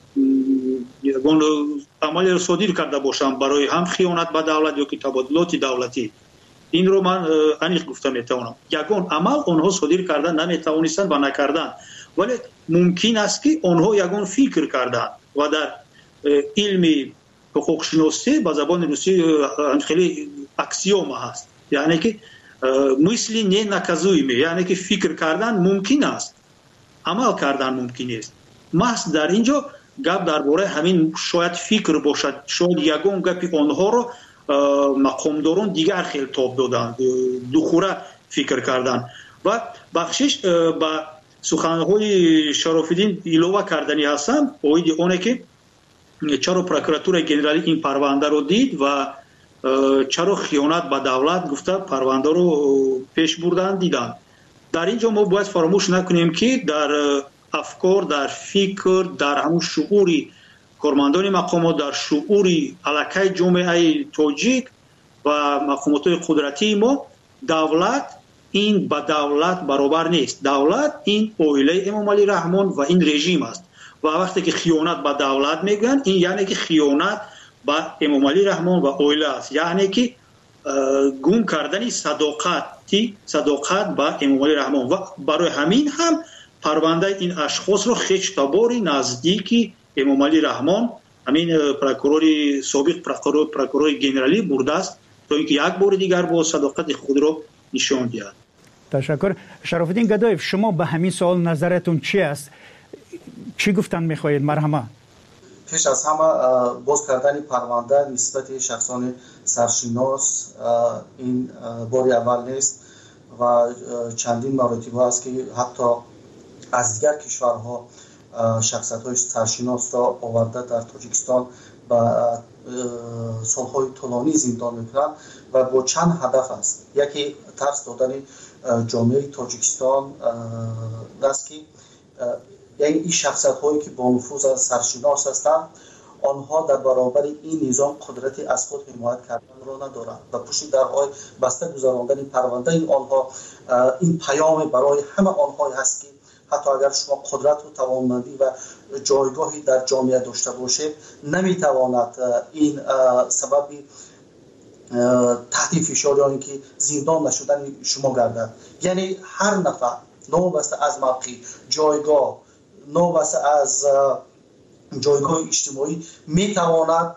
E: амалеро содир карда бошанд барои ҳам хиёнат ба давлат ё ки табодилоти давлатӣ. инро ман аниқ гуфта метавонам. ягон амал онҳо содир карда наметавонистанд ва накарданд, вале мумкин аст ки онҳо ягон фикр карданд ва дар илми ҳуқуқшиносӣ ба забони русӣ хеле аксиома ҳаст, яъне ки мисли не наказуемые, яъне ки фикр кардан мумкин аст, амал кардан мумкин нест. маҳз дар ин ҷо гап дар бораи ҳамин шояд фикр бошад. шояд ягон гапи онҳоро мақомдорон дигар хелтоб доданд, духура фикр карданд. ва бахшиш ба суханҳои Шарофиддин илова карданӣ ҳастам оиди оне ки چرا پروکراتور گنرالی این پرونده رو دید و چرا خیانت به دولت گفته پرونده رو پیش بردن دیدن. در اینجا ما باید فراموش نکنیم که در افکار، در فکر، در همون شعوری کارمندان مقامات، در شعوری علاقه جامعه تاجیک و مقامات قدرتی ما، دولت این با دولت برابر نیست. دولت این عائله امام علی رحمان و این رژیم است و وقتی که خیانت به دولت میگن این یعنی که خیانت به امام علی رحمان و عائله است، یعنی که گم کردن صداقت به امام علی رحمان و برای همین هم پرونده این اشخاص رو خیش تباری نزدیکی امام علی رحمان همین پروکورور سابق پروکورور گنرالی برده است تا اینکه یک بار دیگر با صداقت خود رو نشان دهد.
D: تشکر. شرف الدین گدایف، شما به همین سوال نظرتون چی است؟ چی گفتن میخواهید؟ مرحبا.
F: پیش از همه باز کردن پرونده نسبت شخصان سرشناس این بار اول نیست و چندین مراتب است که حتی از دیگر کشورها شخصیت‌های سرشناس را آورده در تاجیکستان و سالهای طولانی زندان میکنند و با چند هدف است. یکی ترس دادن جامعه تاجیکستان است که یعنی این شخصیت‌هایی که با نفوذ سرشناس هستند آنها در برابر این نظام قدرتی از خود حمایت کردن را ندارند و پشت درهای بسته گذراندن پرونده آنها این پیام برای همه آنها هست که حتی اگر شما قدرت و توانمندی و جایگاهی در جامعه داشته باشید نمیتواند این سبب تحت فشار یا اینکه زندان نشدن شما گردد. یعنی هر نفر نوبسته از موقع جایگاه، نوبسته از جایگاه اجتماعی میتواند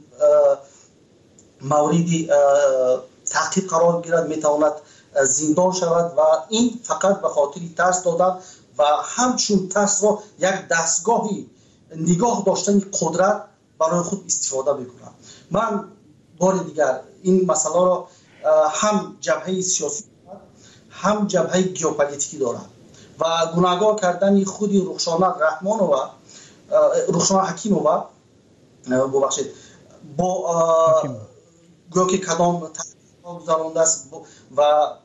F: مورد تحقیق قرار گیرد، میتواند زندان شود و این فقط به خاطر ترس دادن و همچون ترس را یک دستگاهی نگاه داشتن قدرت برای خود استفاده میکنم. من بار دیگر این مسئله را هم جبهه سیاسی هم جبهه گیوپولیتیکی دارم و گناهگار کردن خود رخشانه رحمانووا، رخشانه حکیمووا ببخشید با گویا که کدام تحقیق گذرانده است و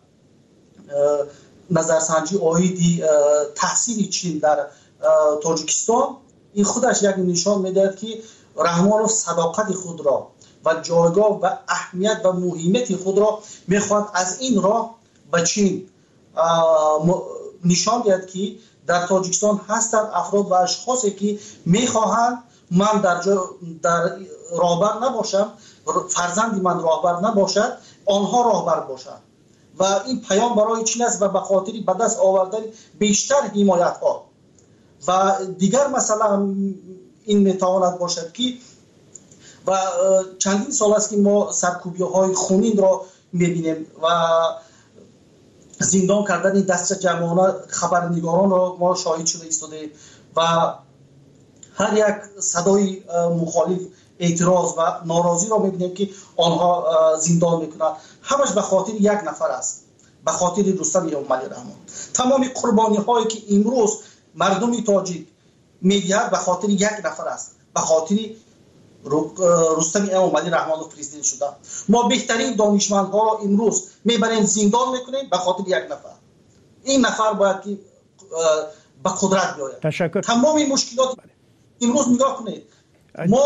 F: نظرسنجی آیدی تحصیل چین در تاجیکستان این خودش یک نشان میدهد که رحمانوف صداقت خود را و جایگاه و اهمیت و مهمیت خود را میخواد از این راه به چین نشان دهد که در تاجیکستان هستند افراد و اشخاصی که میخواهند من در راهبر نباشم، فرزند من راهبر نباشد، آنها راهبر باشند و این پیام برای چین است و به خاطر به دست آوردن بیشتر حمایت ها و دیگر مثلا این میتواند باشد که و چندین سال است که ما سرکوبی های خونین را میبینیم و زندان کردن دست جمعانه خبرنگاران را ما شاهد شده ایستاده و هر یک صدای مخالف اعتراض و ناراضی را میبینیم که آنها زندان میکنند. همش به خاطر یک نفر است، به خاطر رستم امام علی رحمان. تمام قربانی هایی که امروز مردم تاجیک میدهد به خاطر یک نفر است، به خاطر رستم امام علی رحمان پرزیدنت شده. ما بهترین دانشمندها را امروز میبریم زندان میکنیم به خاطر یک نفر. این نفر باید که به قدرت بیاید.
D: تشکر.
F: تمام این مشکلات امروز نگاه کنید، ما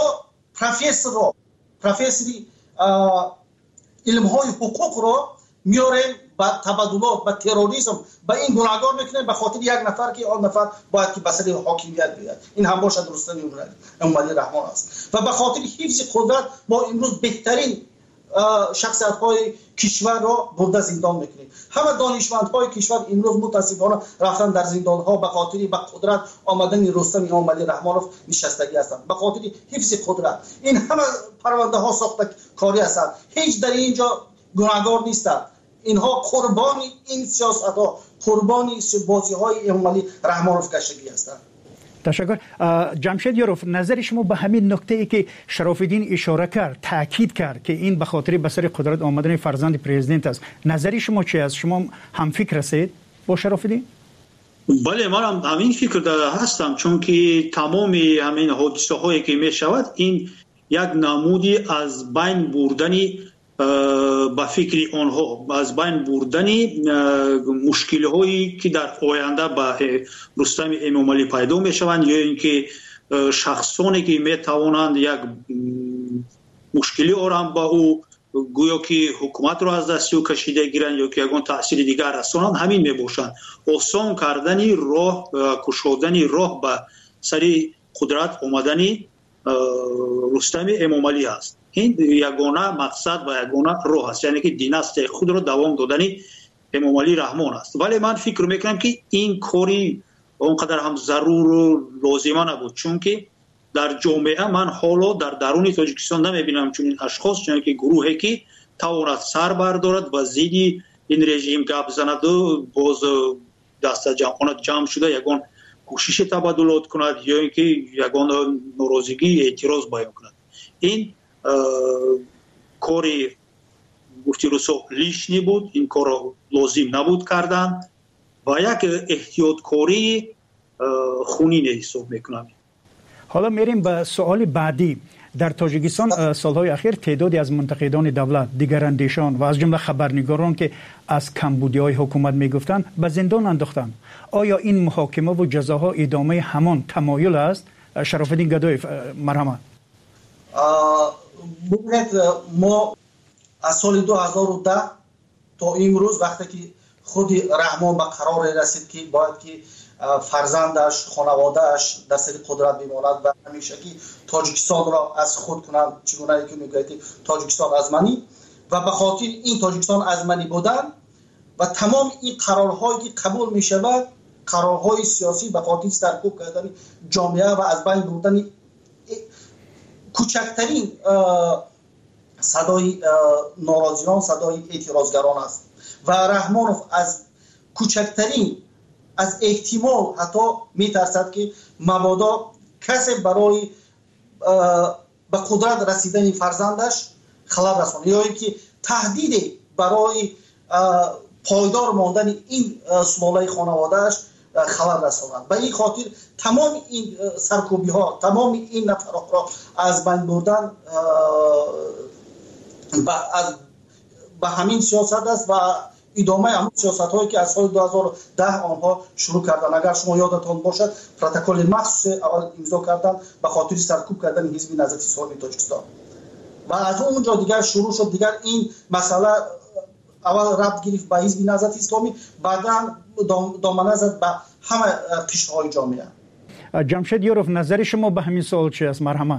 F: پروفسوری علم های حقوق را میاریم با تبادلات، با تروریسم، با این گناهگار میکنیم به خاطر یک نفر که آن نفر باید که بسر حاکمیت بیاد. این هم باشد رستم امام علی رحمان است و به خاطر حفظ قدرت ما امروز بهترین شخصیت های کشور را برده زندان میکنیم. همه دانشمند های کشور امروز متاسفانه رفتن در زندان ها به خاطر به قدرت آمدن رستم امام علی رحمانوف نشستگی هستند، به خاطر حفظ قدرت. این همه پرونده ها ساخته کاری هستند، هیچ در اینجا گناهگار نیستند. اینها قربانی این سیاست ها، قربانی بازی های امام علی رحمانوف گشتگی هستند.
D: تشکر. جمشید یاروف، نظر شما به همین نکته ای که شرف الدین اشاره کرد، تاکید کرد که این به خاطر به سر قدرت آمدن فرزند پرزیدنت است، نظر شما چی است؟ شما هم فکر هستید با شرف الدین؟
E: بله من هم همین فکر هستم، چون که تمام همین حادثه هایی که می شود این یک نمودی از بین بردنی با فکر آنها، از بین بردنی مشکل هایی که در آینده با رستم امامعلی پیدا می شوند، یا اینکه شخصانی که می توانند یک مشکلی آرام با او گویا که حکومت را از دست او کشیده گیرند یا که یگان تأثیر دیگر رسانند، همین می باشند. آسان کردنی راه، کشودنی راه به سری قدرت آمدنی رستم امامعلی است. این یگانه مقصد و یگانه راه است، یعنی که دینست خود را دوام دادنی امامعلی رحمان است. ولی من فکر میکنم که این کاری اونقدر هم ضرور و لازمه نبود، چون که در جامعه من حالا در درون تاجیکستان نمیبینم چون این اشخاص، چون که گروهی که تواند سر بردارد و زیدی این رژیم گپ زند و باز دست جمعانت جمع شده یگان کوشش تبادلات کند یا اینکه یگان ناراضگی اعتراض بیان کند. این کاری گفتی رسو لیشنی بود، این کار لازم نبود کردن و یک احتیاط کاری خونین حساب میکنم.
D: حالا میریم به سوال بعدی. در تاجیکستان سالهای اخیر تعدادی از منتقدان دولت، دیگراندیشان و از جمله خبرنگاران که از کمبودی‌های حکومت میگفتند به زندان انداختند. آیا این محاکمه و جزاها ادامه همان تمایل است؟ شرافالدین گدایی مرحمت.
F: ما از سال 2010 تا امروز وقتی که خود رحمان به قرار رسید که باید که فرزندش، خانوادهش در سر قدرت بماند و همیشه که تاجیکستان را از خود کنند، چگونه که میگوید تاجیکستان از منی، و به خاطر این تاجیکستان از منی بودن و تمام این قرارهایی که قبول می شود، قرارهای سیاسی به خاطر سرکوب کردن جامعه و از بین بردن کوچکترین صدای ناراضیان، صدای اعتراضگران است و رحمانوف از کوچکترین از احتمال حتی میترسد که مبادا کسی برای به قدرت رسیدن فرزندش خلل رساند یا اینکه تهدید برای پایدار ماندن این سلاله خانوادهش خلل رساند. به این خاطر تمام این سرکوبی ها، تمام این نفرات را از بین بردن به همین سیاست است و ادامه همون سیاست هایی که از سال 2010 آنها شروع کردن. اگر شما یادتان باشد پروتکل مخصوص اول امضا کردن به خاطر سرکوب کردن حزب نهضت اسلامی تاجیکستان و از اونجا دیگر شروع شد. دیگر این مسئله اول ربط گرفت به حزب نهضت اسلامی، بعدا دامنه زد به همه قشرهای جامعه.
D: جمشید یوروف، نظر شما به همین سوال چی است؟ مرحمت.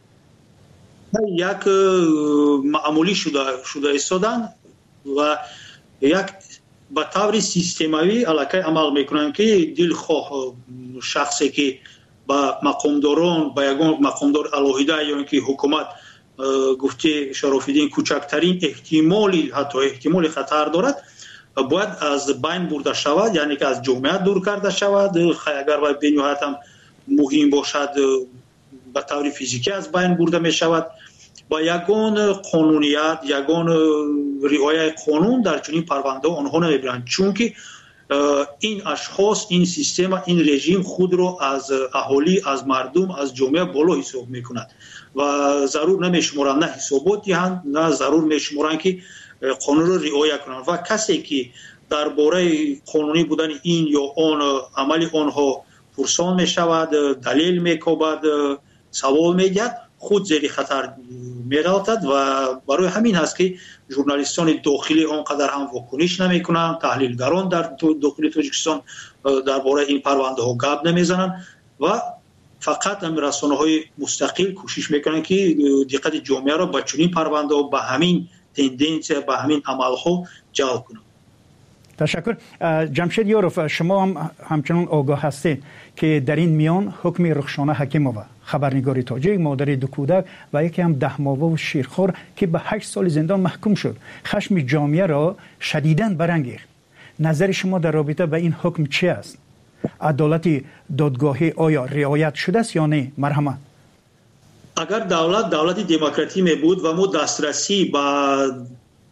E: یک معمولی شده ایستادن و یک به طور سیستماوی علاقه عمل میکنن که دلخواه شخصی که با مقامداران، با یگان مقامدار الهیده یا اینکه حکومت گفته شرافالدین کوچکترین احتمالی، حتی احتمال خطر دارد، باید از بین برده شود، یعنی که از جامعه دور کرده شود. اگر باید بنیهایت هم مهم باشد به طور فیزیکی از بین برده می شود. با یگان قانونیت، یگان رعایت قانون در چنین پرونده آنها نمیبرند، چون که این اشخاص، این سیستم، این رژیم خود را از اهالی، از مردم، از جامعه بالا حساب میکند و ضرور نمیشمارند نه حسابات دهند، نه ضرور میشمارند که قانون را رعایت کنند. و کسی که درباره قانونی بودن این یا آن عمل آنها پرسان میشود، دلیل میکوبد، سوال میگرد، خود زیر خطر میراتد و برای همین هست که ژورنالیستان داخلی آنقدر هم واکنش نمیکنند، تحلیلگران در داخل تاجیکستان درباره این پرونده ها گپ نمیزنند و فقط هم رسانه‌های مستقل کوشش میکنند که دقت جامعه را به چنین پرونده ها، به همین تندنس، به همین عمل ها جلب کنند.
D: تشکر. جمشید یوروف، شما هم همچنان آگاه هستید که در این میان حکم رخشانه حکیمووا، خبرنگار تاجیک، مادر دو کودک و یکی هم 10 ماهه و شیرخوار که به 8 سال زندان محکوم شد، خشم جامعه را شدیداً برانگیخت. نظر شما در رابطه به این حکم چی است؟ عدالت دادگاهی آیا رعایت شده است یا نه؟ مرحمت.
E: اگر دولت دموکراتی می بود و ما دسترسی به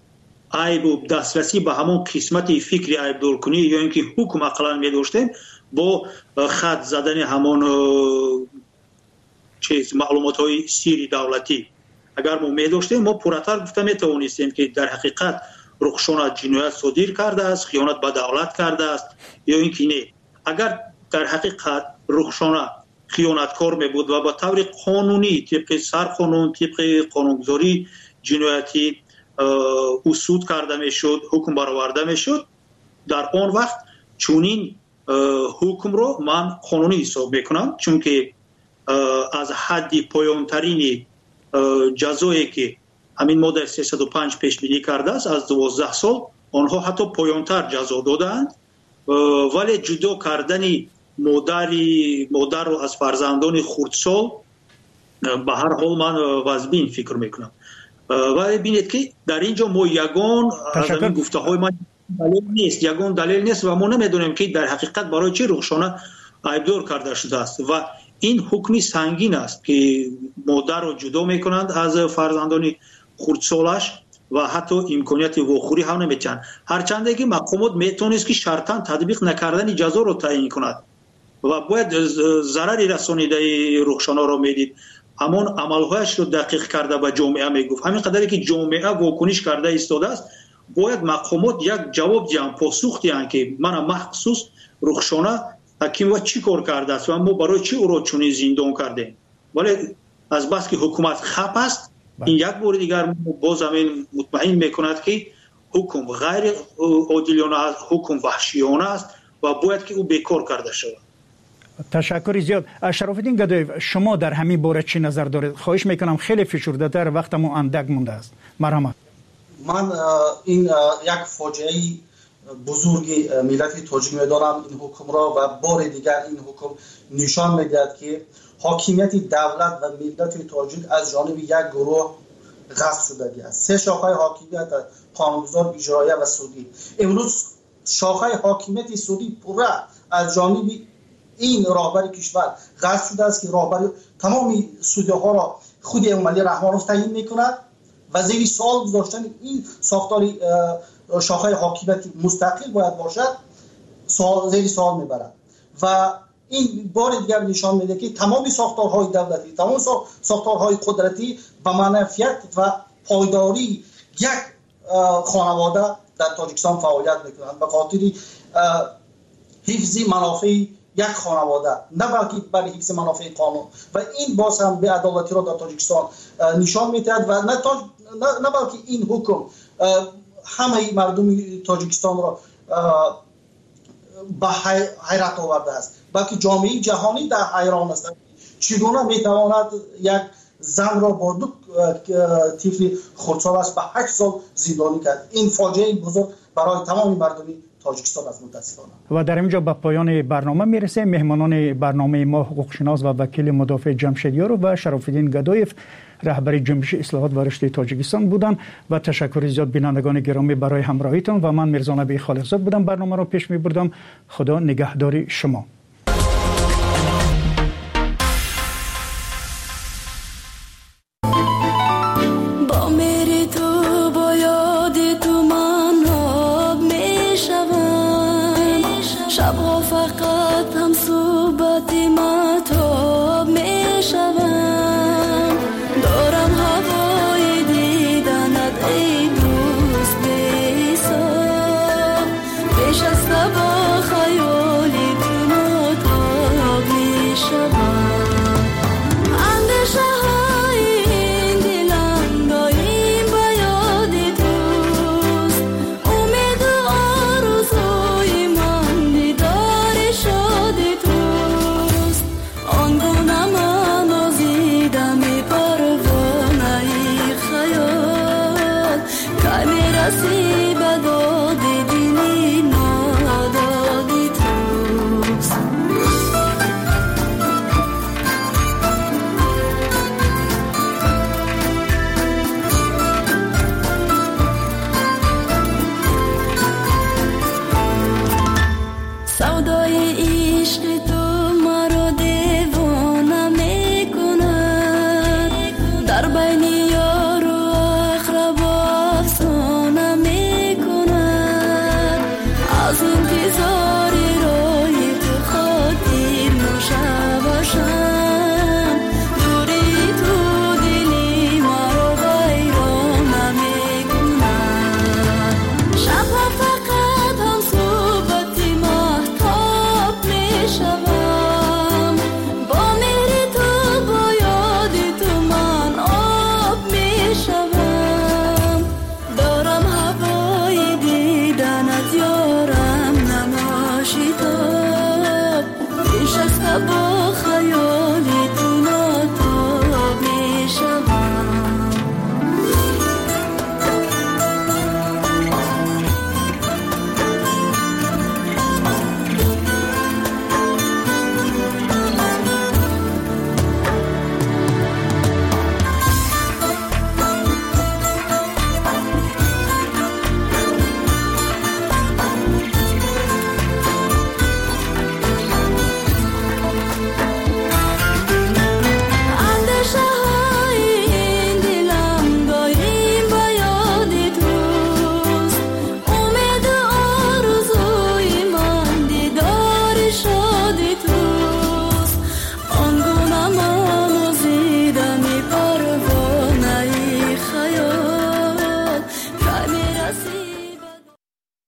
E: عیب و دسترسی به همون قسمت فکری عیب دور کنی یا اینکه حکم اقلا می داشتیم، با خط زدن همون چیز معلومات های سیری دولتی اگر ما می داشتیم ما پورتر گفته می توانستیم که در حقیقت رخشان جنایت صادر کرده است، خیانت به دولت کرده است یا اینکه نه. اگر در حقیقت رخشان خیانتکار می بود و با طور قانونی طبق سرقانون طبق قانونگذاری جنایتی اصول کرده می شد، حکم برآورده می شد، در آن وقت چونین حکم رو من قانونی حساب میکنم، چون که از حد پایانترین جزایی که همین ماده 305 پیش بینی کرده است از 12 سال آنها حتی پایانتر جزا دادند، ولی جدا کردن مادر رو از فرزندان خردسال به هر حال من واجبین فکر میکنم. ولی ببینید که در اینجا ما یگان از این گفته های من دلیل نیست و ما نمیدونیم که در حقیقت برای چه رخشانه عیبدار کرده شده است و این حکمی سنگین است که مادر رو جدا میکنند از فرزندان خردسالش و حتی امکانیت واخوری هم نمیتن، هرچند که مقامات میتونست که شرطاً تطبیق نکردن جزا رو تعیین کند و باید ضرری رسانیده رخشانه رو میدید، همون عملهایش رو دقیق کرده به جامعه میگفت. همین قدری که جامعه واکنش کرده ایستاده است باید مقامات یک جواب دیان، پاسخ دیان که من مخصوص رخشانه حکیم و چی کار کرده است و ما برای چی او را چنین زندان کردیم. ولی از بس که حکومت خپ است این یک بار دیگر باز همین مطمئن میکند که حکم غیر عادلانه است، حکم وحشیانه است و باید که او بیکار کرده شود.
D: تشکر زیاد. شرافالدین گدایف، شما در همین باره چی نظر دارید؟ خواهش میکنم خیلی فشرده تر، وقتمون اندک مونده است. مرحمت.
F: من این یک فاجعه بزرگی ملت تاجیک میدارم این حکم را و بار دیگر این حکم نشان میدهد که حاکمیت دولت و ملت تاجیک از جانب یک گروه غصب شدگی است. سه شاخه حاکمیت قانونگذار، اجرایی و سودی. امروز شاخه حاکمیت سودی پورا از جانب این راهبر کشور غصب شده است که راهبر تمام سودی‌ها را خود امامعلی رحمانوف تعیین میکند و زیر سوال گذاشتن این ساختار شاخه حاکمیت مستقل باید باشد زیر سوال میبرد و این بار دیگر نشان میده که تمام ساختارهای دولتی، تمام ساختارهای قدرتی به منفعت و پایداری یک خانواده در تاجیکستان فعالیت میکنند به خاطر حفظ منافع یک خانواده، نه بلکه برای حفظ منافع قانون و این باز هم به عدالتی را در تاجیکستان نشان میدهد و نه بلکه این حکم همه مردم تاجیکستان را به حیرت آورده است، بلکه جامعه جهانی در حیران است چگونه میتواند یک زن را با دو طفل خردسالش به 8 سال زندانی کرد. این فاجعه بزرگ برای تمام مردم تاجیکستان است متاسفانه. و
D: در اینجا به پایان برنامه میرسه. مهمانان برنامه ما حقوقشناس و وکیل مدافع جمشیدیار و شرافالدین گدایف رهبر جنبش اصلاحات و رشد تاجیکستان بودند و تشکر زیاد بینندگان گرامی برای همراهیتان و من میرزا نبی خالقزاد بودم برنامه را پیش میبردم. خدا نگهدار شما.
M: شبها فقط هم صحبت مطاب می شوم، دارم هوای دیدنت ای دوست بی‌حساب، پیش از با خیالی تو مطاب می شوم، اندیشه های این دلم دایم به یاد توست، امید و آرزوی من دیدار شد توست، آنگونه من آزیدم پروانه خیال، که میرسی به داد دلی نادادی توست. سودای عشق تو مرا دیوانه میکند، در بین یار و اقربا افسانه میکند، از انتظار